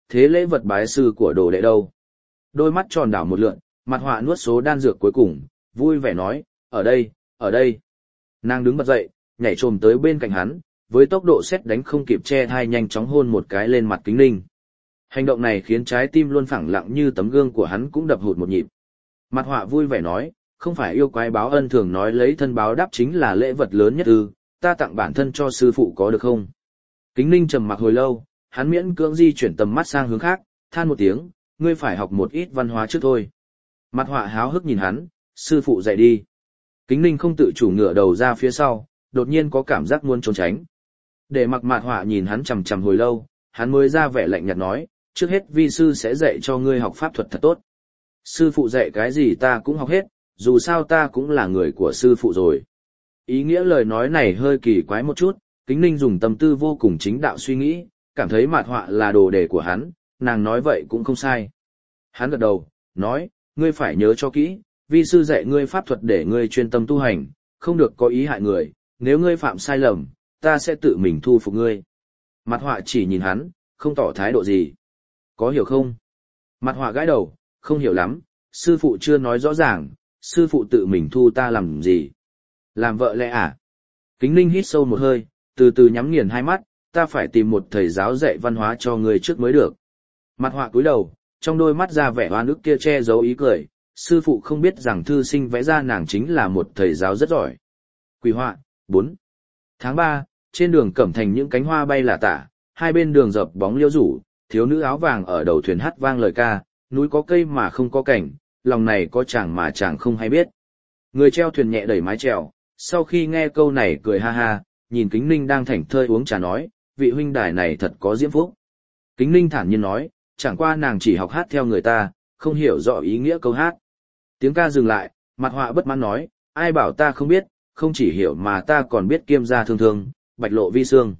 thế lễ vật bái sư của đồ đệ đâu? Đôi mắt tròn đảo một lượn, mặt họa nuốt số đan dược cuối cùng, vui vẻ nói, ở đây, ở đây. Nàng đứng bật dậy, nhảy trồm tới bên cạnh hắn, với tốc độ sét đánh không kịp che thai nhanh chóng hôn một cái lên mặt Kính Ninh. Hành động này khiến trái tim luôn phẳng lặng như tấm gương của hắn cũng đập hụt một nhịp. Mặt họa vui vẻ nói, không phải yêu quái báo ân thường nói lấy thân báo đáp chính là lễ vật lớn nhất ư, ta tặng bản thân cho sư phụ có được không? Kính Ninh trầm mặc hồi lâu, hắn miễn cưỡng di chuyển tầm mắt sang hướng khác, than một tiếng, ngươi phải học một ít văn hóa trước thôi. Mặt họa háo hức nhìn hắn, sư phụ dạy đi. Kính Ninh không tự chủ ngửa đầu ra phía sau, đột nhiên có cảm giác muốn trốn tránh. Để mặc mặt họa nhìn hắn chằm chằm hồi lâu, hắn mới ra vẻ lạnh nhạt nói, trước hết vi sư sẽ dạy cho ngươi học pháp thuật thật tốt. Sư phụ dạy cái gì ta cũng học hết, dù sao ta cũng là người của sư phụ rồi. Ý nghĩa lời nói này hơi kỳ quái một chút, Kính Ninh dùng tâm tư vô cùng chính đạo suy nghĩ, cảm thấy mạt họa là đồ đề của hắn, nàng nói vậy cũng không sai. Hắn gật đầu, nói, ngươi phải nhớ cho kỹ, vi sư dạy ngươi pháp thuật để ngươi chuyên tâm tu hành, không được có ý hại người, nếu ngươi phạm sai lầm, ta sẽ tự mình thu phục ngươi. Mạt họa chỉ nhìn hắn, không tỏ thái độ gì. Có hiểu không? Mạt họa gãi đầu, không hiểu lắm, sư phụ chưa nói rõ ràng, sư phụ tự mình thu ta làm gì? Làm vợ lẽ à? Kính Ninh hít sâu một hơi, từ từ nhắm nghiền hai mắt, ta phải tìm một thầy giáo dạy văn hóa cho ngươi trước mới được. Mặt họa cúi đầu, trong đôi mắt ra vẻ oan ức kia che giấu ý cười, sư phụ không biết rằng thư sinh vẽ ra nàng chính là một thầy giáo rất giỏi. Quỷ họa, bốn. Tháng ba, trên đường Cẩm Thành những cánh hoa bay lả tả, hai bên đường dập bóng liễu rủ, thiếu nữ áo vàng ở đầu thuyền hát vang lời ca, núi có cây mà không có cảnh, lòng này có chàng mà chàng không hay biết. Người treo thuyền nhẹ đẩy mái chèo, sau khi nghe câu này cười ha ha, nhìn Kính Ninh đang thảnh thơi uống trà nói, vị huynh đài này thật có diễm phúc. Kính Ninh thản nhiên nói, chẳng qua nàng chỉ học hát theo người ta, không hiểu rõ ý nghĩa câu hát. Tiếng ca dừng lại, mặt họa bất mãn nói, ai bảo ta không biết, không chỉ hiểu mà ta còn biết kiêm gia thương thương, bạch lộ vi xương.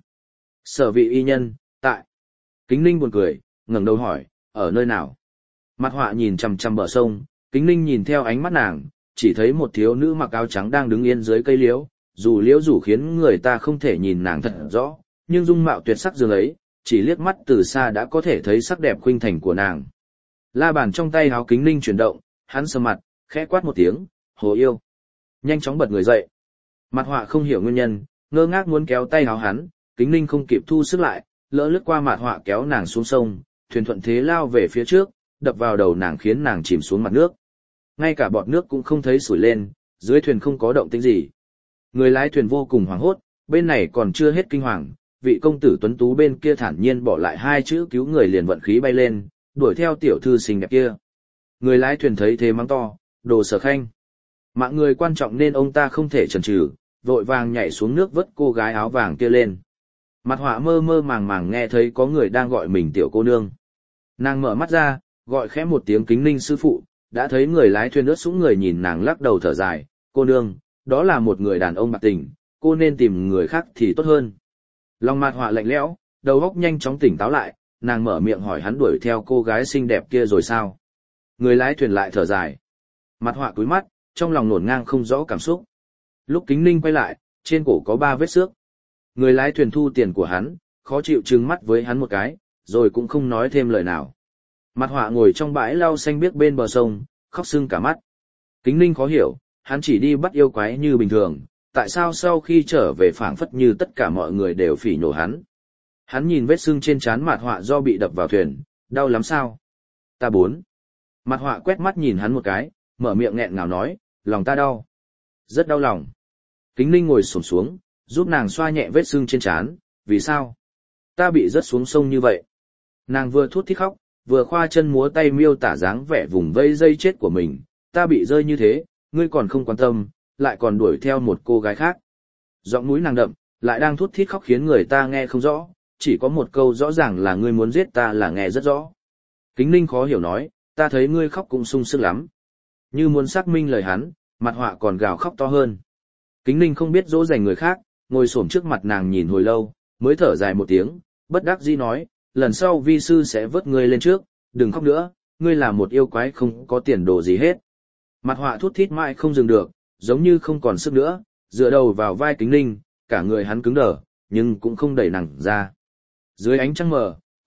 Sở vị y nhân, tại. Kính Ninh buồn cười, ngẩng đầu hỏi, ở nơi nào? Mặt họa nhìn chằm chằm bờ sông, Kính Ninh nhìn theo ánh mắt nàng, chỉ thấy một thiếu nữ mặc áo trắng đang đứng yên dưới cây liễu, dù liễu rủ khiến người ta không thể nhìn nàng thật rõ, nhưng dung mạo tuyệt sắc dường ấy, chỉ liếc mắt từ xa đã có thể thấy sắc đẹp khuynh thành của nàng. La bàn trong tay áo Kính Ninh chuyển động, hắn sờ mặt, khẽ quát một tiếng, hồ yêu. Nhanh chóng bật người dậy. Mặt họa không hiểu nguyên nhân, ngơ ngác muốn kéo tay áo hắn, Kính Ninh không kịp thu sức lại, lỡ lướt qua mặt họa kéo nàng xuống sông, thuyền thuận thế lao về phía trước, đập vào đầu nàng khiến nàng chìm xuống mặt nước. Ngay cả bọt nước cũng không thấy sủi lên, dưới thuyền không có động tĩnh gì. Người lái thuyền vô cùng hoảng hốt, bên này còn chưa hết kinh hoàng, vị công tử tuấn tú bên kia thản nhiên bỏ lại hai chữ cứu người liền vận khí bay lên, đuổi theo tiểu thư xinh đẹp kia. Người lái thuyền thấy thế mắng to, đồ Sở Khanh. Mạng người quan trọng nên ông ta không thể chần chừ, vội vàng nhảy xuống nước vớt cô gái áo vàng kia lên. Mặt họa mơ mơ màng màng nghe thấy có người đang gọi mình tiểu cô nương. Nàng mở mắt ra, gọi khẽ một tiếng Kính Ninh sư phụ, đã thấy người lái thuyền ướt sũng người nhìn nàng lắc đầu thở dài, cô nương, đó là một người đàn ông bạc tình, cô nên tìm người khác thì tốt hơn. Lòng mặt họa lạnh lẽo, đầu óc nhanh chóng tỉnh táo lại, nàng mở miệng hỏi hắn đuổi theo cô gái xinh đẹp kia rồi sao. Người lái thuyền lại thở dài. Mặt họa cúi mắt, trong lòng nổn ngang không rõ cảm xúc. Lúc Kính Ninh quay lại, trên cổ có ba vết xước. Người lái thuyền thu tiền của hắn, khó chịu trừng mắt với hắn một cái, rồi cũng không nói thêm lời nào. Mặt họa ngồi trong bãi lau xanh biếc bên bờ sông, khóc sưng cả mắt. Kính Ninh khó hiểu, hắn chỉ đi bắt yêu quái như bình thường, tại sao sau khi trở về phảng phất như tất cả mọi người đều phỉ nhổ hắn. Hắn nhìn vết sưng trên trán mặt họa do bị đập vào thuyền, đau lắm sao? Ta bốn. Mặt họa quét mắt nhìn hắn một cái, mở miệng nghẹn ngào nói, lòng ta đau. Rất đau lòng. Kính Ninh ngồi xổm xuống, giúp nàng xoa nhẹ vết sưng trên trán, vì sao? Ta bị rớt xuống sông như vậy. Nàng vừa thút thít khóc, vừa khoa chân múa tay miêu tả dáng vẻ vùng vây dây chết của mình, ta bị rơi như thế, ngươi còn không quan tâm, lại còn đuổi theo một cô gái khác. Giọng mũi nàng đậm, lại đang thút thít khóc khiến người ta nghe không rõ, chỉ có một câu rõ ràng là ngươi muốn giết ta là nghe rất rõ. Kính Ninh khó hiểu nói, ta thấy ngươi khóc cũng sung sức lắm. Như muốn xác minh lời hắn, mặt họa còn gào khóc to hơn. Kính Ninh không biết dỗ dành người khác, ngồi xổm trước mặt nàng nhìn hồi lâu, mới thở dài một tiếng, bất đắc dĩ nói, lần sau vi sư sẽ vớt ngươi lên trước, đừng khóc nữa, ngươi là một yêu quái không có tiền đồ gì hết. Mặt họa thút thít mãi không dừng được, giống như không còn sức nữa, dựa đầu vào vai Kính Ninh, cả người hắn cứng đờ, nhưng cũng không đẩy nàng ra. Dưới ánh trăng mờ,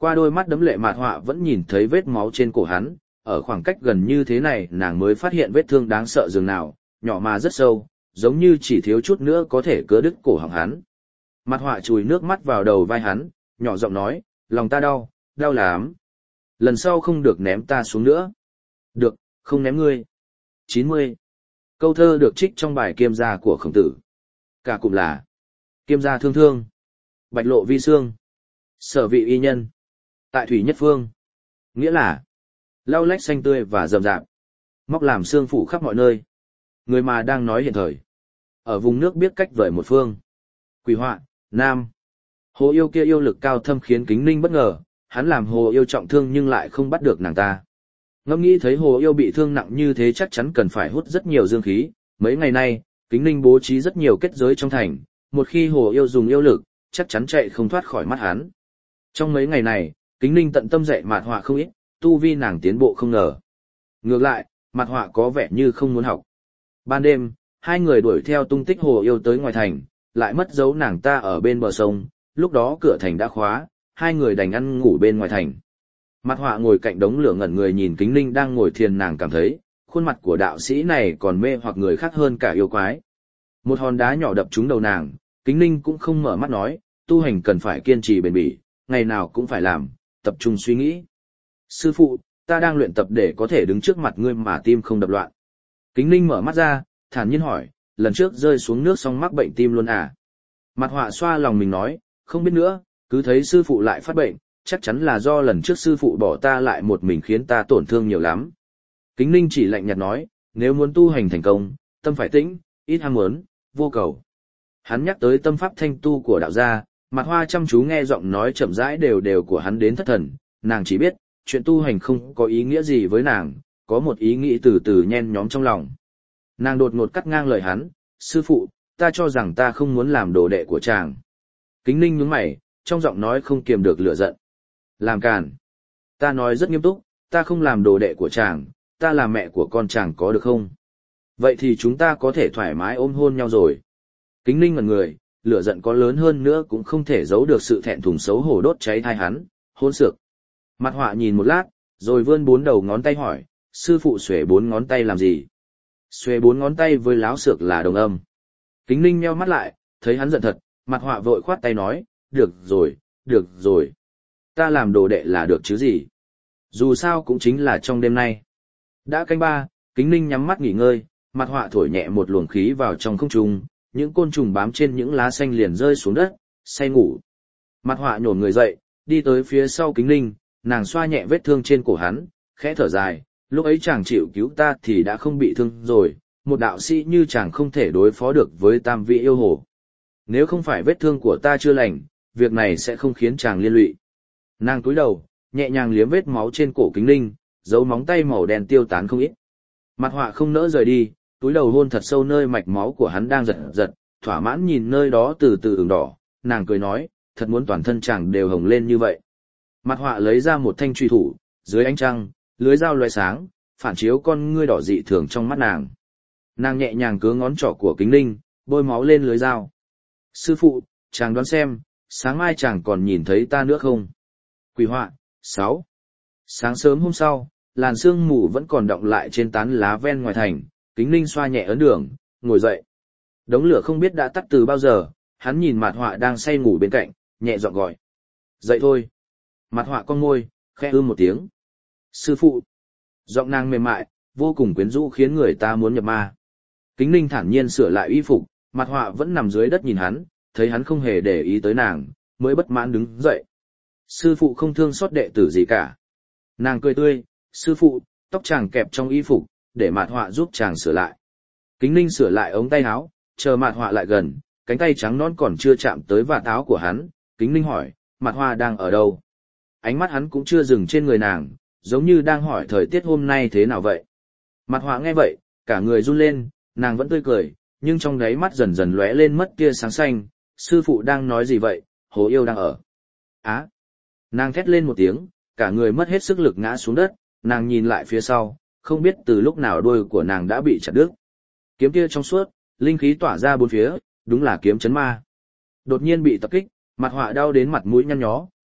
Qua đôi mắt đấm lệ mạt họa vẫn nhìn thấy vết máu trên cổ hắn, ở khoảng cách gần như thế này nàng mới phát hiện vết thương đáng sợ dường nào, nhỏ mà rất sâu, giống như chỉ thiếu chút nữa có thể cứa đứt cổ họng hắn. Mặt họa chùi nước mắt vào đầu vai hắn, nhỏ giọng nói, lòng ta đau, đau lắm. Lần sau không được ném ta xuống nữa. Được, không ném ngươi. chín mươi. Câu thơ được trích trong bài Kiêm gia của Khổng Tử. Cả cụm là Kiêm gia thương thương, bạch lộ vi xương, sở vị y nhân, tại thủy nhất phương. Nghĩa là lau lách xanh tươi và rậm rạp, móc làm xương phủ khắp mọi nơi. Người mà đang nói hiện thời. Ở vùng nước biết cách vời một phương. Quỷ họa, nam. Hồ yêu kia yêu lực cao thâm khiến Kính Ninh bất ngờ, hắn làm hồ yêu trọng thương nhưng lại không bắt được nàng ta. Ngẫm nghĩ thấy hồ yêu bị thương nặng như thế chắc chắn cần phải hút rất nhiều dương khí. Mấy ngày nay, Kính Ninh bố trí rất nhiều kết giới trong thành, một khi hồ yêu dùng yêu lực, chắc chắn chạy không thoát khỏi mắt hắn. Trong mấy ngày này, Kính Ninh tận tâm dạy Mạt Họa không ít, tu vi nàng tiến bộ không ngờ. Ngược lại, Mạt Họa có vẻ như không muốn học. Ban đêm, hai người đuổi theo tung tích hồ yêu tới ngoài thành, lại mất dấu nàng ta ở bên bờ sông, lúc đó cửa thành đã khóa, hai người đành ăn ngủ bên ngoài thành. Mạt Họa ngồi cạnh đống lửa ngẩn người nhìn Kính Ninh đang ngồi thiền, nàng cảm thấy, khuôn mặt của đạo sĩ này còn mê hoặc người khác hơn cả yêu quái. Một hòn đá nhỏ đập trúng đầu nàng, Kính Ninh cũng không mở mắt nói, tu hành cần phải kiên trì bền bỉ, ngày nào cũng phải làm, tập trung suy nghĩ. Sư phụ, ta đang luyện tập để có thể đứng trước mặt ngươi mà tim không đập loạn. Kính Ninh mở mắt ra, thản nhiên hỏi, lần trước rơi xuống nước xong mắc bệnh tim luôn à? Mạt Họa xoa lòng mình nói, không biết nữa, cứ thấy sư phụ lại phát bệnh, chắc chắn là do lần trước sư phụ bỏ ta lại một mình khiến ta tổn thương nhiều lắm. Kính Ninh chỉ lạnh nhạt nói, nếu muốn tu hành thành công, tâm phải tĩnh, ít ham muốn, vô cầu. Hắn nhắc tới tâm pháp thanh tu của đạo gia, Mạt Hoa chăm chú nghe giọng nói chậm rãi đều đều của hắn đến thất thần, nàng chỉ biết, chuyện tu hành không có ý nghĩa gì với nàng, có một ý nghĩ từ từ nhen nhóm trong lòng. Nàng đột ngột cắt ngang lời hắn, sư phụ, ta cho rằng ta không muốn làm đồ đệ của chàng. Kính Ninh nhướng mày, trong giọng nói không kiềm được lửa giận. Làm càn. Ta nói rất nghiêm túc, ta không làm đồ đệ của chàng, ta là mẹ của con chàng có được không? Vậy thì chúng ta có thể thoải mái ôm hôn nhau rồi. Kính Ninh ngẩn người, lửa giận có lớn hơn nữa cũng không thể giấu được sự thẹn thùng xấu hổ đốt cháy thai hắn, hôn sược. Mạt Họa nhìn một lát, rồi vươn bốn đầu ngón tay hỏi, sư phụ xuề bốn ngón tay làm gì? Xuề bốn ngón tay với láo sược là đồng âm. Kính Ninh nheo mắt lại, thấy hắn giận thật, Mạt Họa vội khoát tay nói, được rồi, được rồi. Ta làm đồ đệ là được chứ gì? Dù sao cũng chính là trong đêm nay. Đã canh ba, Kính Ninh nhắm mắt nghỉ ngơi, Mạt Họa thổi nhẹ một luồng khí vào trong không trung, những côn trùng bám trên những lá xanh liền rơi xuống đất, say ngủ. Mạt Họa nhổn người dậy, đi tới phía sau Kính Ninh, nàng xoa nhẹ vết thương trên cổ hắn, khẽ thở dài, lúc ấy chàng chịu cứu ta thì đã không bị thương rồi, một đạo sĩ như chàng không thể đối phó được với tam vị yêu hồ. Nếu không phải vết thương của ta chưa lành, việc này sẽ không khiến chàng liên lụy. Nàng cúi đầu, nhẹ nhàng liếm vết máu trên cổ Kính Ninh, dấu móng tay màu đen tiêu tán không ít. Mạt Họa không nỡ rời đi, túi đầu hôn thật sâu nơi mạch máu của hắn đang giật giật, thỏa mãn nhìn nơi đó từ từ ửng đỏ, nàng cười nói, thật muốn toàn thân chàng đều hồng lên như vậy. Mạt Họa lấy ra một thanh truy thủ, dưới ánh trăng, lưới dao loé sáng, phản chiếu con ngươi đỏ dị thường trong mắt nàng. Nàng nhẹ nhàng cứa ngón trỏ của Kính Ninh, bôi máu lên lưới dao. Sư phụ, chàng đoán xem, sáng mai chàng còn nhìn thấy ta nữa không? Quỷ họa, sáu. Sáng sớm hôm sau, làn sương mù vẫn còn đọng lại trên tán lá ven ngoài thành, Kính Ninh xoa nhẹ ấn đường, ngồi dậy. Đống lửa không biết đã tắt từ bao giờ, hắn nhìn Mạt Họa đang say ngủ bên cạnh, nhẹ giọng gọi. Dậy thôi. Mạt Họa cong môi, khẽ ư một tiếng. Sư phụ. Giọng nàng mềm mại, vô cùng quyến rũ khiến người ta muốn nhập ma. Kính Ninh thản nhiên sửa lại y phục, Mạt Họa vẫn nằm dưới đất nhìn hắn, thấy hắn không hề để ý tới nàng, mới bất mãn đứng dậy. Sư phụ không thương xót đệ tử gì cả. Nàng cười tươi, sư phụ, tóc chàng kẹp trong y phục, để Mạt Họa giúp chàng sửa lại. Kính Ninh sửa lại ống tay áo, chờ Mạt Họa lại gần, cánh tay trắng nõn còn chưa chạm tới vạt áo của hắn, Kính Ninh hỏi, Mạt Họa đang ở đâu? Ánh mắt hắn cũng chưa dừng trên người nàng, giống như đang hỏi thời tiết hôm nay thế nào vậy. Mạt Họa nghe vậy, cả người run lên, nàng vẫn tươi cười, nhưng trong đáy mắt dần dần lóe lên mất tia sáng xanh, sư phụ đang nói gì vậy, hồ yêu đang ở. Á! À. Nàng thét lên một tiếng, cả người mất hết sức lực ngã xuống đất, nàng nhìn lại phía sau, không biết từ lúc nào đuôi của nàng đã bị chặt đứt. Kiếm kia trong suốt, linh khí tỏa ra bốn phía, đúng là kiếm chấn ma. Đột nhiên bị tập kích, Mạt Họa đau đến mặt mũi nhăn nhó,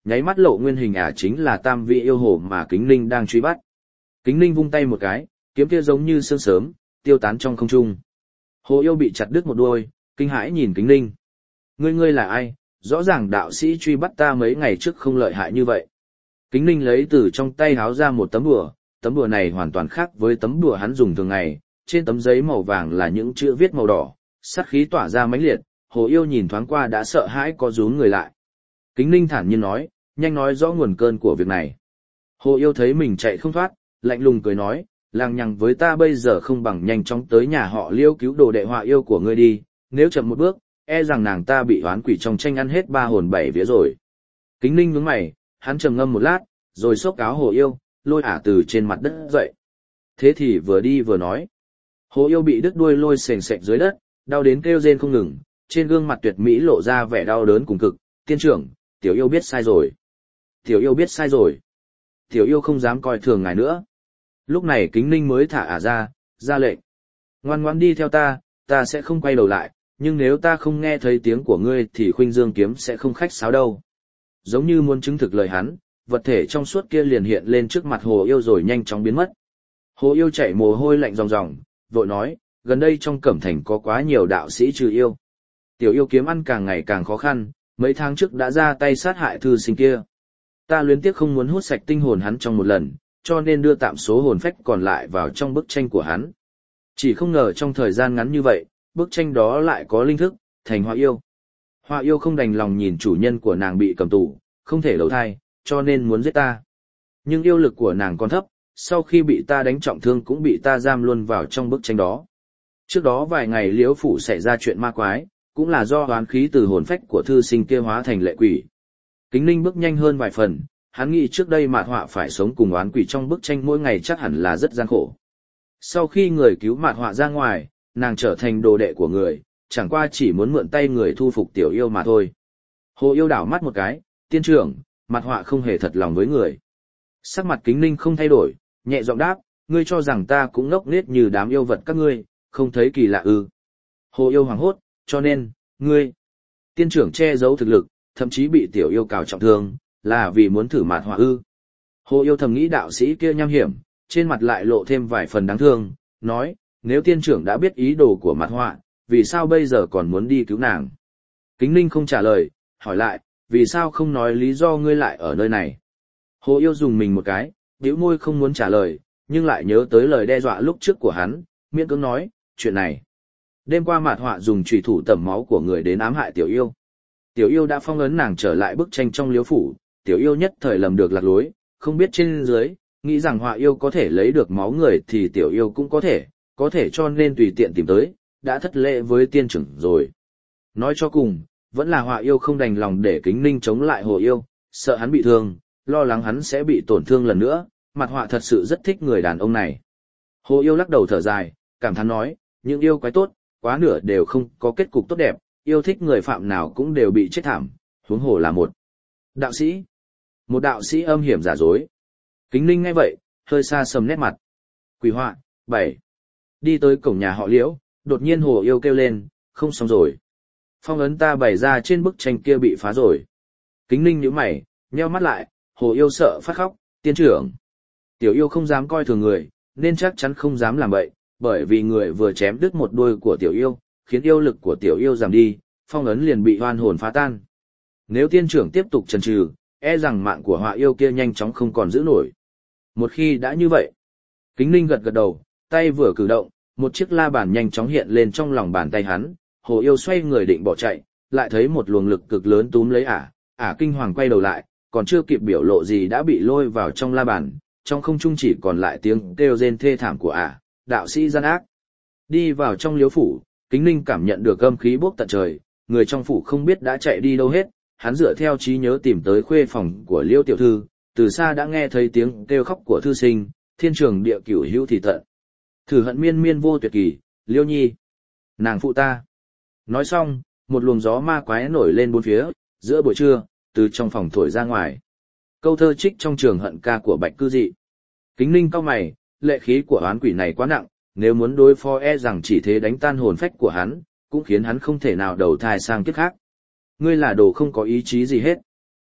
nháy mắt lộ nguyên hình ả chính là tam vị yêu hồ mà Kính Ninh đang truy bắt. Kính Ninh vung tay một cái, kiếm kia giống như sương sớm, tiêu tán trong không trung. Hồ yêu bị chặt đứt một đuôi, kinh hãi nhìn Kính Ninh. Ngươi ngươi là ai, rõ ràng đạo sĩ truy bắt ta mấy ngày trước không lợi hại như vậy. Kính Ninh lấy từ trong tay háo ra một tấm đùa, tấm đùa này hoàn toàn khác với tấm đùa hắn dùng thường ngày, trên tấm giấy màu vàng là những chữ viết màu đỏ, sát khí tỏa ra mãnh liệt, hồ yêu nhìn thoáng qua đã sợ hãi có rúm người lại. Kính Ninh thản nhiên nói, nhanh nói rõ nguồn cơn của việc này. Hồ yêu thấy mình chạy không thoát, lạnh lùng cười nói, làng nhằng với ta bây giờ không bằng nhanh chóng tới nhà họ Liêu cứu đồ đệ họa yêu của ngươi đi, nếu chậm một bước, e rằng nàng ta bị oán quỷ trong tranh ăn hết ba hồn bảy vía rồi. Kính Ninh nhướng mày, hắn trầm ngâm một lát, rồi xốc áo hồ yêu, lôi ả từ trên mặt đất dậy. Thế thì vừa đi vừa nói. Hồ yêu bị đứt đuôi lôi sền sệt dưới đất, đau đến kêu rên không ngừng, trên gương mặt tuyệt mỹ lộ ra vẻ đau đớn cùng cực. Tiên trưởng, tiểu yêu biết sai rồi. Tiểu yêu biết sai rồi. Tiểu yêu không dám coi thường ngài nữa. Lúc này Kính Ninh mới thả ả ra, ra lệnh. Ngoan ngoãn đi theo ta, ta sẽ không quay đầu lại, nhưng nếu ta không nghe thấy tiếng của ngươi thì Khuynh Dương kiếm sẽ không khách sáo đâu. Giống như muốn chứng thực lời hắn, vật thể trong suốt kia liền hiện lên trước mặt hồ yêu rồi nhanh chóng biến mất. Hồ yêu chảy mồ hôi lạnh ròng ròng, vội nói, gần đây trong Cẩm Thành có quá nhiều đạo sĩ trừ yêu. Tiểu yêu kiếm ăn càng ngày càng khó khăn, mấy tháng trước đã ra tay sát hại thư sinh kia. Ta luyến tiếc không muốn hút sạch tinh hồn hắn trong một lần, cho nên đưa tạm số hồn phách còn lại vào trong bức tranh của hắn. Chỉ không ngờ trong thời gian ngắn như vậy, bức tranh đó lại có linh thức, thành họa yêu. Họa yêu không đành lòng nhìn chủ nhân của nàng bị cầm tù, không thể đầu thai, cho nên muốn giết ta. Nhưng yêu lực của nàng còn thấp, sau khi bị ta đánh trọng thương cũng bị ta giam luôn vào trong bức tranh đó. Trước đó vài ngày Liễu phủ xảy ra chuyện ma quái, cũng là do oán khí từ hồn phách của thư sinh kia hóa thành lệ quỷ. Kính Ninh bước nhanh hơn vài phần, hắn nghĩ trước đây Mạt Họa phải sống cùng oán quỷ trong bức tranh mỗi ngày chắc hẳn là rất gian khổ. Sau khi người cứu Mạt Họa ra ngoài, nàng trở thành đồ đệ của người, chẳng qua chỉ muốn mượn tay người thu phục tiểu yêu mà thôi. Hồ yêu đảo mắt một cái, tiên trưởng, Mạt Họa không hề thật lòng với người. Sắc mặt Kính Ninh không thay đổi, nhẹ giọng đáp, ngươi cho rằng ta cũng ngốc nghếch như đám yêu vật các ngươi, không thấy kỳ lạ ư? Hồ yêu hoảng hốt, cho nên, ngươi, tiên trưởng che giấu thực lực, thậm chí bị tiểu yêu cào trọng thương, là vì muốn thử Mạt Họa ư? Hồ yêu thầm nghĩ đạo sĩ kia nham hiểm, trên mặt lại lộ thêm vài phần đáng thương, nói, nếu tiên trưởng đã biết ý đồ của Mạt Họa, vì sao bây giờ còn muốn đi cứu nàng? Kính Ninh không trả lời, hỏi lại, vì sao không nói lý do ngươi lại ở nơi này? Hồ yêu dùng mình một cái, bĩu môi không muốn trả lời, nhưng lại nhớ tới lời đe dọa lúc trước của hắn, miễn cưỡng nói, chuyện này. Đêm qua Mạt Họa dùng chủy thủ tẩm máu của người đến ám hại tiểu yêu. Tiểu yêu đã phong ấn nàng trở lại bức tranh trong Liễu phủ, tiểu yêu nhất thời lầm được lạc lối, không biết trên dưới, nghĩ rằng Họa yêu có thể lấy được máu người thì tiểu yêu cũng có thể, có thể cho nên tùy tiện tìm tới, đã thất lễ với tiên trưởng rồi. Nói cho cùng, vẫn là Họa yêu không đành lòng để Kính Ninh chống lại Hồ yêu, sợ hắn bị thương, lo lắng hắn sẽ bị tổn thương lần nữa, Mạt Họa thật sự rất thích người đàn ông này. Hồ yêu lắc đầu thở dài, cảm thán nói, những yêu quái tốt, quá nửa đều không có kết cục tốt đẹp, yêu thích người phạm nào cũng đều bị chết thảm, huống hồ là một đạo sĩ. Một đạo sĩ âm hiểm giả dối. Kính Ninh nghe vậy, hơi xa sầm nét mặt. Quỷ họa, bảy. Đi tới cổng nhà họ Liễu, đột nhiên Hồ yêu kêu lên, không xong rồi. Phong ấn ta bày ra trên bức tranh kia bị phá rồi. Kính Ninh nhíu mày, nheo mắt lại, Hồ yêu sợ phát khóc, tiên trưởng. Tiểu yêu không dám coi thường người, nên chắc chắn không dám làm vậy, bởi vì người vừa chém đứt một đuôi của tiểu yêu, khiến yêu lực của tiểu yêu giảm đi, phong ấn liền bị oan hồn phá tan. Nếu tiên trưởng tiếp tục chần chừ, e rằng mạng của Họa yêu kia nhanh chóng không còn giữ nổi. Một khi đã như vậy, Kính Ninh gật gật đầu, tay vừa cử động, một chiếc la bàn nhanh chóng hiện lên trong lòng bàn tay hắn, Hồ yêu xoay người định bỏ chạy, lại thấy một luồng lực cực lớn túm lấy ả, ả kinh hoàng quay đầu lại, còn chưa kịp biểu lộ gì đã bị lôi vào trong la bàn, trong không trung chỉ còn lại tiếng kêu rên thê thảm của ả, đạo sĩ gian ác. Đi vào trong Liễu phủ, Kính Ninh cảm nhận được âm khí bốc tận trời, người trong phủ không biết đã chạy đi đâu hết, hắn dựa theo trí nhớ tìm tới khuê phòng của Liễu tiểu thư, từ xa đã nghe thấy tiếng kêu khóc của thư sinh, thiên trường địa cửu hữu thì tận. Thử hận miên miên vô tuyệt kỳ, Liễu nhi, nàng phụ ta. Nói xong, một luồng gió ma quái nổi lên bốn phía, giữa buổi trưa, từ trong phòng thổi ra ngoài. Câu thơ trích trong trường hận ca của Bạch Cư Dị. Kính Ninh cau mày, lệ khí của oán quỷ này quá nặng, nếu muốn đối phó e rằng chỉ thế đánh tan hồn phách của hắn, cũng khiến hắn không thể nào đầu thai sang kiếp khác. Ngươi là đồ không có ý chí gì hết.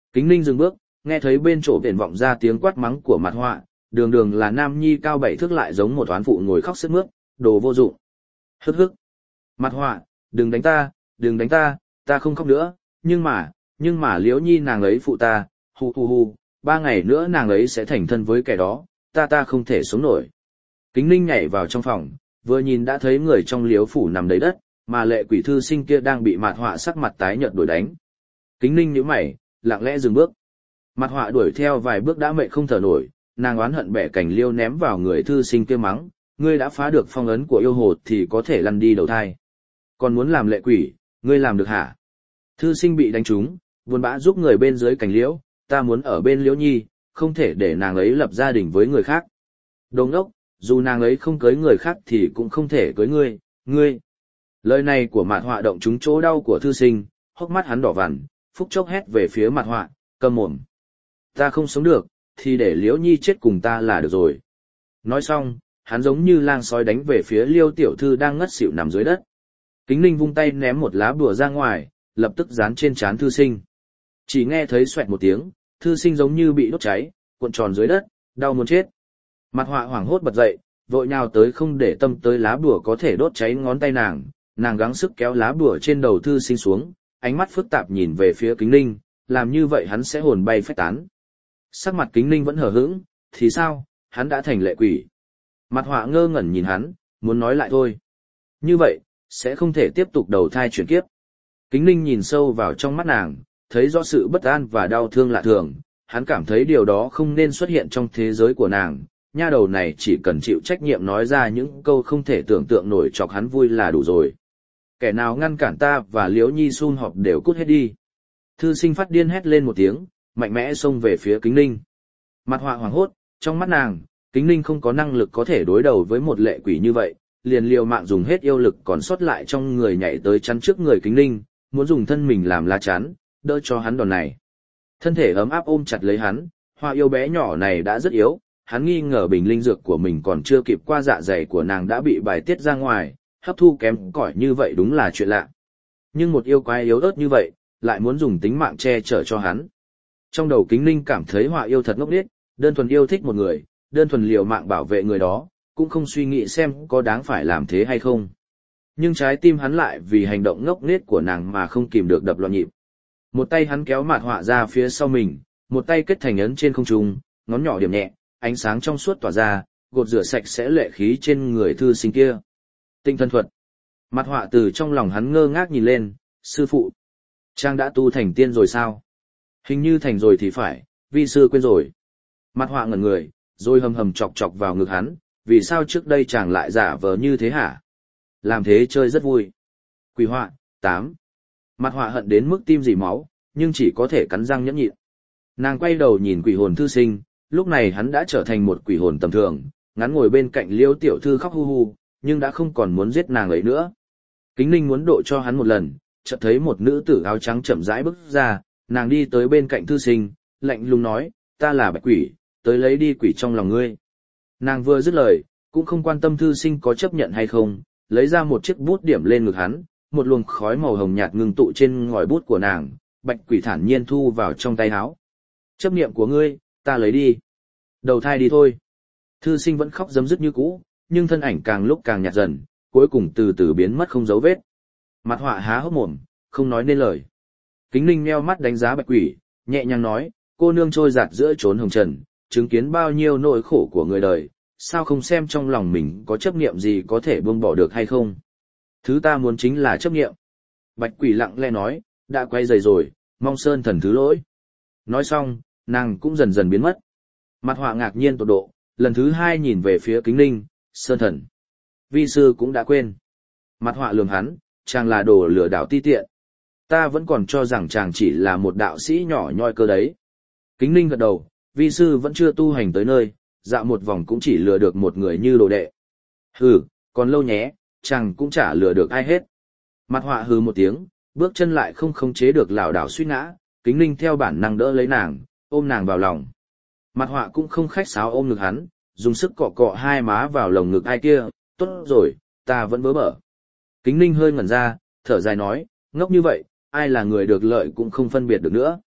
Kính Ninh dừng bước, nghe thấy bên chỗ biển vọng ra tiếng quát mắng của mặt họa, đường đường là nam nhi cao bảy thước lại giống một toán phụ ngồi khóc sướt mướt, đồ vô dụng. Hức hức. Mặt họa, đừng đánh ta, đừng đánh ta, ta không khóc nữa, nhưng mà, nhưng mà Liễu Nhi nàng ấy phụ ta, hu hu hu, ba ngày nữa nàng ấy sẽ thành thân với kẻ đó, ta ta không thể sống nổi. Kính Ninh nhảy vào trong phòng, vừa nhìn đã thấy người trong Liễu phủ nằm đầy đất, mà lệ quỷ thư sinh kia đang bị mặt họa sắc mặt tái nhợt đuổi đánh. Kính Ninh nhíu mày, lặng lẽ dừng bước. Mặt họa đuổi theo vài bước đã mệt không thở nổi, nàng oán hận bẻ cành liêu ném vào người thư sinh kia mắng, ngươi đã phá được phong ấn của yêu hồ thì có thể lăn đi đầu thai. Còn muốn làm lệ quỷ, ngươi làm được hả? Thư sinh bị đánh trúng, buồn bã giúp người bên dưới cành liễu, ta muốn ở bên Liễu Nhi, không thể để nàng ấy lập gia đình với người khác. Đồ ngốc, dù nàng ấy không cưới người khác thì cũng không thể cưới ngươi, ngươi. Lời này của Mạt Họa động trúng chỗ đau của thư sinh, hốc mắt hắn đỏ vằn, phúc chốc hét về phía Mạt Họa, câm mồm. Ta không sống được, thì để Liễu Nhi chết cùng ta là được rồi. Nói xong, hắn giống như lang sói đánh về phía Liêu tiểu thư đang ngất xỉu nằm dưới đất. Kính Ninh vung tay ném một lá bùa ra ngoài, lập tức dán trên trán thư sinh. Chỉ nghe thấy xoẹt một tiếng, thư sinh giống như bị đốt cháy, cuộn tròn dưới đất, đau muốn chết. Mặt Họa hoảng hốt bật dậy, vội nhào tới không để tâm tới lá bùa có thể đốt cháy ngón tay nàng, nàng gắng sức kéo lá bùa trên đầu thư sinh xuống, ánh mắt phức tạp nhìn về phía Kính Ninh, làm như vậy hắn sẽ hồn bay phách tán. Sắc mặt Kính Ninh vẫn hờ hững, thì sao, hắn đã thành lệ quỷ. Mặt Họa ngơ ngẩn nhìn hắn, muốn nói lại thôi. Như vậy, sẽ không thể tiếp tục đầu thai chuyển kiếp. Kính Ninh nhìn sâu vào trong mắt nàng, thấy rõ sự bất an và đau thương lạ thường, hắn cảm thấy điều đó không nên xuất hiện trong thế giới của nàng, nha đầu này chỉ cần chịu trách nhiệm nói ra những câu không thể tưởng tượng nổi chọc hắn vui là đủ rồi. Kẻ nào ngăn cản ta và Liễu Nhi sum họp đều cút hết đi. Thư sinh phát điên hét lên một tiếng, mạnh mẽ xông về phía Kính Ninh. Mặt Họa hoảng hốt, trong mắt nàng, Kính Ninh không có năng lực có thể đối đầu với một lệ quỷ như vậy, liền liều mạng dùng hết yêu lực còn sót lại trong người nhảy tới chắn trước người Kính Ninh, muốn dùng thân mình làm lá chắn, đỡ cho hắn đòn này. Thân thể ấm áp ôm chặt lấy hắn, Hoa yêu bé nhỏ này đã rất yếu, hắn nghi ngờ bình linh dược của mình còn chưa kịp qua dạ dày của nàng đã bị bài tiết ra ngoài, hấp thu kém cỏi như vậy đúng là chuyện lạ. Nhưng một yêu quái yếu ớt như vậy, lại muốn dùng tính mạng che chở cho hắn. Trong đầu Kính Ninh cảm thấy Hoa yêu thật ngốc nghếch, đơn thuần yêu thích một người, đơn thuần liều mạng bảo vệ người đó, cũng không suy nghĩ xem có đáng phải làm thế hay không. Nhưng trái tim hắn lại vì hành động ngốc nghếch của nàng mà không kìm được đập loạn nhịp. Một tay hắn kéo Mạt Họa ra phía sau mình, một tay kết thành ấn trên không trung, ngón nhỏ điểm nhẹ, ánh sáng trong suốt tỏa ra, gột rửa sạch sẽ lệ khí trên người thư sinh kia. Tinh thần thuật. Mạt Họa từ trong lòng hắn ngơ ngác nhìn lên, sư phụ. Trang đã tu thành tiên rồi sao? Hình như thành rồi thì phải, vi sư quên rồi. Mạt Họa ngẩn người, rồi hầm hầm chọc chọc vào ngực hắn, vì sao trước đây chàng lại giả vờ như thế hả? Làm thế chơi rất vui. Quỷ họa, tám. Mặt Họa hận đến mức tim rỉ máu, nhưng chỉ có thể cắn răng nhẫn nhịn. Nàng quay đầu nhìn quỷ hồn thư sinh, lúc này hắn đã trở thành một quỷ hồn tầm thường, ngắn ngồi bên cạnh Liêu tiểu thư khóc hu hu, nhưng đã không còn muốn giết nàng ấy nữa. Kính Ninh muốn độ cho hắn một lần, chợt thấy một nữ tử áo trắng chậm rãi bước ra, nàng đi tới bên cạnh thư sinh, lạnh lùng nói, ta là bạch quỷ, tới lấy đi quỷ trong lòng ngươi. Nàng vừa dứt lời, cũng không quan tâm thư sinh có chấp nhận hay không, lấy ra một chiếc bút điểm lên ngực hắn, một luồng khói màu hồng nhạt ngưng tụ trên ngòi bút của nàng, bạch quỷ thản nhiên thu vào trong tay áo. Chấp niệm của ngươi, ta lấy đi. Đầu thai đi thôi. Thư sinh vẫn khóc rấm rứt như cũ, nhưng thân ảnh càng lúc càng nhạt dần, cuối cùng từ từ biến mất không dấu vết. Mặt Họa há hốc mồm, không nói nên lời. Kính Ninh nheo mắt đánh giá bạch quỷ, nhẹ nhàng nói, cô nương trôi dạt giữa chốn hồng trần, chứng kiến bao nhiêu nỗi khổ của người đời, sao không xem trong lòng mình có chấp niệm gì có thể buông bỏ được hay không? Thứ ta muốn chính là chấp niệm. Bạch quỷ lặng lẽ nói, đã quay giày rồi, mong sơn thần thứ lỗi. Nói xong, nàng cũng dần dần biến mất. Mặt Họa ngạc nhiên tột độ, lần thứ hai nhìn về phía Kính Ninh, sơn thần. Vi sư cũng đã quên. Mặt Họa lườm hắn, chàng là đồ lừa đảo ti tiện. Ta vẫn còn cho rằng chàng chỉ là một đạo sĩ nhỏ nhoi cơ đấy. Kính Ninh gật đầu, vi sư vẫn chưa tu hành tới nơi, dạo một vòng cũng chỉ lừa được một người như đồ đệ. Hừ, còn lâu nhé, chàng cũng chả lừa được ai hết. Mặt Họa hừ một tiếng, bước chân lại không khống chế được lảo đảo suýt ngã, Kính Ninh theo bản năng đỡ lấy nàng, ôm nàng vào lòng. Mặt Họa cũng không khách sáo ôm ngực hắn, dùng sức cọ cọ hai má vào lồng ngực ai kia, tốt rồi, ta vẫn vớ bở. Kính Ninh hơi ngẩn ra, thở dài nói, ngốc như vậy, ai là người được lợi cũng không phân biệt được nữa.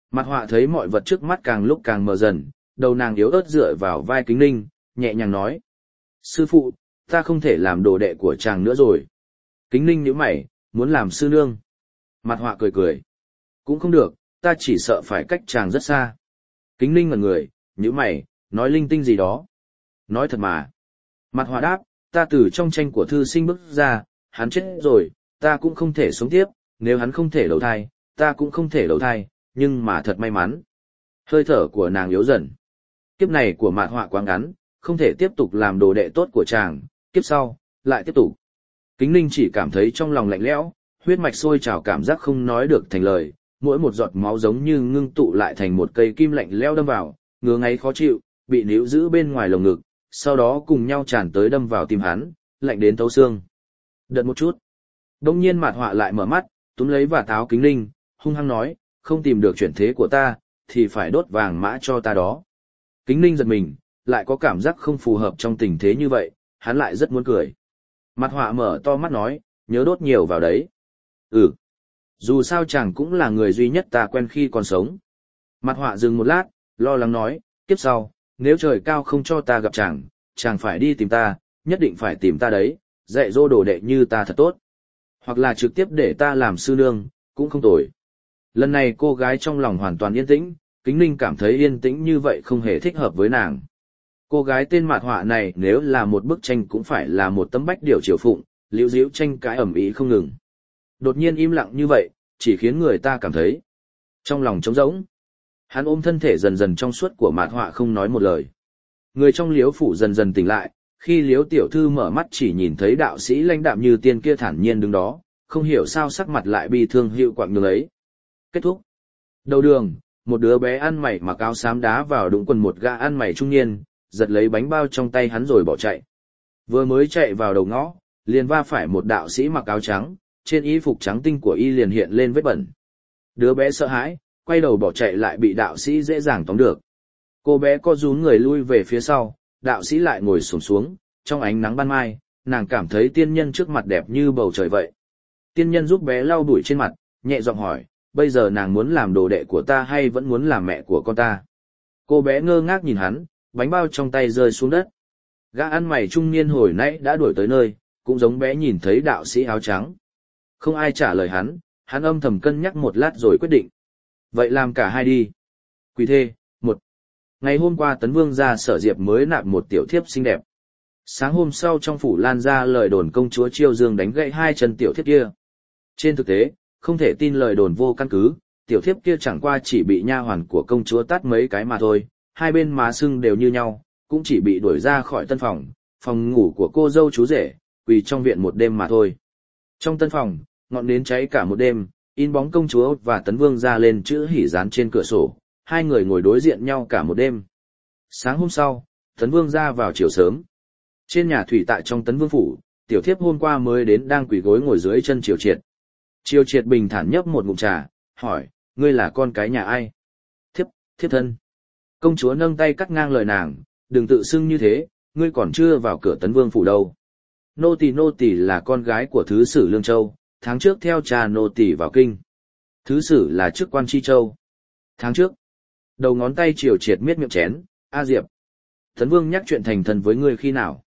Mặt họa thấy mọi vật trước mắt càng lúc càng mờ dần, đầu nàng yếu ớt dựa vào vai Kính Ninh, nhẹ nhàng nói. Sư phụ, ta không thể làm đồ đệ của chàng nữa rồi. Kính Ninh nhíu mày, muốn làm sư nương. Mặt họa cười cười. Cũng không được, ta chỉ sợ phải cách chàng rất xa. Kính Ninh ngẩn người, nhíu mày, nói linh tinh gì đó. Nói thật mà. Mặt họa đáp, ta từ trong tranh của thư sinh bước ra, hắn chết rồi, ta cũng không thể sống tiếp, nếu hắn không thể đầu thai, ta cũng không thể đầu thai, nhưng mà thật may mắn. Hơi thở của nàng yếu dần. Kiếp này của mạt họa quá ngắn, không thể tiếp tục làm đồ đệ tốt của chàng, kiếp sau, lại tiếp tục. Kính Ninh chỉ cảm thấy trong lòng lạnh lẽo, huyết mạch sôi trào cảm giác không nói được thành lời, mỗi một giọt máu giống như ngưng tụ lại thành một cây kim lạnh lẽo đâm vào, ngứa ngáy khó chịu, bị níu giữ bên ngoài lồng ngực, sau đó cùng nhau tràn tới đâm vào tim hắn, lạnh đến thấu xương. Đợi một chút. Đông nhiên mạt họa lại mở mắt, túm lấy và tháo Kính Ninh, hung hăng nói, không tìm được chuyển thế của ta, thì phải đốt vàng mã cho ta đó. Kính Ninh giật mình, lại có cảm giác không phù hợp trong tình thế như vậy, hắn lại rất muốn cười. Mặt họa mở to mắt nói, nhớ đốt nhiều vào đấy. Ừ. Dù sao chàng cũng là người duy nhất ta quen khi còn sống. Mặt họa dừng một lát, lo lắng nói, kiếp sau, nếu trời cao không cho ta gặp chàng, chàng phải đi tìm ta, nhất định phải tìm ta đấy, dạy dỗ đồ đệ như ta thật tốt. Hoặc là trực tiếp để ta làm sư nương, cũng không tồi. Lần này cô gái trong lòng hoàn toàn yên tĩnh, Kính Ninh cảm thấy yên tĩnh như vậy không hề thích hợp với nàng. Cô gái tên mạt họa này nếu là một bức tranh cũng phải là một tấm bách điểu triều phụng, liễu díu tranh cãi ầm ĩ không ngừng. Đột nhiên im lặng như vậy, chỉ khiến người ta cảm thấy trong lòng trống rỗng. Hắn ôm thân thể dần dần trong suốt của mạt họa không nói một lời. Người trong liễu phủ dần dần tỉnh lại, khi liễu tiểu thư mở mắt chỉ nhìn thấy đạo sĩ lãnh đạm như tiên kia thản nhiên đứng đó, không hiểu sao sắc mặt lại bi thương hiệu quạng nhường ấy. Kết thúc. Đầu đường, một đứa bé ăn mày mặc áo xám đá vào đụng quần một gã ăn mày trung niên, giật lấy bánh bao trong tay hắn rồi bỏ chạy. Vừa mới chạy vào đầu ngõ, liền va phải một đạo sĩ mặc áo trắng, trên y phục trắng tinh của y liền hiện lên vết bẩn. Đứa bé sợ hãi, quay đầu bỏ chạy lại bị đạo sĩ dễ dàng tóm được. Cô bé co rúm người lui về phía sau, đạo sĩ lại ngồi xổm xuống, trong ánh nắng ban mai, nàng cảm thấy tiên nhân trước mặt đẹp như bầu trời vậy. Tiên nhân giúp bé lau bụi trên mặt, nhẹ giọng hỏi, bây giờ nàng muốn làm đồ đệ của ta hay vẫn muốn làm mẹ của con ta? Cô bé ngơ ngác nhìn hắn, bánh bao trong tay rơi xuống đất. Gã ăn mày trung niên hồi nãy đã đuổi tới nơi, cũng giống bé nhìn thấy đạo sĩ áo trắng. Không ai trả lời hắn, hắn âm thầm cân nhắc một lát rồi quyết định. Vậy làm cả hai đi. Quỳ thê, một. Ngày hôm qua Tấn Vương ra Sở Diệp mới nạp một tiểu thiếp xinh đẹp. Sáng hôm sau trong phủ lan ra lời đồn công chúa Chiêu Dương đánh gãy hai chân tiểu thiếp kia. Trên thực tế, không thể tin lời đồn vô căn cứ, tiểu thiếp kia chẳng qua chỉ bị nha hoàn của công chúa tát mấy cái mà thôi, hai bên má sưng đều như nhau, cũng chỉ bị đuổi ra khỏi tân phòng, phòng ngủ của cô dâu chú rể, quỳ trong viện một đêm mà thôi. Trong tân phòng, ngọn nến cháy cả một đêm, in bóng công chúa và Tấn Vương ra lên chữ hỉ dán trên cửa sổ, hai người ngồi đối diện nhau cả một đêm. Sáng hôm sau, Tấn Vương ra vào chiều sớm. Trên nhà thủy tại trong Tấn Vương phủ, tiểu thiếp hôm qua mới đến đang quỳ gối ngồi dưới chân Triều Triệt. Triều Triệt bình thản nhấp một ngụm trà, hỏi, ngươi là con cái nhà ai? Thiếp, thiếp thân. Công chúa nâng tay cắt ngang lời nàng, đừng tự xưng như thế, ngươi còn chưa vào cửa Tấn Vương phủ đâu. Nô tỳ nô tỳ là con gái của thứ sử Lương Châu, tháng trước theo cha nô tỳ vào kinh. Thứ sử là chức quan Chi Châu. Tháng trước. Đầu ngón tay Triều Triệt miết miệng chén, A Diệp. Tấn Vương nhắc chuyện thành thân với ngươi khi nào?